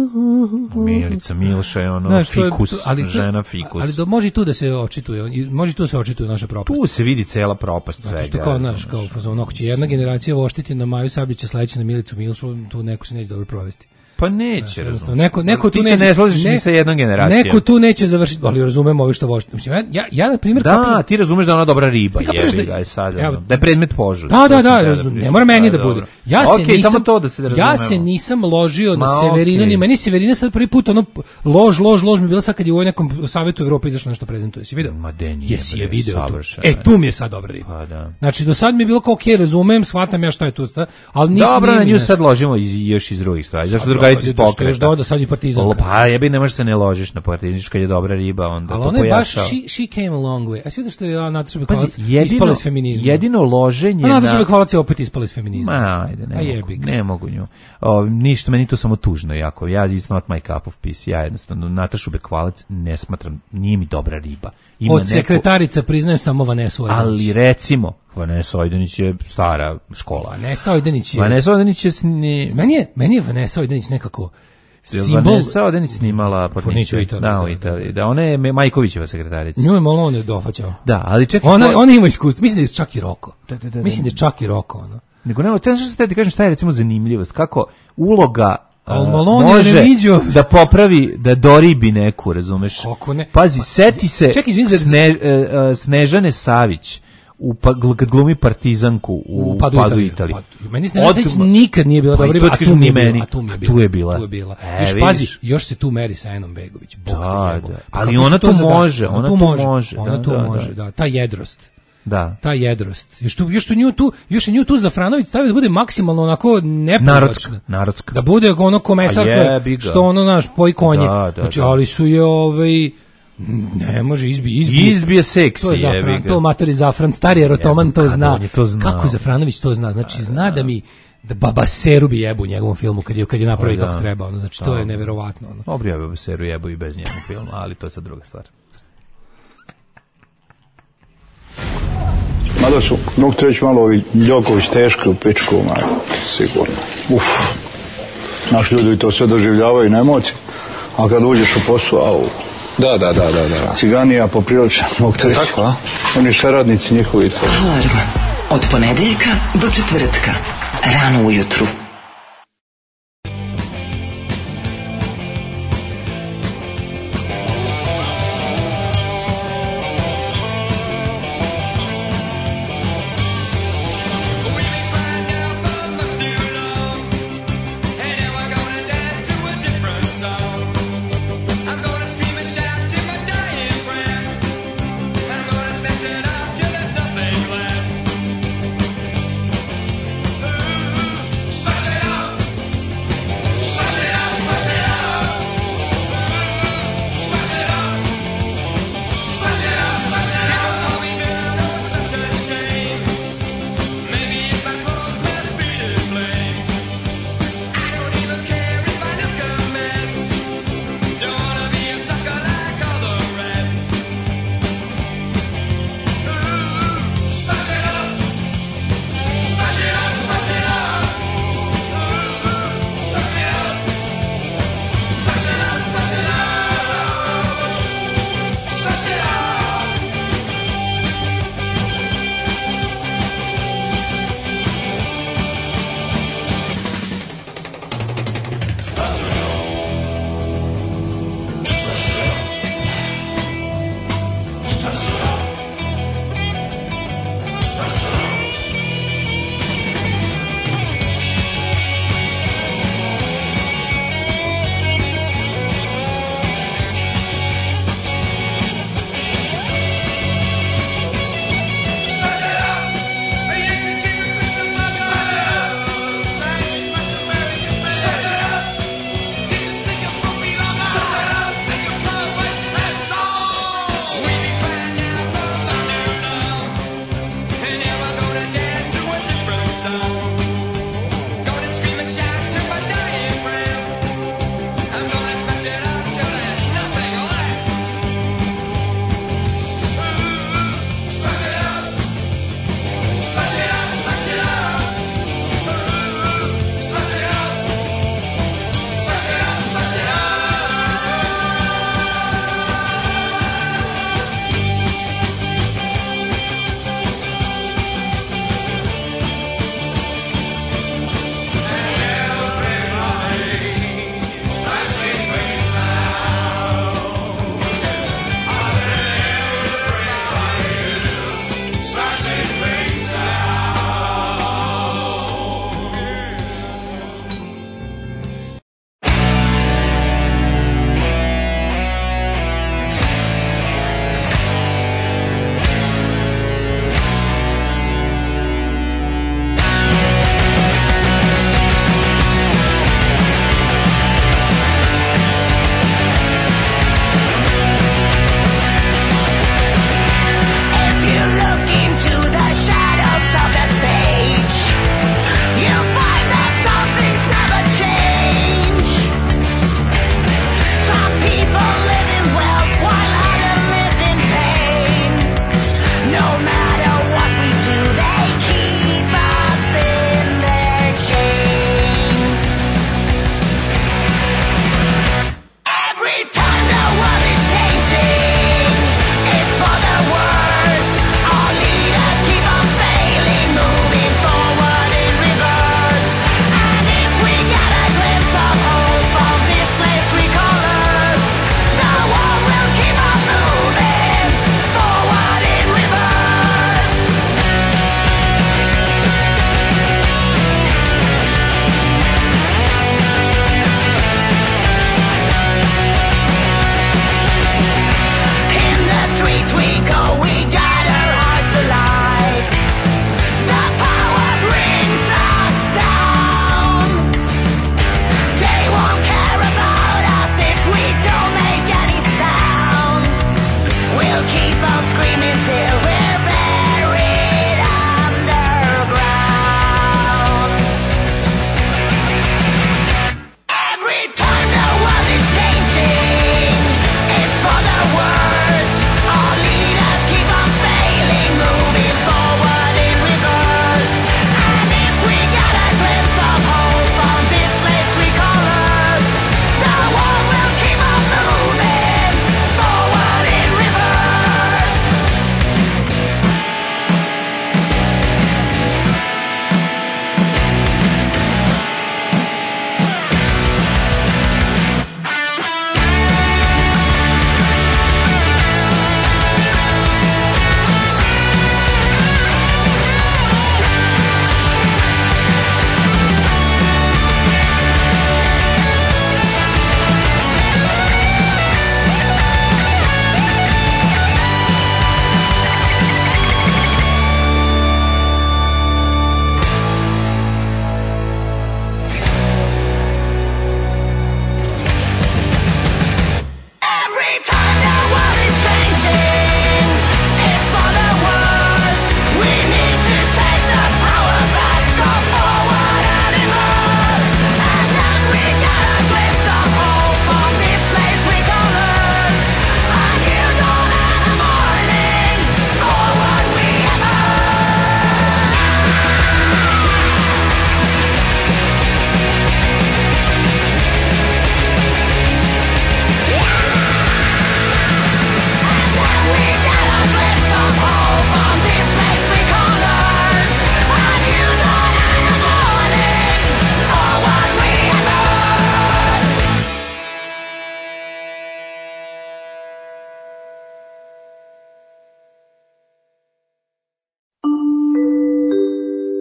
ono fikus, žena fikus. Ali može i tu da se očituje, naša propast. Tu se vidi cela propast svega. Zato što kao ako će jedna generacija voštiti na Maju Sabljića, sledeća na Milicu Milšu, tu neko se neće dobro provesti. Pa neće, neko tu neće, ne slažeš ni sa jednom generacijom. Neko tu neće završiti, ali razumem ovo što vošti. Mislim, ja na primjer... Da, ti razumeš da je ona dobra riba, jebi ga, da je predmet požude. Da, ne mora meni da bude. Samo to da se razumemo. Ja se nisam ložio na Severinu, ni meni Severina sad prvi put, lož mi je bila sad kad je u nekom Savetu Evrope izašlo nešto prezentuje. Jesi vidio? Ma de nije. Jesi je video tu. Tu mi je sad dobra riba. Pa da. Znači, do sad mi je bilo kao okej, razumem, shvatam ja šta je tu, ali nisam... Dobro, na nju sad ložimo još iz drugih stvari. Zašto drugarici iz pokreta? Da sad i Partizan. Pa jebi, ne možeš se ne ložiš na Partizan, kad je dobra riba, onda to pojačava. Ali ona je baš, she came a long way. A svi da što je Nataša Bekvalac ispala iz feminizma. Jedino loženje na... Nataša Bekvalac je opet ispala iz feminizma. Ma, ajde, ne mogu nju. Ništa, meni to samo tužno jako. It's not my cup of peace. Ja jednostavno Natašu Bekvalac ne smatram, nije mi dobra riba. Od sekretarica priznajem samo Vanesu. Ali recimo, Vanessa Ojdanić je stara škola. Vanessa Ojdanić je... Meni je Vanessa Ojdanić nekako simbol... Vanessa Ojdanić snimala Porniću u Italiji. Da, ona je Majkovićeva sekretarica. Nju je malo on je dofaćao. Da, ali čekaj... Ona ima iskustvo. Mislim da je čak i Roko. Mislim da je čak i Roko, ono. Nego nema, ti kažem šta je recimo zanimljivost, kako uloga može da popravi, da doribi neku, razumeš? Kako ne? Pazi, seti se Snežane Savić kad glumi partizanku u Padu Italije. Meni Snežana Savić nikad nije bila dobra, a tu je bila. Još pazi, još se tu meri sa Enom Begović. Ali ona to može. Ona to može, da. Ta jedrost. Da. Ta jedrost. Još je nju tu Zafranović stavio da bude maksimalno onako neprivlačna. Narodska. Da bude ono komesarka što ono naš poji konje. Znači, ali su je ne može izbije seksi. To je Zafran, to matori Zafran, stari erotoman to zna. Kako Zafranović to zna? Znači, zna da mi Babaseru bi jebu u njegovom filmu kad je napravi kako treba. Znači, to je neverovatno. Dobro, ja Babaseru jebu i bez njegovog filma, ali to je sad druga stvar. Mada su, mogu ti reći malo ovi Ljoković teški u pičku, sigurno. Naši ljudi to sve doživljavaju na emociji, a kad uđeš u posao, Da. Ciganija poprilično, mogu ti reći. Tako, a? Oni saradnici njihovi. Alarm od ponedeljka do četvrtka, rano ujutru. Special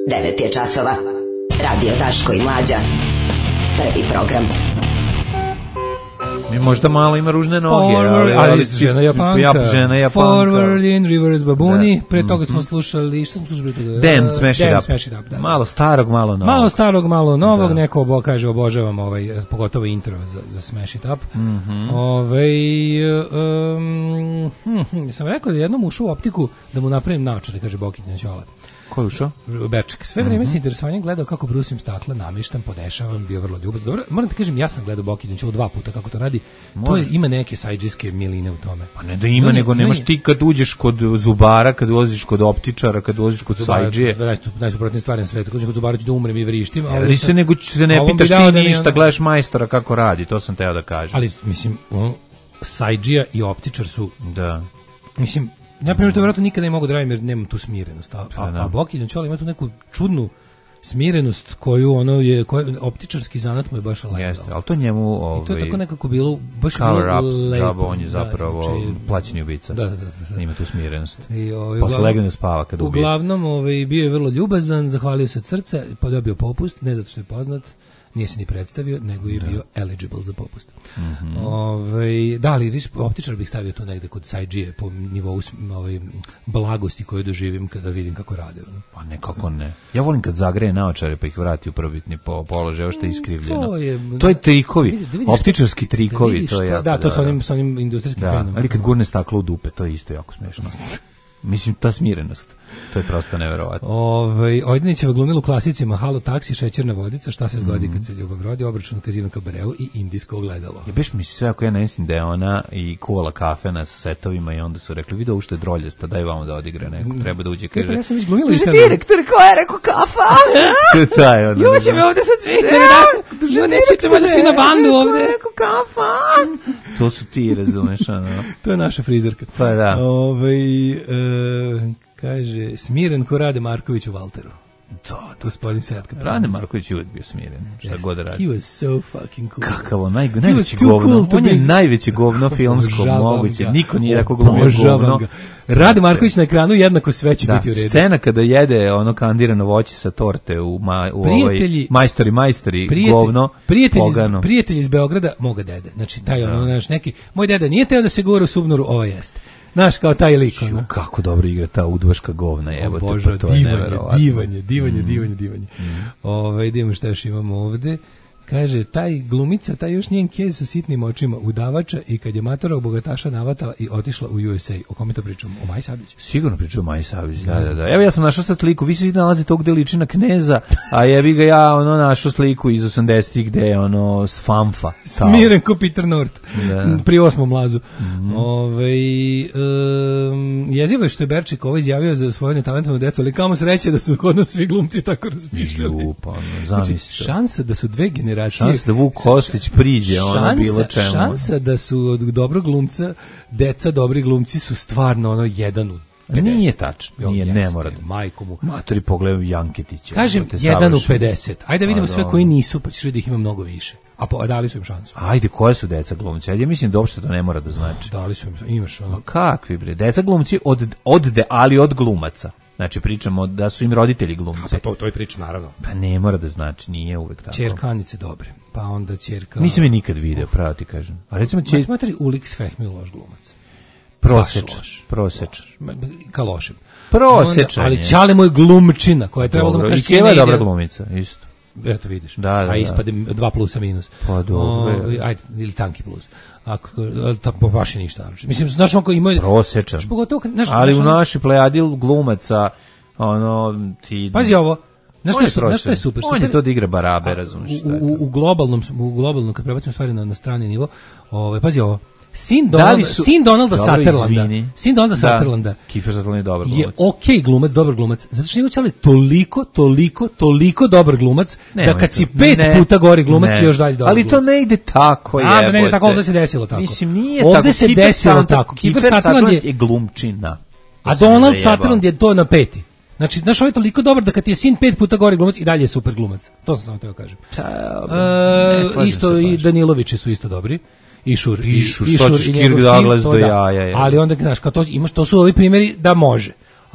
9 je časova. Radio Daško i Mlađa. Prvi program. Mi možda malo ima ružne noge, ali žena Japanka. Žena Japanka. Forward in reverse babuni. Pre toga smo slušali, što smo slušali? Dan Smash It Up. Da. Malo starog, malo novog. Malo starog, malo novog. Neko kaže obožavam pogotovo intro za Smash It Up. Sam rekao da jednom ušao u optiku da mu napravim naočare, kaže Bokitnja Ćola. Ko je ušao? Beček. Sve vreme se interesovanjem gledao kako brusim stakla, namještam, podešavam, bio vrlo ljubazan. Dobro, moram ti kažem, ja sam gledao Bokitnja Ćolu 2 puta kako to radi. To je, ima neke sajđijske miline u tome. Pa ne da ima, nego nemaš ti kad uđeš kod zubara, kad ulaziš kod optičara, kad ulaziš kod sajđije. Najsuprotnije stvari na svetu. Kad uđeš kod zubara ću da umrem i vrištim. Ali se nego se ne pitaš ti ništa, gledaš majstora kako radi, to sam teo da kažem. Ali, mislim, sajđija i optičar su... Da. Mislim, ja primjer to vjerojatno nikada ne mogu da radim jer nemam tu smirenost. A Bokitnja Ćola ima tu neku čudnu smirenost koju optičarski zanat mu je baš lagao. Jeste, ali to njemu i to je tako nekako bilo baš cover ups, lepo. On je zapravo plaćeni ubica. Da. Ima tu smirenost. Posle legne da spava kad ubije. Uglavnom bio je vrlo ljubazan, zahvalio se od srca, pa dobio popust, ne zato što je poznat, nije se ni predstavio, nego je bio eligible za popust. Da, ali viš, optičar bih stavio to negde kod sajđije po nivou blagosti koju doživim kada vidim kako rade. Pa nekako ne. Ja volim kad zagreje naočare pa ih vrati u prvobitni položaj, ovo što je iskrivljeno. To je trikovi, optičarski trikovi. Da, to s onim industrijskim fenom. Ali kad gurne staklo u dupe, to je isto jako smešno. Mislim, ta smirenost, to je prosto neverovatno. Ojdanićeva glumila u klasicima Halo taksi, šećerna vodica, šta se zgodi kad se ljubav rodi, obračun u Kazino Kabareu i indijsko ogledalo. Ja beš mi sve ako ja ne mislim da je ona i kuvala kafe na setovima i onda su rekli, vidi ovo što je droljasta, daj vamo da odigre neko, treba da uđe, kaže. Ja sam izglumila i direktor, ko je rekao kafa? Ljubav će me ovde sad svi, nećete valjda svi na bandu ovde. Rekao kafa. To su ti, razumeš, ono. To je naša frizerka. Pa da. Kaže, smiren ko Rade Marković u Valteru. To gospodin Setka. Rade Marković je uvijek bio smiren, šta god da radi. He was so fucking cool. Kakav on, najveći govno. On je najveći govno filmsko moguće. Niko nije tako glumio govno. Rade Marković na ekranu jednako sve će biti u redu. Scena kada jede ono kandirano voće sa torte u majstori, govno, pogano. Prijatelji iz Beograda, moga dede. Znači, taj naš neki, moj deda nije teo da se govori u Subnoru, ovo jeste. Znaš, kao taj lik. Kako dobro igra ta udvaška govna, evo te, pa to je neverovatno. Divanje. Idemo šta još imamo ovde. Kaže, taj glumica, taj još njen kez sa sitnim očima, udavača i kad je matora bogataša navatala i otišla u USA. O kome to pričamo? O Maji Sablić? Sigurno pričamo o Maji Sablić, da. Evo ja sam našao sad sliku, vi se nalazite ovdje liči na Kneza, a jebi ga ja našao sliku iz 80-ih gde je s Famfa. Smiren ko Peter Nort, pri 8. mlazu. Jezivo je što je Berčik izjavio za svoju netalentovnu decu, ali kamo sreće da su kod nas svi glumci tako razmišljali. Znači, šansa da su dve generacije. Šansa da Vuk Kostić priđe, bilo čemu. Šansa da su od dobrog glumca, deca dobri glumci su stvarno jedan u 50. Nije tačno, ne mora. Majku mu. Matori pogledaju Janketića. Kažem, 1 u 50. Ajde da vidimo sve koji nisu, pa ćeš vidjeti da ih ima mnogo više. A dali su im šansu. Ajde, koje su deca glumci? Ajde, mislim da uopšte to ne mora da znači. Dali su im, imaš ono. Kakvi bre? Deca glumci ali od glumaca. Znači pričamo da su im roditelji glumci. Pa to je priča, naravno. Pa ne mora da znači, nije uvek tako. Ćerkanice dobre. Pa onda ćerka... Nisam je nikad video, pravo ti kažem. A recimo Materi Ulix Fehmi loš glumac. Prosečan. Ka lošim. Prosečan. Ali Ćale moj glumčina, koja je trebalo da mu kaže... I Keva je dobra glumica, isto. Eto vidiš. Da. A ispade 2 plusa minus. Pa dobro. Ajde, ili tanki plus. Pa baš je ništa. Mislim, znaš on koji ima... Prosečan. Ali u našoj plejadi glumaca, ti... Pazi ovo. Znaš što je super? On je to da igra barabe, razumiješ. U globalnom, kad prebacimo stvari na strani nivo, pazi ovo. Sin Donalda Sutherlanda. Kiefer Sutherland je dobar glumac. Je okej glumac, dobar glumac. Zato što njegov Ćale toliko dobar glumac da kad si 5 puta gori glumac si još dalje dobar glumac. Ali to ne ide tako, jebote. Da ne ide tako, ovdje se desilo tako. Mislim, nije tako. Ovdje se desilo tako. Kiefer Sutherland je glumčina. A Donald Sutherland je to na 5. Znači, znaš, ovo je toliko dobar da kad ti je sin 5 puta gori glumac i dalje je super glumac. To sam samo teo kažem. Isto i Danilovići su isto dobri. Išur što ćeš Kirk Douglas do jaja. Ali onda, znaš, to su ovi primjeri da može.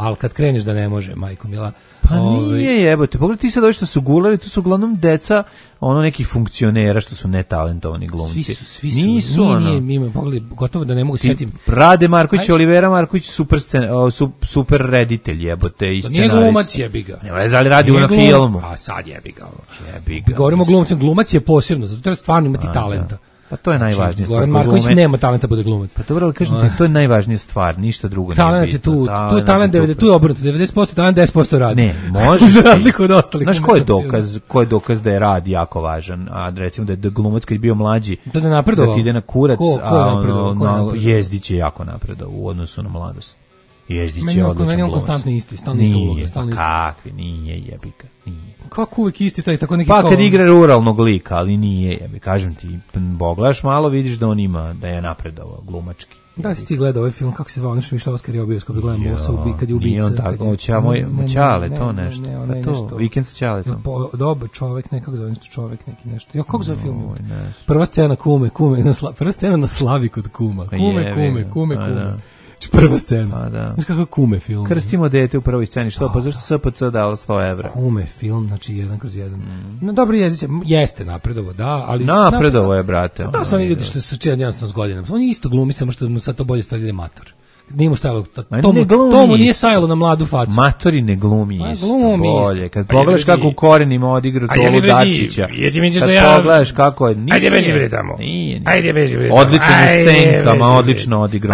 ali kad kreneš da ne može, majko mila. Pa nije jebote, pogledaj ti sad ovi što su gulali, tu su uglavnom deca ono nekih funkcionera što su netalentovani glumci. Svi su. Nisu Nije, pogledaj, gotovo da ne mogu setim. Rade Marković, Olivera Marković, super reditelj jebote i scenarist. Nije glumac jebiga. Ne znam, ali radi na filmu. A sad jebiga. Jebiga. Govorimo o glumcu, glumac je posebno, zato treba stvarno imati talenta. Pa to je najvažnija stvar. Goran Marković nema talenta bude glumac. Pa dobro, ali kažem ti, to je najvažnija stvar, ništa drugo talent nije bitno. Tu je talent 90, tu je obrnuto, 90% talent, 10% rad. Ne, može. Za razliku od ostalih. Znaš ko je dokaz da je rad jako važan, a recimo da je glumac kad je bio mlađi, da napredovao. Da ti ide na kurac, a Jezdić je jako napredovao u odnosu na mladost. Jezdić je odličan glumac. Konstantno isti, stalno isto uloga. Kakvi, nije jebika, nije. Kako uvijek isti taj tako neki pa kad igra ruralnog lika, ali nije, jebi, kažem ti, pogledaš malo, vidiš da on ima, da je napredovao glumački. Da si ti gledao ovaj film, kako se zvao, nešto Mišla Oskar je obioskop, da gledamo kad je ubica. Nije on tako, Ćale, to nešto. To, Vikend sa Ćale. Dobar čovek, nekako zove nešto čovek, neki nešto. Jo, kako zove film? Prva scena prva scena na slavi kod kuma. Kume. Prva scena. Znaš kako Kume film. Krstimo dete u prvoj sceni. Što? Pa zašto SPC dao 100 evra? Kume film, znači 1/1. No, dobro jeziće, jeste napredovo, da, ali... Napredovo je, brate. Da, sam vidio što se čedan jasno s godinama. On isto glumi, samo što mu sad to bolje stoji da je mator. Nije mu stajalo, to mu nije stajalo na mladu facu. Matori ne glumi isto, bolje. Kad pogledaš kako u korenima odigra Tolu Dačića, kad pogledaš kako je... Ajde beži bre tamo. Ajde beži bre tamo. Odlično u senkama, odlično odigrao.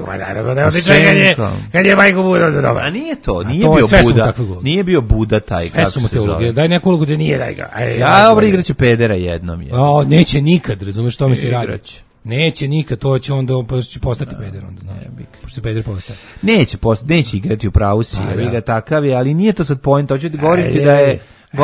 Kad je majko Buda da dobro. A nije to, nije bio Buda taj, kako se zove. Daj neku ulogu da nije, daj ga. Ja dobro igraće pedera jednom. Neće nikad, razumeš što mi se radi. Neće nikad, to će onda će postati peder onda, znaš. Pošto se peder postaje. Neće igrati u pravu si, ga takav je, ali nije to sad point, hoću ti govoriti da je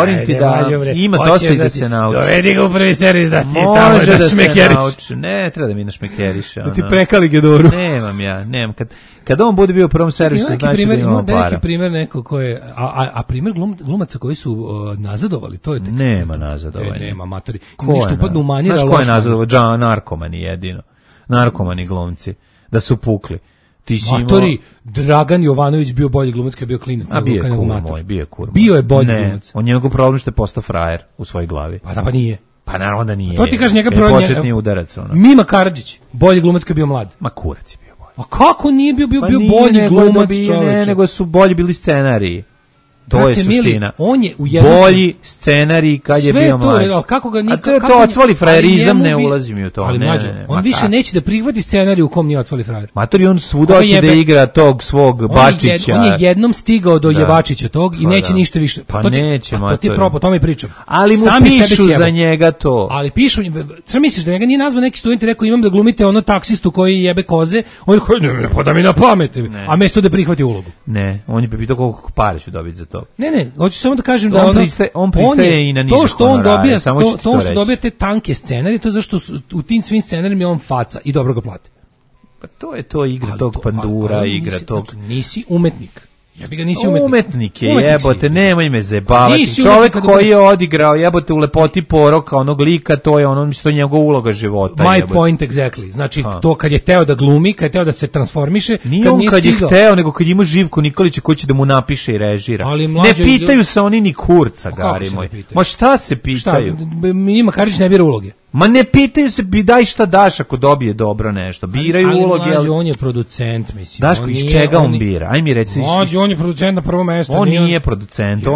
ima dosta i da se nauči. Dovedi ga u prvi servis da ti tamo da šmekeriš. Ne, treba da mi našmekeriša. Da ti prekali Gedoru. Nemam. Kad on bude bio u prvom servisu, znači da imamo para. Neki primjer neko ko je, a primjer glumaca koji su nazadovali, to je tek. Nema nazadovanja. Nema, matori. Nešto upadnu u manjira. Znaš ko je nazadovao? Narkomani jedino. Narkomani glumci. Da su pukli. Matori, Dragan Jovanović bio bolji glumac kad je bio klinac. A bio je kur moj. Bio je bolji glumac. On njegov problem što je postao frajer u svojoj glavi. Pa nije. Pa naravno da nije. To ti kaže njega početni udarac. Mima Karadžić, bolji glumac kad je bio mlad. Ma kurac je bio bolji. A kako nije bio bolji glumac, čoveče? Ne, nego su bolji bili scenariji. To je suština. On je u bolji scenarij kad je bio mlađi. Kako ga nikako... A to je odsvali frajerizam, ne ulazi mi u to. Ali mlađe, on više neće da prihvati scenarij u kom nije odsvali frajer. Matori, on svuda hoće da igra tog svog Bačića. On je jednom stigao do Jevačića tog i neće ništa više. Pa neće, Matori. To ti je propo, to mi pričam. Ali mu pišu za njega to. Ali pišu, šta misliš da njega nije nazvao neki student i rekao imam da glumite ono taksistu koji jebe koze, on je pa da mi na pamet, a mesto da prihvati ulogu. Ne, on je pitao koliko pare ću dobiti za to. Ne, hoću samo da kažem da on pristaje i na niže honorare. To što dobija te tanke scenarije, to je zašto u tim svim scenarijima je on faca i dobro ga plate. Pa to je to igra tog pandura, igra tog... Nisi umetnik. Ja bi ga nisi umetnik. Umetnik je, jebote, nemoj me zebavati. Čovjek koji je odigrao, jebote, u Lepoti poroka onog lika, to je ono, mislim, njegova uloga života. My point exactly. Znači, to kad je teo da glumi, kad je teo da se transformiše, nije on kad je hteo, nego kad ima Živko Nikolića koji će da mu napiše i režira. Ne pitaju se oni ni kurca, gari moj. Ma šta se pitaju? Ima Karić ne bira uloge. Ma ne pitaju se, daj šta daš ako dobije dobro nešto. Biraju uloge. Ali on je producent, mislim. Daško, iz čega on bira? Aj mi reci. On je producent na prvom mjestu. On nije producent,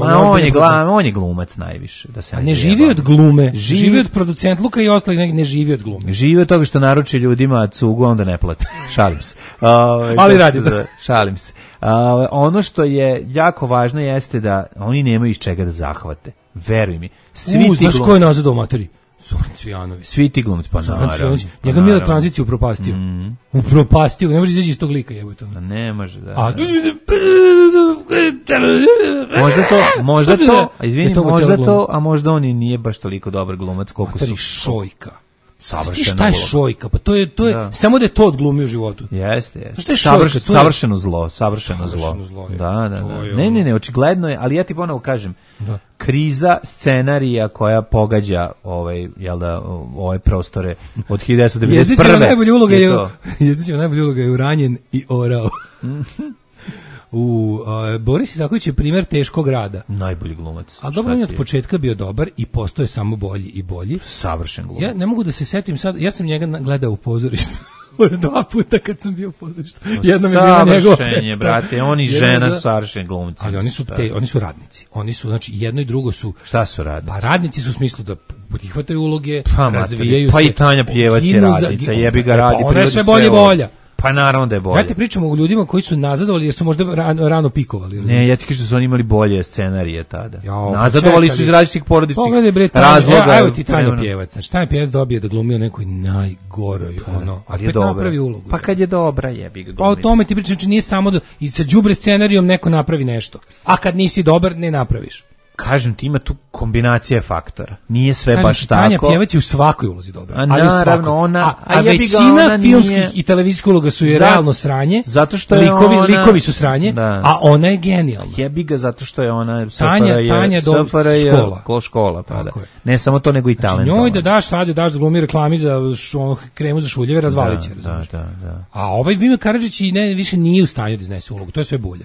on je glumac najviše. Ne živi od glume, živi od producentluka i ostalih, ne živi od glume. Živi od toga što naruči ljudima cugu, onda ne plati. Šalim se. Ali radi to. Šalim se. Ono što je jako važno jeste da oni nemaju iz čega da zahvate. Veruj mi. Znaš ko je nazad u materi? Zoran Cvijanović. Svi ti glumci, pa naravno. Njega Mila tranziciju upropastio. Upropastio, ne može izaći iz tog lika, jebote. Ne može, da. Možda to, izvini, možda to, a možda on i nije baš toliko dobar glumac koliko su. Šojka. Savršeno. Šta je Šojka? Pa to je samo da je to odglumio u životu. Jeste. Šta je Šojka? Savršeno zlo. Da. Ne, očigledno je, ali ja ti ponovo kažem, kriza scenarija koja pogađa ove prostore od 1991. Jezdićeva najbolja uloga je Uranjen i Orao. Boris Isaković je primjer teškog rada. Najbolji glumac. A dobro, on je od početka bio dobar i postoje samo bolji i bolji. Savršen glumac. Ja ne mogu da se setim sad, ja sam njega gledao u pozorištu. 2 puta kad sam bio u pozorištu. Jednom je bila njegova predstava, brate, on i žena su savršeni glumci. Ali oni su radnici. Oni su, znači, jedno i drugo su... Šta su radnici? Pa radnici su u smislu da prihvataju uloge, pa, razvijaju se. Pa i Tanja Pjevac je radnica, jebi ga radi. Pa ona je sve bolje bolja. Pa naravno da je bolje. Ja ti pričam o ljudima koji su nazadovali jer su možda rano pikovali. Ne, ja ti kažem da su oni imali bolje scenarije tada. Nazadovali su iz različitih porodičnih razloga. Evo ti Tanja Pjevac. Znači, Tanja Pjevac dobije da glumi u nekoj najgoroj, ali je dobra. Ulogu. Pa kad je dobra, jebi ga glumica. Pa o tome ti pričam, znači nije samo da i sa đubre scenarijom neko napravi nešto. A kad nisi dobar, ne napraviš. Kažem ti, ima tu kombinacija faktora. Nije sve baš tako. Tanja Pjevac je u svakoj ulozi dobra. A naravno ona, a većina filmskih i televizijskih uloga su i realno sranje. Zato što je likovi su sranje, a ona je genijalna. Jebi ga zato što je ona Tanja škola, pa da. Ne samo to nego i talent. Znači njoj da daš da glumi reklami za kremu za šuljeve, razvaliće. Da. A ovaj Mima Karadžić više nije u stanju da iznese ulogu. To je sve bulja.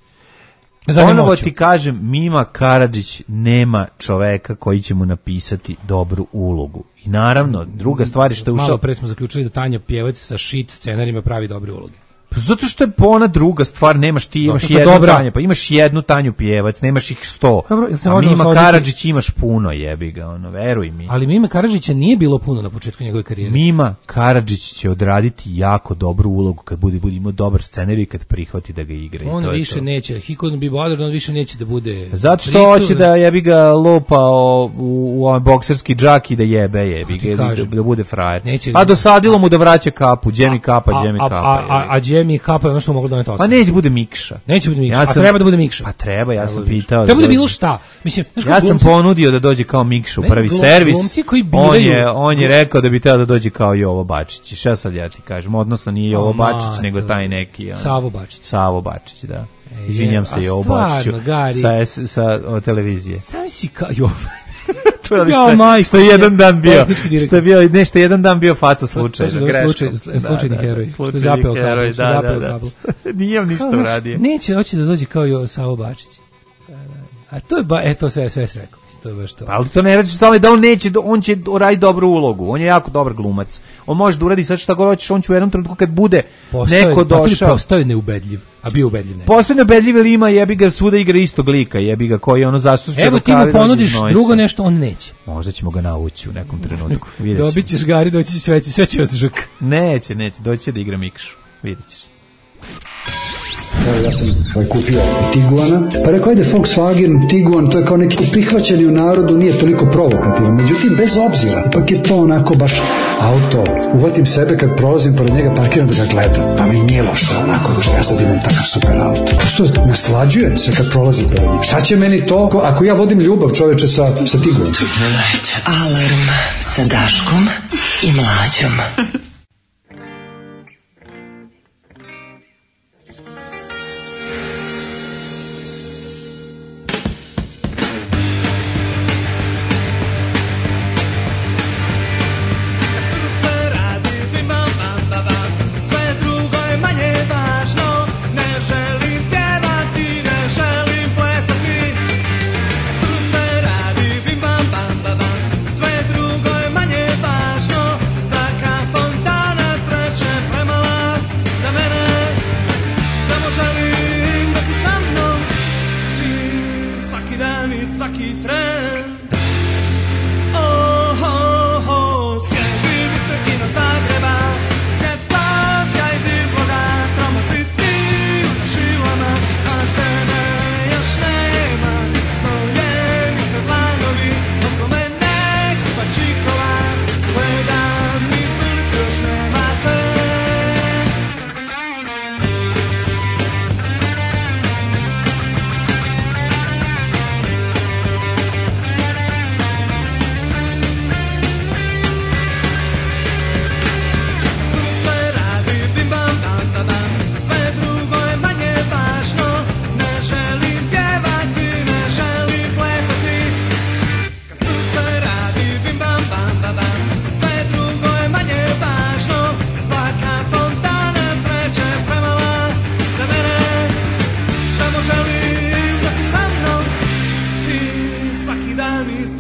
Ponovo ti kažem, Mima Karadžić nema čoveka koji će mu napisati dobru ulogu. I naravno, druga stvar je što je ušao... Malo pre smo zaključili da Tanja Pjevac sa shit scenarijima pravi dobre uloge. Zato što je ona druga stvar, imaš jednu Tanju, pa imaš jednu Tanju Pjevac, nemaš ih 100. Dobro, a Mima Karadžić imaš puno, jebi ga, veruj mi. Ali Mima Karadžića nije bilo puno na početku njegove karijere. Mima Karadžić će odraditi jako dobru ulogu kad bude imao dobar scenarij i kad prihvati da ga igra. On više neće, he couldn't be bothered, on više neće da bude... Zato što hoće da jebi ga lopa u bokserski džak i da jebi ga, da bude frajer. A dosadilo mu da vraća kapu, Džemi kapa. A Džemi kapa je ono što mogu doneti osam. Pa neće bude Mikša. A treba da bude Mikša. Pa treba, ja sam pitao. Treba da bilo šta. Mislim, ja sam ponudio da dođe kao Mikša u prvi servis. On je rekao da bi trebao da dođe kao Jovo Bačić. Šta sad ja ti kažem? Odnosno nije Jovo Bačić, nego taj neki... Savo Bačić, da. Izvinjam se Jovo Bačiću. Sa televizije. Sami si kao Jovo. Što je jedan dan bio. Što je jedan dan bio faca slučajno. Slučajni heroj. Slučajni heroj, da. Nije vam ništa uradio. Neće hoće da dođe kao Savo Bačić. A to je to sve rekao. To je baš to. Ali to ne radiš tome da on će uraditi dobru ulogu. On je jako dobar glumac. On može da uradi sad šta god hoćeš, on će u jednom trenutku kad bude neko došao. Postao je neubedljiv, a bio ubedljiv. Postao je neubedljiv, ili ima jebi ga svuda igra istog lika, jebi ga koji ono zaslužuje. Evo ti mu ponudiš drugo nešto, on neće. Možda ćemo ga navući u nekom trenutku. Dobit ćeš Gari, doći će sve će vas žuk. Neće, doći će da igra Mikšu. Vidjet ćeš. Ja sam kupio Tiguana, pa rekao ajde Volkswagen, Tiguan, to je kao neki prihvaćeni u narodu, nije toliko provokativan, međutim bez obzira, ipak je to onako baš auto, uvatim sebe kad prolazim pored njega, parkiram da ga gledam, pa mi milo što onako, što ja sad imam takav super auto, prosto naslađujem se kad prolazim pored njega, šta će meni to, ako ja vodim ljubav čoveče sa Tiguanom? Alarm sa Daškom i Mlađom.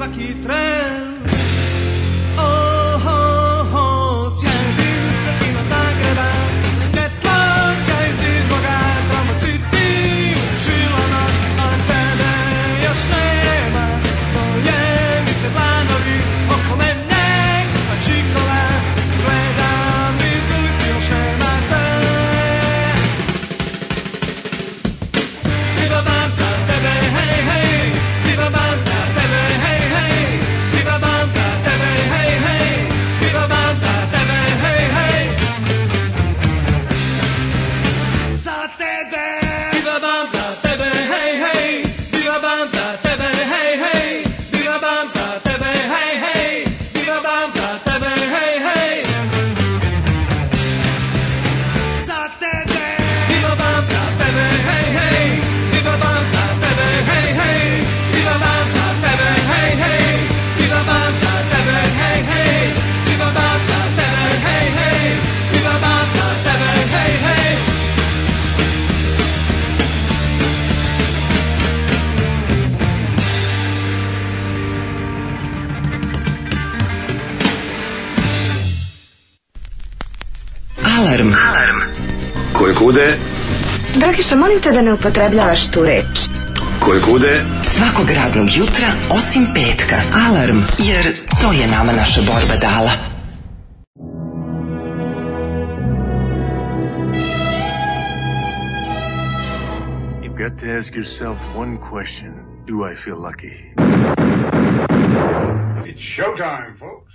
svaki tren. Oh, oh, oh, sjedim ima Zagreba, svjetlo sjaj iz izboga, tromociti žilama, a tebe još nema. Stoje mi se planovi oko mene, a čikova gledam iz ulici još nema te. Biva bam za tebe, hej, hej, biva bam za tebe, hej, hej, biva bam za tebe, hej, hej, biva bam za tebe, hej, hej. Za tebe, biva bam za tebe, hej, hej, biva bam za tebe, hej, hej, biva bam za tebe, hej, hej, biva bam za tebe, hej, hej. Za tebe, biva bam za tebe, hej, hej, biva bam za tebe, hej, hej, biva bam za tebe, hej, hej, biva bam za tebe, hej, hej, biva bam za tebe, hej, hej, biva bam za tebe, hej, hej. Alarm. Koje kude, Dragiša, molim te da ne upotrebljavaš tu reč. koje kude, Svakog radnog jutra osim petka. Alarm, jer to je nama naša borba dala. You've got to ask yourself one question. Do I feel lucky? It's showtime, folks.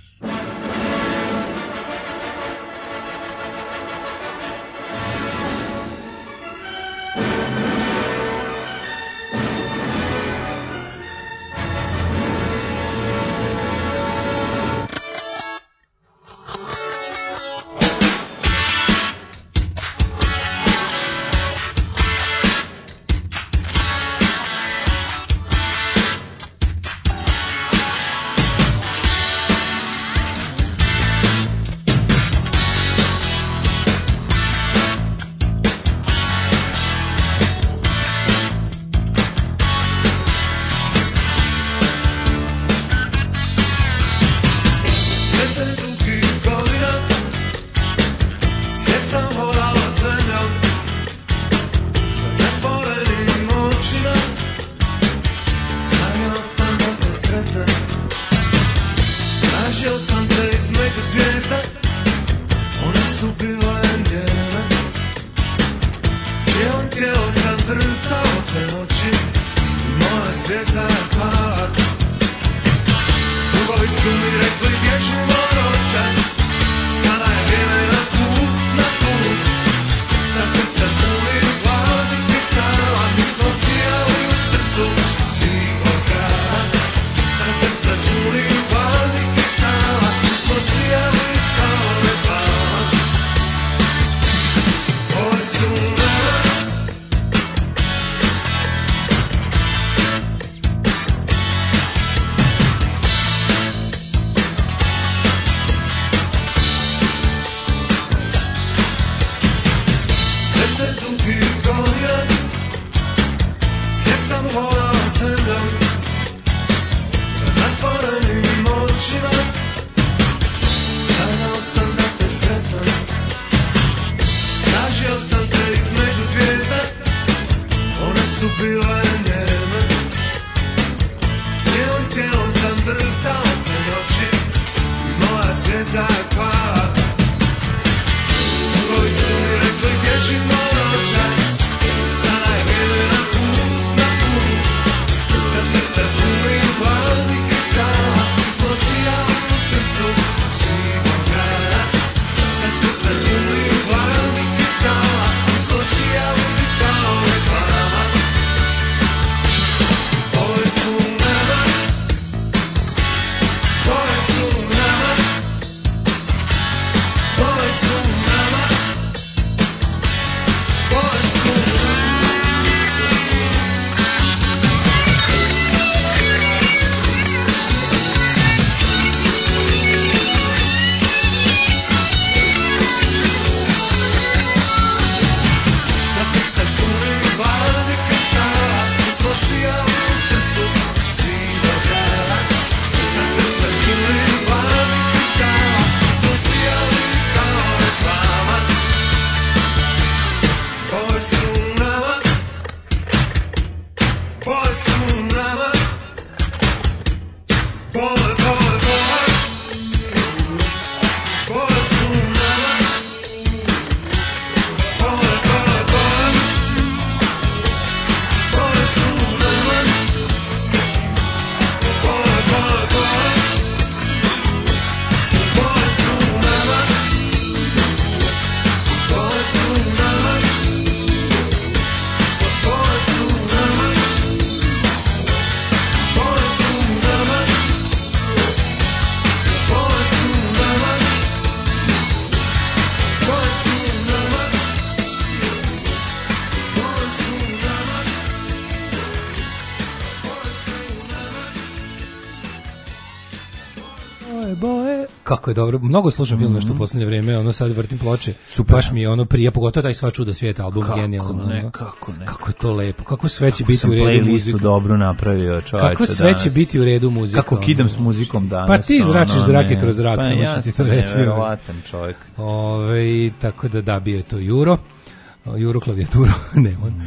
boje. Kako je dobro. Mnogo slušam film nešto u poslednje vreme, ono sad vrtim ploče. Super. Baš mi je ono prija, pogotovo taj Sva čuda svijeta album, genijalno. Kako je to lepo. Kako sve će biti u redu muzika. Dobro napravio, čoveče. Kako sve će biti u redu muzika. Kako kidam s muzikom danas. Pa ti zračiš zrake kroz zrak, pa samo što ti to reći. Verovatan čovjek. Tako da bio je to Juro klavijaturu, ne on.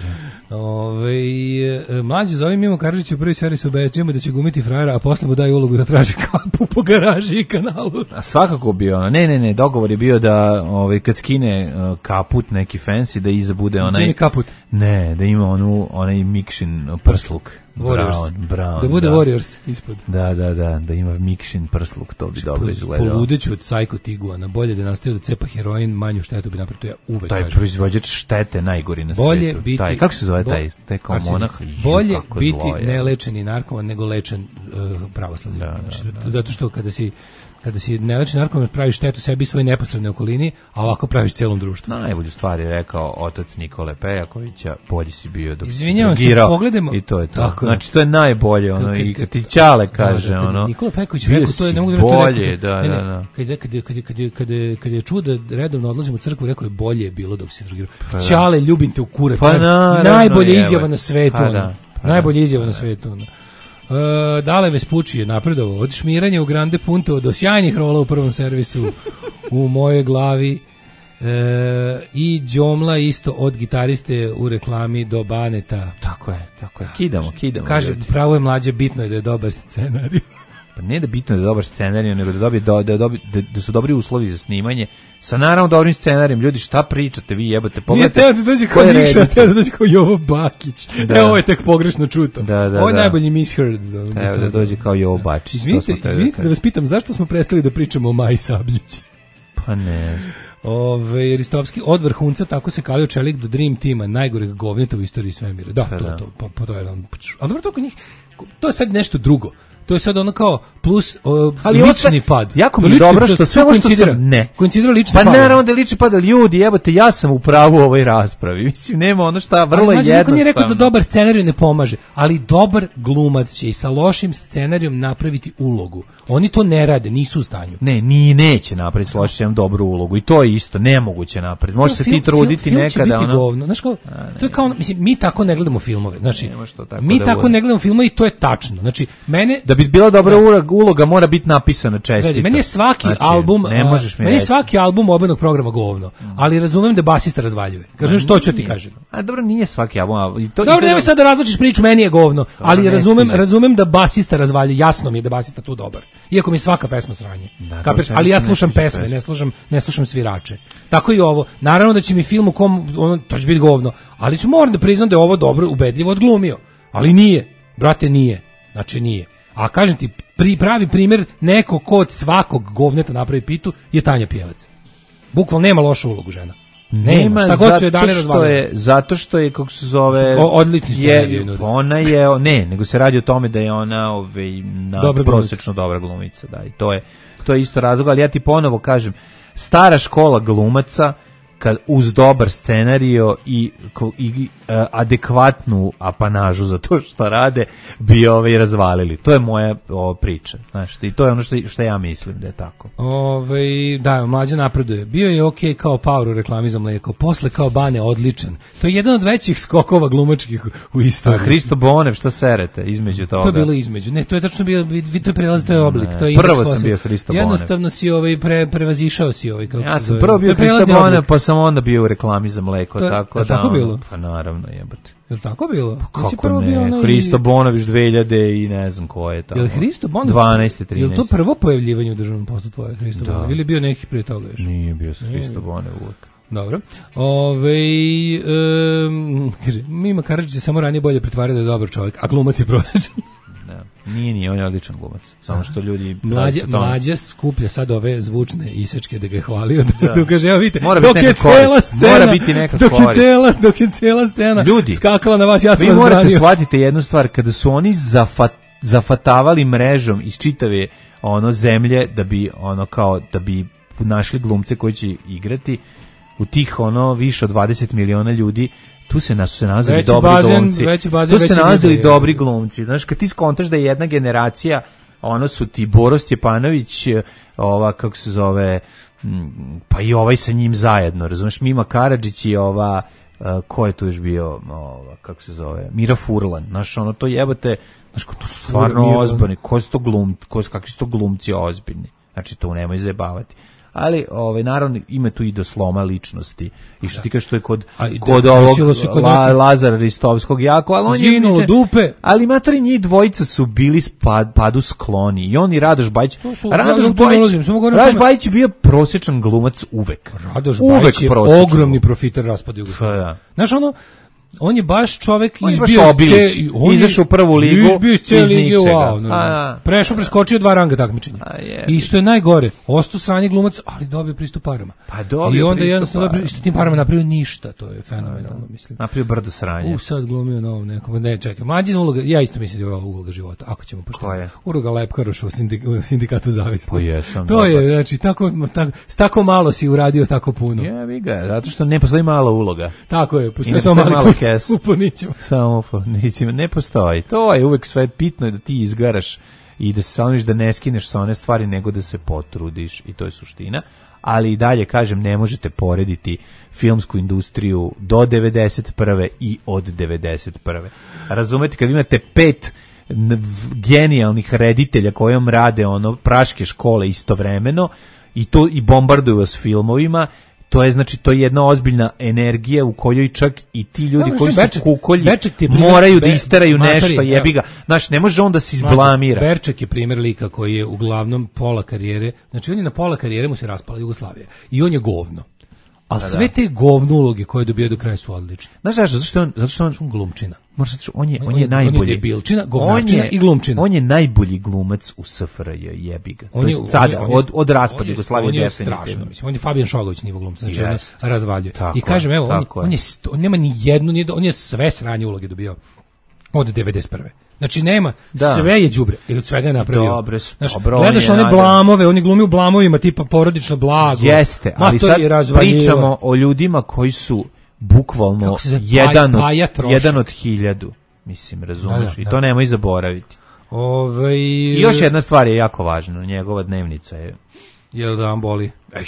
Mlađe zove Mimo Karadžića u prvoj seriji se obećajemo da će gumiti frajera, a posle mu daje ulogu da traži kapu po garaži i kanalu. A svakako bi ono, ne, dogovor je bio da kad skine kaput neki fancy, da iza bude onaj... Čini kaput? Ne, da ima onaj Mikšin prsluk. Brown, da bude Warriors ispod. Da ima Mikšin prsluk, to bi dobro izgledalo. Poludeću od Psycho Tiguana, bolje da nastavi da cepa heroin, manju štetu bi napravio, to ja uvek taj kažem. Proizvođač štete najgori na bolje svetu. Biti, kako se zove taj kao monah? Bolje biti nelečeni narkoman nego lečen pravoslavljen. Zato što kada si nelečen narkoman praviš štetu sebi i svojoj neposrednoj okolini, a ovako praviš celom društvu. Najbolju stvar je rekao otac Nikole Pejakovića, bolji si bio dok si drogirao. Pogledamo. I to je to. Tako, znači, to je najbolje. Ono, i kad ti Ćale kaže, ono, Nikola Pejaković rekao, to je, ne mogu da bolje, kad je čuo da redovno odlazim u crkvu, rekao je bolje je bilo dok si drogirao. Ćale, ljubim te u kurac. Najbolje izjava na svetu. Najbolje izjava na svetu. Dale Vespucci je napredovao od šmiranja u Grande Punto do sjajnih rola u prvom servisu u mojoj glavi i Đomla isto od gitariste u reklami do Baneta. Tako je. Kidamo. Kaže, pravo je Mlađe, bitno je da je dobar scenarij. Pa ne da bitno da je dobar scenarij, nego da su dobri uslovi za snimanje. Sa naravno dobrim scenarijem, ljudi, šta pričate vi, jebote, pogledajte. Nije teo da dođe kao Nikša, teo da dođe kao Jovo Bakić. Ovo je tek pogrešno čuto. Ovo je najbolji misheard. Evo da dođe kao Jovo Bakić. Izvinite da vas pitam, zašto smo prestali da pričamo o Maji Sabljić? Pa ne. Ristovski od vrhunca, tako se kalio čelik do Dream Teama, najgoreg govneta u istoriji svemira. Da, to je on. Ali dobro, to kod njih, to je sad nešto drugo. To je sad ono kao plus lični pad. Jako mi je dobro što sve ovo što sam... Koincidira lični pad. Pa naravno da je lični pad, ali ljudi, jebote, ja sam u pravu u ovoj raspravi. Mislim, nema ono šta, vrlo jednostavno. Niko nije rekao da dobar scenarij ne pomaže, ali dobar glumac će i sa lošim scenarijom napraviti ulogu. Oni to ne rade, nisu u stanju. Neće napraviti s lošim dobru ulogu. I to je isto, nemoguće napraviti. Može se ti truditi nekada. Film će biti govno. Znaš kao, to je kao, mislim, mi tako ne gledamo filmove. Znači, mi tako ne gledamo filmove i to je tačno. Znači, da bi bila dobra uloga mora biti napisana čestito. Meni je svaki album, svaki album obenog programa govno, ali razumem da basista razvaljuje. Kažem što ću ti kažem. A dobro, nije svaki album. Dobro, nemoj sad da razlučiš priču, meni je govno, ali razumem da basista razvaljuje. Jasno mi je da basista tu dobar. Iako mi je svaka pesma sranje. Ali ja slušam pesme, ne slušam svirače. Tako i ovo. Naravno da će mi film u kom to će biti govno, ali moram da priznam da je ovo dobro ubedljivo odglumio. Ali nije. Brate, nije. Znači nije. A kažem ti, pravi primjer neko ko od svakog govneta napravi pitu je Tanja Pjevac. Bukvalno nema lošu ulogu žena. Nema, šta god su je dali razvalili. Zato što je, kako se zove... Odlični scenarij. Ona je, nego se radi o tome da je ona prosječno dobra glumica. Da, i to je isto razlog, ali ja ti ponovo kažem, stara škola glumaca, kad uz dobar scenario i adekvatnu apanažu za to što rade bi razvalili. To je moja priča. Znaš, i to je ono što ja mislim da je tako. Da, Mlađa napreduje. Bio je okej kao Power u reklami za mlijeko. Posle kao Bane odličan. To je jedan od većih skokova glumačkih u istoriji. Hristo Bonev, šta serete između toga? To je bilo između. Ne, to je tačno bio, to je prelaz, to je oblik. To je prvo sam bio Hristo Bonev. Jednostavno si prevazišao si ja sam prvo bio Hristo Bonev, pa sam onda bio u reklami za mleko. Tako bilo? Pa naravno, jebate. Je li tako bilo? Kako ne? Hristo Bonović 2000 i ne znam ko je tamo. Je li Hristo Bonović? 12. 13. Je li to prvo pojavljivanje u državnom poslu tvoje Hristo Bonović? Ili bio neki prije toga još? Nije bio sa Hristo Bonović uvijek. Dobro. Kaže, Mima Karadžić je samo ranije bolje pretvario da je dobar čovjek, a glumac je prosječan. Nije, on je odličan glumac. Samo što ljudi... Mlađa skuplja sad ove zvučne isečke da ga je hvalio. Da kaže, evo vidite, dok je cijela scena ljudi, skakala na vas, ja sam vas branio. Vi morate shvatiti jednu stvar, kada su oni zafatavali mrežom iz čitave zemlje da bi našli glumce koji će igrati u tih više od 20 miliona ljudi. Tu se nalazili dobri glumci. Tu se nalazili dobri glumci. Znaš, kad ti skontaš da je jedna generacija ono su ti Boro Stjepanović, ova, kako se zove, pa i ovaj sa njim zajedno, razumeš, Mima Karadžić i ova, ko je tu još bio, ova, kako se zove, Mira Furlan, znaš, ono, to jebote, znaš, to su stvarno ozbiljni, kakvi su to glumci ozbiljni, znači, to nemoj zajebavati. Ali naravno ima tu i do sloma ličnosti i što ti kažeš što je kod ovog Lazara Ristovskog jako, ali on je dupe. Ali matori njih dvojica su bili padu skloni i on i Radoš Bajić. Radoš Bajić je bio prosječan glumac uvek. Radoš Bajić je ogromni profiter raspada Jugoslavije. Znaš ono, on je baš čovjek izašao u prvu ligu iz ničega. Preskočio 2 ranga takmičenja. I što je najgore, ostao sranje glumac, ali dobio pristup parama. I onda jednostavno s tim parama napravio ništa, to je fenomenalno, mislim. Napravio brdo sranje. Sad glumio novom nekom, ne čekaj, mlađina uloga, ja isto mislim da je ova uloga života, ako ćemo pošto. Uloga Lepkaroša u sindikatu zavisnosti. To je, znači, s tako malo si uradio tako puno. Jebi ga, zato što ne postoji mala uloga. Tako je, postoji samo mali Samo ne postoji. To je uvek sve bitno, da ti izgaraš i da se samiš da ne skineš sa one stvari, nego da se potrudiš, i to je suština. Ali i dalje, kažem, ne možete porediti filmsku industriju do 91. i od 91. Razumete, kad imate 5 genijalnih reditelja kojom rade praške škole istovremeno i bombarduju vas filmovima, to je, znači, to je jedna ozbiljna energija u kojoj čak i ti ljudi koji su kukolji moraju da isteraju nešto, jebi ga. Znaš, ne može on da se izblamira. Berček je primjer lika koji je uglavnom pola karijere, znači on je na pola karijere mu se raspala Jugoslavija i on je govno. Ali sve te govno uloge koje je dobio do kraja su odlične. Znaš zašto? Zato što on glumčina. On je najbolji. On je debilčina, govnačina i glumčina. On je najbolji glumac u SFRJ, jebi ga. To je sada, od raspada Jugoslavije definitivno. On je strašno, mislim. On je Fabijan Šogović nivo glumca, znači on razvaljuje. I kažem, evo, on nema ni jednu, on je sve sranje uloge dobio od 91. Znači nema, sve je đubre i od svega je napravio. Dobro, gledaš one blamove, oni glumi u blamovima tipa Porodično blago. Jeste, ali sad pričamo o ljudima koji su bukvalno jedan od 1000, mislim, razumeš, i to nemoj zaboraviti. I još jedna stvar je jako važna, njegova dnevnica je... Jel da vam boli?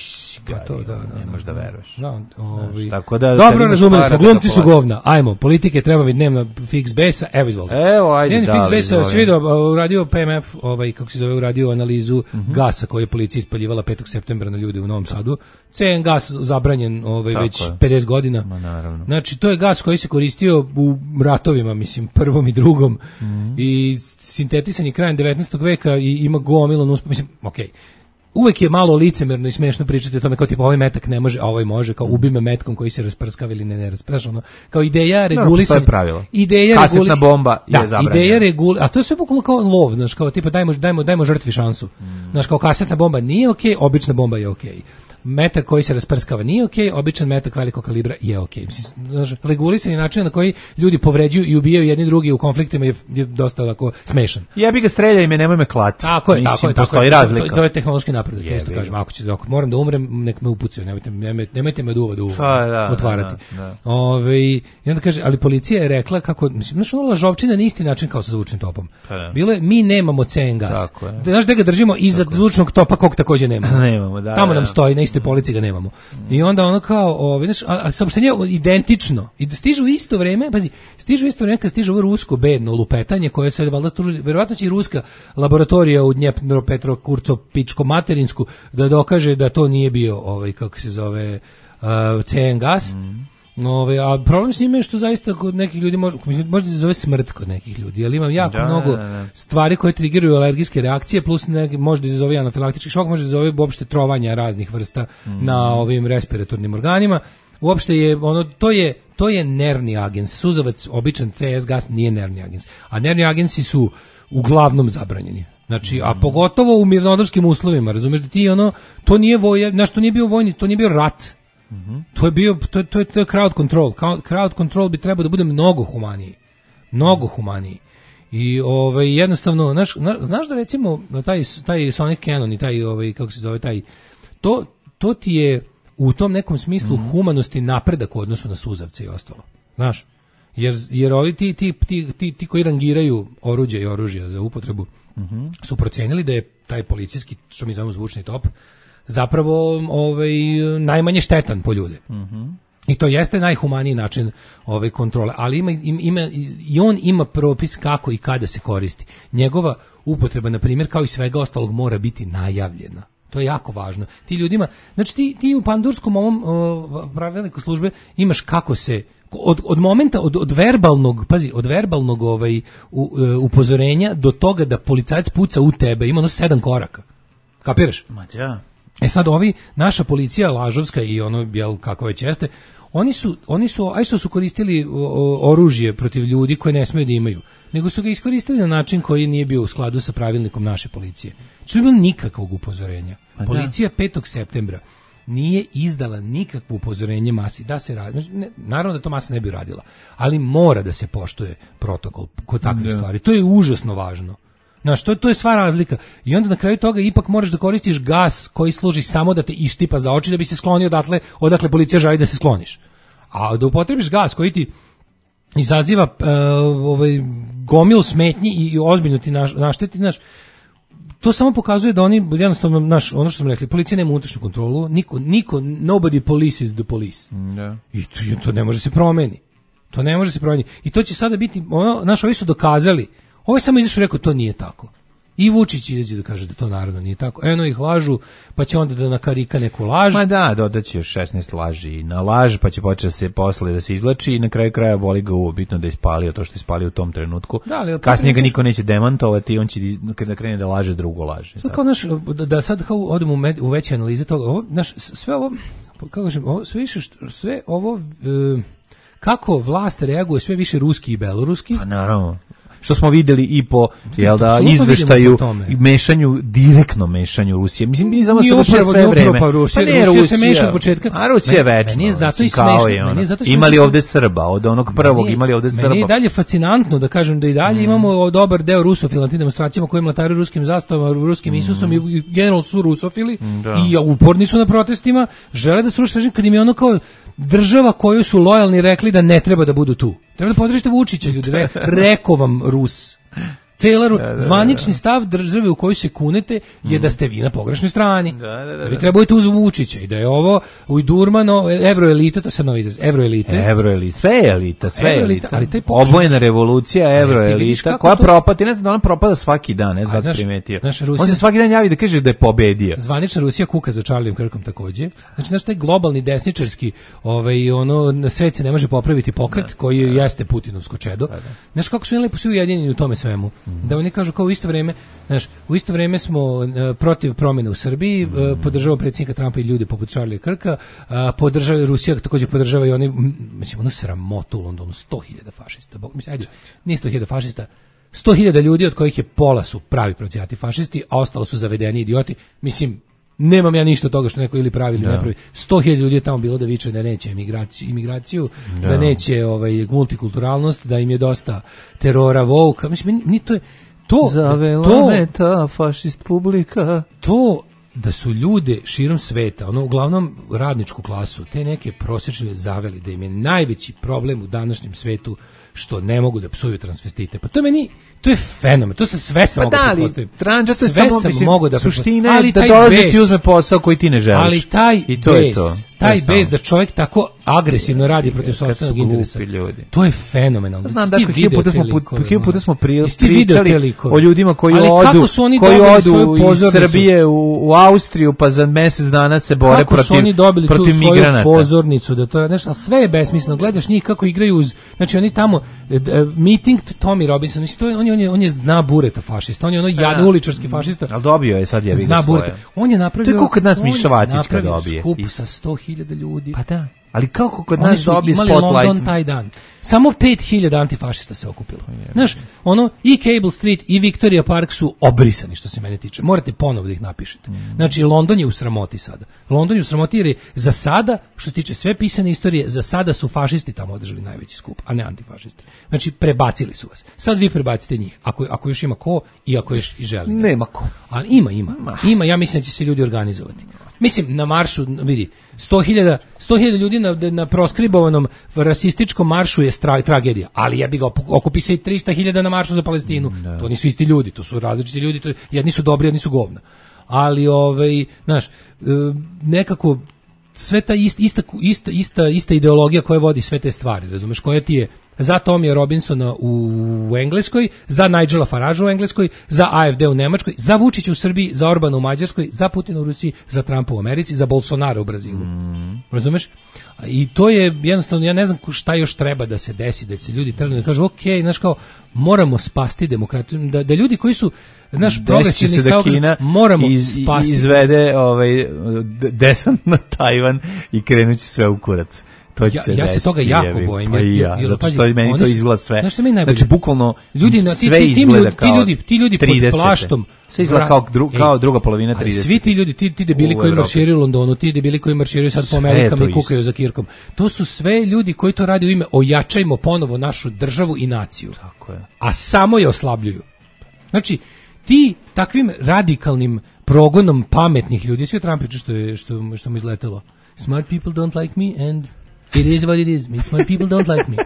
Ne možeš da veruješ. Tako da, dobro, razumeli smo, glumci su govna. Ajmo, politike treba mi dnevno fix besa, evo izvolite. Ajde, fix besa se vidio, uradio PMF, kako se zove, uradio analizu gasa koji je policija ispaljivala 5. septembra na ljude u Novom Sadu. CN gas zabranjen već 50 godina. Znači, to je gas koji se koristio u ratovima, mislim, prvom i drugom, i sintetisan je krajem 19. veka i ima gomilan mislim, okej. Uvek je malo licemerno i smešno pričati o tome kao tipa ovaj metak ne može, a ovaj može, kao ubi me metkom koji se rasprskava ili ne rasprskava. Kao ideja regulisanja. To je pravilo. Kasetna bomba je zabranjena. A to je sve bukvalno kao lov, znaš, kao tipa dajmo žrtvi šansu. Znaš, kao kasetna bomba nije okej, obična bomba je okej. Metak koji se rasprskava nije okej, običan metak velikog kalibra je okej. Znaš, regulisanje načina na koji ljudi povređuju i ubijaju jedni drugi u konfliktima je dosta lako smešan. Jebi ga, streljaj me, nemoj me klati. Tako je. Postoji razlika. To je tehnološki napredak, isto kažem. Ako moram da umrem, nek me upucaju, nemojte me duva otvarati. I onda kaže, ali policija je rekla kako, znaš, ono lažovčina na isti način kao sa zvučnim topom. Bilo je, mi nemamo CN gas. Znaš, da ga držimo iza zvučnog topa kog takođe nemamo. Tamo nam stoji, na istoj polici ga nemamo. I onda ono kao, znaš, ali saopštenje identično. I stižu u isto vreme, pazi, kad stiže ovo rusko bedno lupetanje koje se valjda struži, verovatno će i ruska laboratorija u Dnjepropetrovsko-Materinsko da dokaže da to nije bio kako se zove, CN gas. A problem s njime je što zaista kod nekih ljudi možda se zove smrt kod nekih ljudi, ali imam jako mnogo stvari koje trigiraju alergijske reakcije, plus možda se zove anafilaktički šok, možda se zove uopšte trovanja raznih vrsta na ovim respiratornim organima. Uopšte je to je nervni agens. Suzavac, običan CS gas nije nervni agens, a nervni agensi su uglavnom zabranjeni. Znači, a pogotovo u mirnodopskim uslovima, razumeš da ti to nije to nije bio vojni, to nije bio rat. To je bio, to je crowd control. Crowd control bi trebao da bude mnogo humaniji. I jednostavno, znaš da recimo taj Sonic Cannon i taj kako se zove taj, to ti je u tom nekom smislu humanosti napredak u odnosu na suzavce i ostalo. Znaš? Jer ovi ti koji rangiraju oruđe i oružja za upotrebu su procenili da je taj policijski, što mi zovemo zvučni top, zapravo najmanje štetan po ljude. I to jeste najhumaniji način kontrole, ali on ima propis kako i kada se koristi. Njegova upotreba, na primjer, kao i svega ostalog, mora biti najavljena. To je jako važno. Ti ljudima, znači ti u pandurskom ovom pravilniku službe imaš kako se od momenta od verbalnog upozorenja do toga da policajac puca u tebe, ima 7 koraka. Kapiraš? Ma ja. Sad naša policija lažovska i kako već jeste, oni su koristili oružje protiv ljudi koje ne smeju da imaju, nego su ga iskoristili na način koji nije bio u skladu sa pravilnikom naše policije. Što je bilo nikakvog upozorenja. Policija 5. septembra nije izdala nikakvo upozorenje masi da se radi. Naravno da to masa ne bi radila, ali mora da se poštuje protokol kod takvih stvari. To je užasno važno. Znaš, to je sva razlika. I onda na kraju toga ipak moraš da koristiš gas koji služi samo da te ištipa za oči da bi se sklonio odakle policija želi da se skloniš. A da upotrebiš gas koji ti izaziva gomilu smetnji i ozbiljno ti našteti, znaš, to samo pokazuje da oni jednostavno, ono što smo rekli, policija nema unutrašnju kontrolu, nobody polices the police. I to ne može se promeni. To ne može se promeniti. I to će sada biti, ovi su dokazali. Ovo je samo izašao i rekao, to nije tako. I Vučić izađe da kaže da to naravno nije tako. Eno ih lažu, pa će onda da nakarika neku laž. Ma da, dodaće još 16 laži na laž, pa će početi posle da se izvlači i na kraju kraja boli ga bitno da je ispalio to što je ispalio u tom trenutku. Kasnije ga niko neće demantovati i on će da krene da laže drugo laže. Sad da sad odemo u veće analize toga, sve ovo, kako kažem, sve ovo, kako vlast reaguje sve više ruski i beloruski. Pa naravno. Što smo videli i po izveštaju direktno mešanju Rusije. Mislim, mi znamo se sve vreme. Rusija se meša od početka. A Rusija je večno. Meni je zato i smešno. Imali ovde Srba, od onog prvog imali ovde Srba. Meni je dalje fascinantno da kažem da i dalje imamo dobar deo rusofila na tim demonstracijama koji mlataraju ruskim zastavama, ruskim Isusom i generalno su rusofili i uporni su na protestima, žele da sruše režim kad im je ono kao država koju su lojalni rekli da ne treba da budu tu. Treba da podržite Vučića, ljudi. Rekao vam Rus. Zvanični stav države u kojoj se kunete je da ste vi na pogrešnoj strani. Da vi trebujete uz Vučića i da je ovo Ujdurmano, evroelita, to je sad novi izraz, evroelite. Sve je elita. Obojena revolucija, evroelita, koja propati, ne znam da ona propada svaki dan, ne znam da primetio. On se svaki dan javi da kaže da je pobedio. Zvanična Rusija kuka za Charlijem Kirkom takođe. Znači, znaš, taj globalni desničarski, na svet se ne može popraviti pokret, koji jeste Putinovsko čedo. Znaš, kako su svi ujedinjeni u tome svemu. Da oni kažu kao u isto vrijeme smo protiv promjene u Srbiji, podržava predsjednika Trumpa i ljude poput Charlie Kirka, podržava Rusija, također podržava i oni, mislim, ono sramotu u Londonu, 100.000 fašista, nije 100.000 fašista, 100.000 ljudi od kojih je pola su pravi procijati fašisti, a ostalo su zavedeni idioti, mislim, nemam ja ništa od toga što neko ili pravi ili ne pravi. 100.000 ljudi je tamo bilo da viče da neće imigraciju, da neće multikulturalnost, da im je dosta terora, vouka. Mislim, meni to je zavela me ta fašist publika. To da su ljude širom sveta, uglavnom radničku klasu, te neke prosječne zaveli, da im je najveći problem u današnjem svetu što ne mogu da psuju transvestite. Pa to je fenomen, to se sve sam mogu da pretpostavim. Sve sam mogu da pretpostavim. Suština je da dolazi ti uzme posao koji ti ne želiš. Ali taj bez da čovjek tako agresivno radi protiv sopstvenog interesa. To je fenomenalno. Znam, Daško, hiljadu puta smo pričali o ljudima koji odu iz Srbije u Austriju, pa za mjesec dana se bore protiv migranata. Kako su oni dobili tu svoju pozornicu, da to je nešto, sve je besmisleno. Gledaš njih kako igraju znači oni tamo, meeting Tommy Robinson, on je zna bureta fašista, on je jadni uličarski fašista. Ali dobio je sad vidio svoje. On je napravio, to je kod nas Miša Vacić kad dobije. Skup sa 100.000 ljudi. Pa da. Ali kako kod nas dobije spotlight? Oni su imali London taj dan. Samo 5.000 antifašista se okupilo. Znaš, i Cable Street i Victoria Park su obrisani što se mene tiče. Morate ponovo da ih napišete. Znači, London je u sramoti sada. London je u sramoti jer je za sada, što se tiče sve pisane istorije, za sada su fašisti tamo održali najveći skup, a ne antifašisti. Znači, prebacili su vas. Sad vi prebacite njih. Ako još ima ko i ako još i želi. Nema ko. Ali ima. Ja mislim da će se ljudi organizovati. Mislim, na maršu, vidi, 100.000 ljudi na proskribovanom rasističkom maršu je tragedija, ali jebi ga, okupi se i 300.000 na maršu za Palestinu. To nisu isti ljudi, to su različiti ljudi, jedni su dobri, jedni su govna. Ali znaš, nekako sve ta ista ideologija koja vodi sve te stvari, razumeš, koja ti je za Tomija Robinsona u Engleskoj, za Nigela Faragea u Engleskoj, za AFD u Nemačkoj, za Vučića u Srbiji, za Orbana u Mađarskoj, za Putina u Rusiji, za Trumpa u Americi, za Bolsonaro u Brazilu. Razumeš? I to je jednostavno, ja ne znam šta još treba da se desi, da se ljudi trgnu da kažu, ok, znaš kao, moramo spasti demokratiju, da ljudi koji su naš progresivni stav, moramo spasti. Izvede desant na Tajvan i krenući sve u kurac. To će ja se toga jako bojim. Pa i ja, zato što meni to izgleda sve. Znači, bukvalno ljudi, sve izgleda kao ti ljudi pod plaštom. Sve izgleda kao druga polovina 30. Svi ti ljudi, ti debili koji marširaju u Londonu, ti debili koji marširaju sad po Amerikama i kukaju za Kirkom. To su sve ljudi koji to rade u ime ojačajmo ponovo našu državu i naciju. Tako je. A samo je oslabljuju. Znači, ti takvim radikalnim progonom pametnih ljudi, svi Trumpiću što mu izletelo. Smart people don't like me and it is what it is. Smart people don't like me.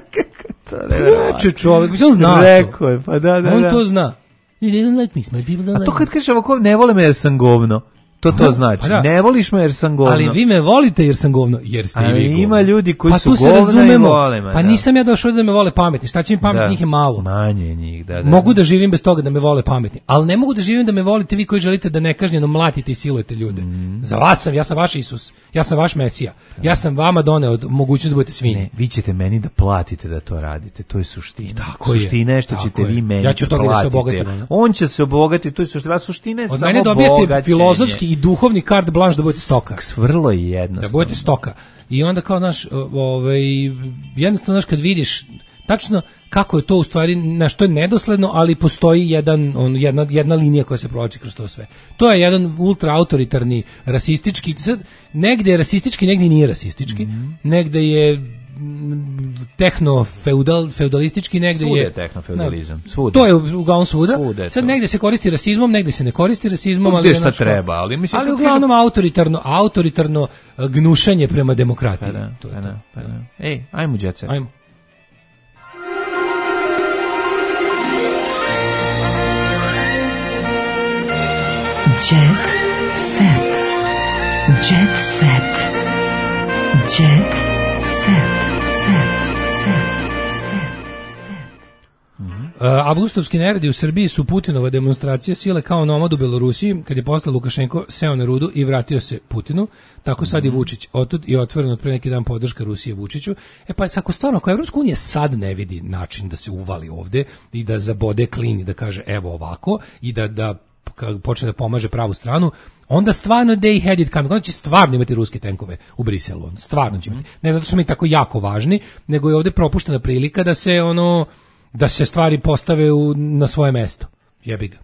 Čovjek, on zna rekao je, pa da. On to zna. You don't like me, smart people don't like me. A to kad kažeš ovako, ne vole me jer sam govno. To znači. Ne voliš me jer sam govno. Ali vi me volite jer sam govno, jer ste vi govno. Ali ima ljudi koji su govno i vole me. Pa nisam ja došao da me vole pametni. Šta će mi pametni, njih je malo. Manje njih, da. Mogu da živim bez toga da me vole pametni, ali ne mogu da živim da me volite vi koji želite da nekažnjeno mlatite i silujete ljude. Za vas ja sam vaš Isus, ja sam vaš Mesija. Ja sam vama doneo mogućnost da budete svinje. Ne, vi ćete meni da platite da to radite, to je suština. Suština je što ćete vi meni ja ću od toga da se obogatim. On će se obogatiti, to je suština. Suština je samo bogaćenje. Od mene dobijete filozofski i duhovni carte blanche da budete stoka. Vrlo je jednostavno. Da budete stoka. I onda kao jednostavno kad vidiš tačno kako je to u stvari, na što je nedosledno, ali postoji jedna linija koja se provlači kroz to sve. To je jedan ultra autoritarni, rasistički, negde je rasistički, negde nije rasistički, negde je feudalistički, negde je... Svude je tehnofeudalizam, svude. To je uglavnom svuda. Sad negde se koristi rasizmom, negde se ne koristi rasizmom, ali... Šta treba, ali mislim... Ali uglavnom autoritarno gnušanje prema demokratiji. Pa da. Ej, ajmo djece. Ajmo. Jet set. Jet set. Jet set. Avgustovski neredi u Srbiji su Putinova demonstracija sile kao nomad u Belorusiji, kad je posle Lukašenko seo na rudu i vratio se Putinu, tako sad i Vučić. Otud i otvoreno od pre neki dan podrška Rusije Vučiću. Pa ako stvarno, ako Evropska unija sad ne vidi način da se uvali ovde i da zabode klin i da kaže evo ovako i da počne da pomaže pravu stranu, onda stvarno they had it coming. Onda će stvarno imati ruske tenkove u Briselu. Stvarno će imati. Ne zato što su mi tako jako važni, nego je ovde propuštena prilika da se stvari postave na svoje mesto. Jebi ga.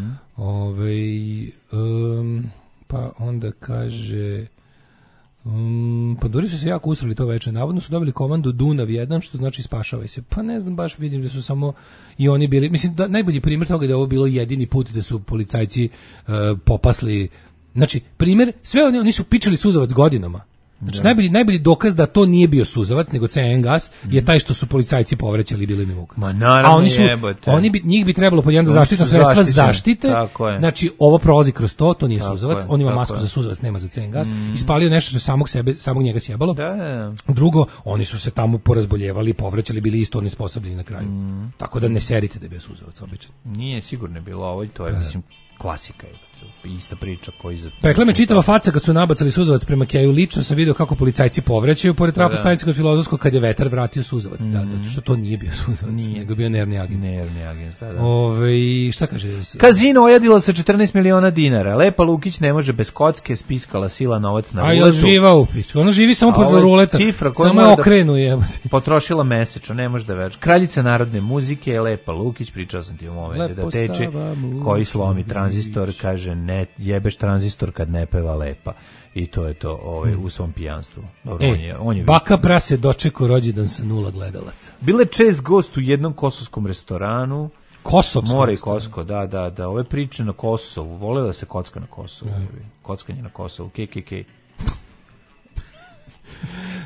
Pa onda kaže... pa Duri su se jako usrali to veče. Navodno su dobili komandu Dunav 1, što znači spašavaj se. Pa ne znam, baš vidim da su samo i oni bili... Mislim, najbolji primjer toga je da je ovo bilo jedini put da su policajci popasli... Znači, primjer, sve oni su pičali suzavac godinama. Znači, najbolji dokaz da to nije bio suzavac, nego CN gas, je taj što su policajci povraćali bilini muka. Ma naravno jebote. Njih bi trebalo po jedno zaštitno sredstva zaštite. Znači, ovo prolazi kroz to nije suzavac. On ima masku za suzavac, nema za CN gas. Ispalio nešto što samog njega sjebalo. Drugo, oni su se tamo porazboljevali, povraćali, bili isto nesposobljeni na kraju. Tako da ne serite da je bio suzavac obično. Nije sigurno bilo ovo, to je, mislim, klasika je. Ista priča koji za... Pekla me čitava faca kad su nabacali suzavac prema Keju. Lično sam video kako policajci povraćaju pored trafostanice kod Filozofskog kad je vetar vratio suzavac. Zato što to nije bio suzavac, nego bio nervni agent. Šta kaže? Kazino ojadilo sa 14 miliona dinara. Lepa Lukić ne može bez kocke, spiskala sila novac na ruletu. A živa u piću. Ona živi samo pod ruleta. Samo je okrenu jebote. Potrošila mesečno, ne može da veruje. Kraljica narodne muzike, Lepa Lukić, pričao sam ti u momentu da teče, koji slomi tranzistor, kaže ne jebeš tranzistor kad ne peva Lepa. I to je to u svom pijanstvu. Dobro, on je baka prase dočekao rođendan sa 0 gledalaca. Bile čest gost u jednom kosovskom restoranu. Kosovskom? More i Kosko, da. Ove priče na Kosovu. Vole da se kocka na Kosovu. Kockanje na Kosovu. KKK.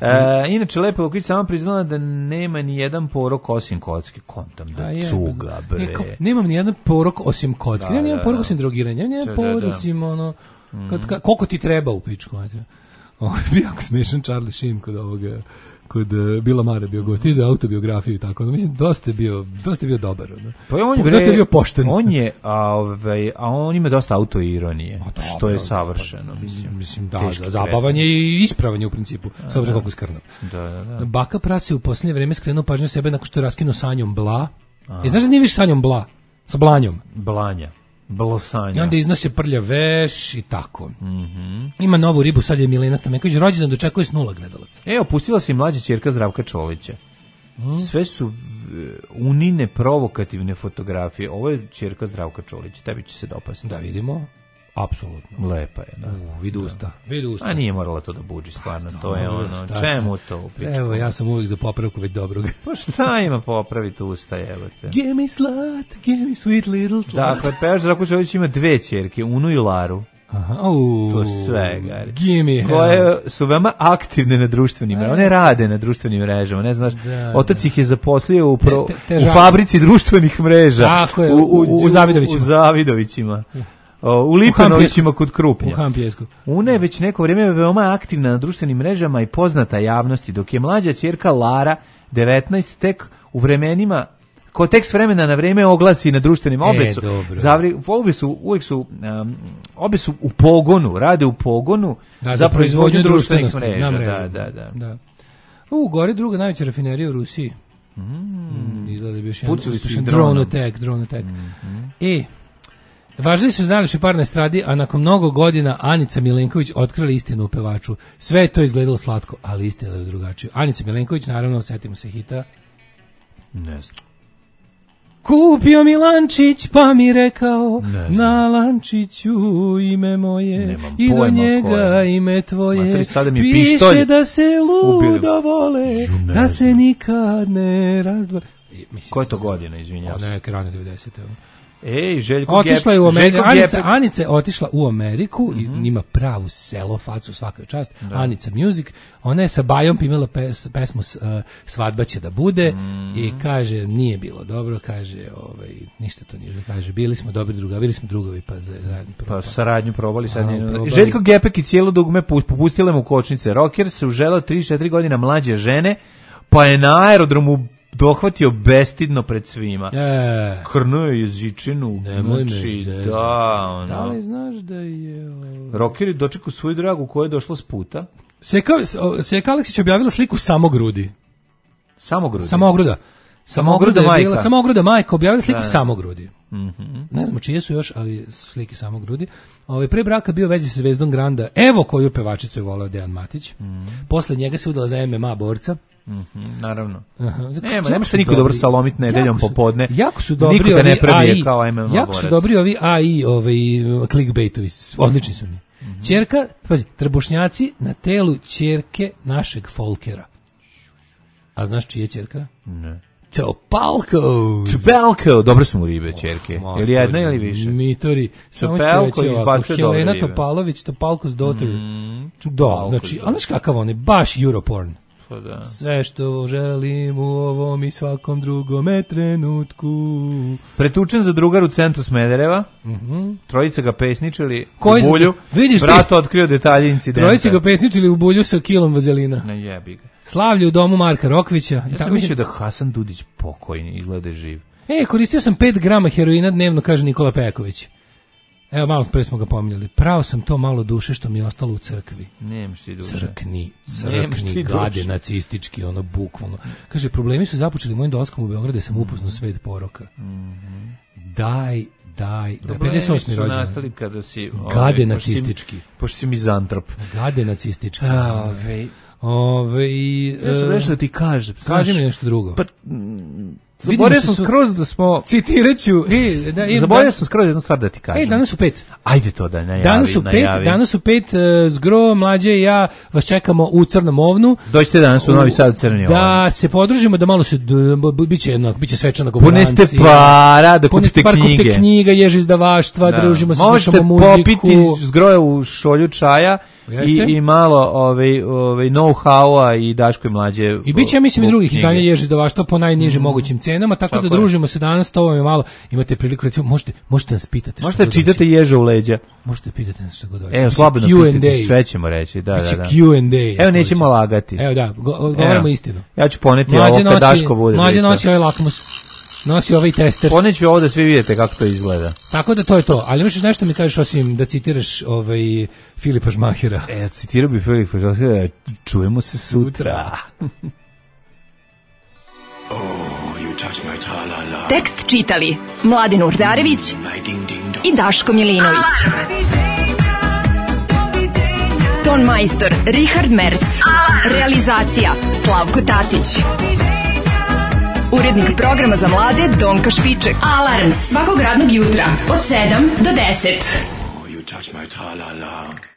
Inače, Lepa Lukić sama priznala da nema ni jedan porok osim kocki. Kontam da cuga, bre. Nemam ni jedan porok osim kocki. Nemam ni jedan porok osim drogiranja. Nemam jedan porok osim ono... Koliko ti treba u pičku, mater. Ovo je bio jako smiješan Charlie Sheen kod Bila Mara bio gost, iza autobiografiju i tako. Mislim, dosta je bio dobar. Pa on je dosta je bio pošten. On je, a on ima dosta autoironije, što je savršeno. Mislim, da, zabavanje i ispravanje u principu, s obzirom koliko skrno. Da. Baka prase u posljednje vreme skrenuo pažnju sebe nakon što je raskinuo s Anjom Bla. Znaš da nije više s Anjom Bla? Sa Blanjom. Blosanja. I onda iznose prlja veš i tako. Ima novu ribu, sad je Milena Stamenković, rođendan dočekuje s 0 gledalaca. Opustila se i mlađa ćerka Zdravka Čolića. Sve su unine provokativne fotografije. Ovo je ćerka Zdravka Čolića, tebi će se dopasti. Da vidimo. Apsolutno. Lepa je, da. Vidi usta. A nije morala to da buđi, stvarno. To je ono, čemu to? Evo, ja sam uvijek za popravku već dobrog. Pa šta ima popraviti usta, jebote? Give me slut, give me sweet little slut. Dakle, pevač Zdravko Čolić ima 2 ćerke, Unu i Laru. To sve, gari. Give me koje su veoma aktivne na društvenim mrežama. One rade na društvenim mrežama, ne znaš. Otac ih je zaposlio u fabrici društvenih mreža. Tako je, u Zavidovićima. U Zavidovićima. U Lipanovićima kod Krupnja. U Hampjesku. Una je već neko vrijeme veoma aktivna na društvenim mrežama i poznata javnosti, dok je mlađa ćerka Lara, 19, tek u vremenima, ko tek s vremena na vrijeme oglasi na društvenim, obe su u pogonu, rade u pogonu za proizvodnju društvenih mreža. Da. Gore druga najveća rafinerija u Rusiji. Izgleda bi još jedan drone attack. Važili su znali par na estradi, a nakon mnogo godina Anica Milenković otkrila istinu o pevaču. Sve je to izgledalo slatko, ali istina je drugačije. Anica Milenković, naravno, setimo se hita. Ne znam. Kupio mi lančić, pa mi rekao, na lančiću ime moje, i do njega ime tvoje. Piše da se ludo vole, da se nikad ne razdvoje. Koje je to godine, izvinjavam se? Neke rane 90. Željko Anica je otišla u Ameriku i ima pravu selo facu, svaka čast. Anica Music, ona je sa Bajom imala pesmu Svadba će da bude i kaže nije bilo dobro, kaže ništa to nije, kaže bili smo dobri drugovi, bili smo drugovi pa saradnju probali sad. Željko Gepek i cijelo dugme popustile mu kočnice. Rocker se uželao 34 godina mlađe žene, pa je na aerodromu dohvatio bestidno pred svima. Krnuo je jezičinu. Nemoj znači, me da li znaš da je... Rocker je dočekao svoju dragu koja je došla s puta. Seka Aleksić objavila sliku samogrudi. Samogruda? Samogruda majka objavila sliku samogrudi. Ne znam čije su još, ali su slike samogrudi. Pre braka bio vezi sa Zvezdom Granda. Evo koju pevačicu je voleo Dejan Matić. Posle njega se udala za MMA borca. Nema što niko dobro salomit nedeljom popodne. Jako su dobri ovi AI. Jako su dobri ovi AI, clickbaitovi. Odlični su mi. Ćerka, pazi, trbušnjaci na telu ćerke našeg Folkera. A znaš čije ćerka? Ne. Topalko, dobro su mu ribe ćerke. Ili jedna ili više? Mitori. Topalko izbacuje dobre ribe. Helena Topalović, Topalko's daughter. Da, znači, a znaš kakav on je, baš Europorn. Da. Sve što želim u ovom i svakom drugome trenutku. Pretučen za drugar u centru Smedereva. Trojica ga pesničili u bulju. Brat otkrio detalje incidenta. Trojica ga pesničili u bulju sa kilom vazelina. Ne jebi ga. Slavlje u domu Marka Rokvića. Ja sam mislio da Hasan Dudić pokojni izgleda živ. Koristio sam 5 grama heroina dnevno, kaže Nikola Pejaković. Evo, malo pre smo ga pominjali. Pravo sam to malo duše što mi je ostalo u crkvi. Nemaš ti duše. Crkni, gade nacistički, bukvalno. Kaže, problemi su započeli mojim dolaskom u Beograd, sam upoznao svet poroka. Daj, 58. rođendan. Nastali kada si... Gade nacistički. Pošto si mizantrop. Gade nacistički. Ja sam nešto da ti kažem. Kaži mi nešto drugo. Pa, Zaboravio sam skroz da smo... Citiraću. Zaboravio sam skroz jednu stvar da ti kažem. Danas u 5. Ajde to da najavi. Danas u 5, Zgro, Mlađe i ja vas čekamo u Crnom ovnu. Dođite danas u Novi Sad u Crni Ovan. Da se podružimo, da malo se, biće svečana govorancija. Puneste para, da kupite knjige. Knjiga, jež izdavaštva, družimo se, slušamo muziku. Možete popiti Zgroja u šolju čaja i malo know-howa i Daško i Mlađe. I biće, ja mislim, i drugih izdanja jež izdavaštva po najnižim mogućim cenama, tako da družimo se danas, to vam je malo, imate priliku, recimo, možete nas pitati. Možete čitati ježa u leđa. Možete pitati nas što god hoćete. Evo, slobodno pitati, sve ćemo reći. Da. Q&A. Evo, nećemo lagati. Evo, da, govorimo istinu. Ja ću poneti ovo kad Daško bude. Mlađe nosi ovaj lakmus. Nosi ovaj tester. Poneću ovo da svi vidite kako to izgleda. Tako da to je to. Ali imaš nešto mi kažeš osim da citiraš Filipa Žmahera. Citirao bi Filipa Žmahera. Čujemo se sutra. Tekst čitali Mladin Urdarević i Daško Milinović. Ton majstor Richard Merc. Realizacija Slavko Tatić. Urednik programa za mlade Donka Špiček. Alarms svakog radnog jutra od 7 do 10. You touch my tra-la-la.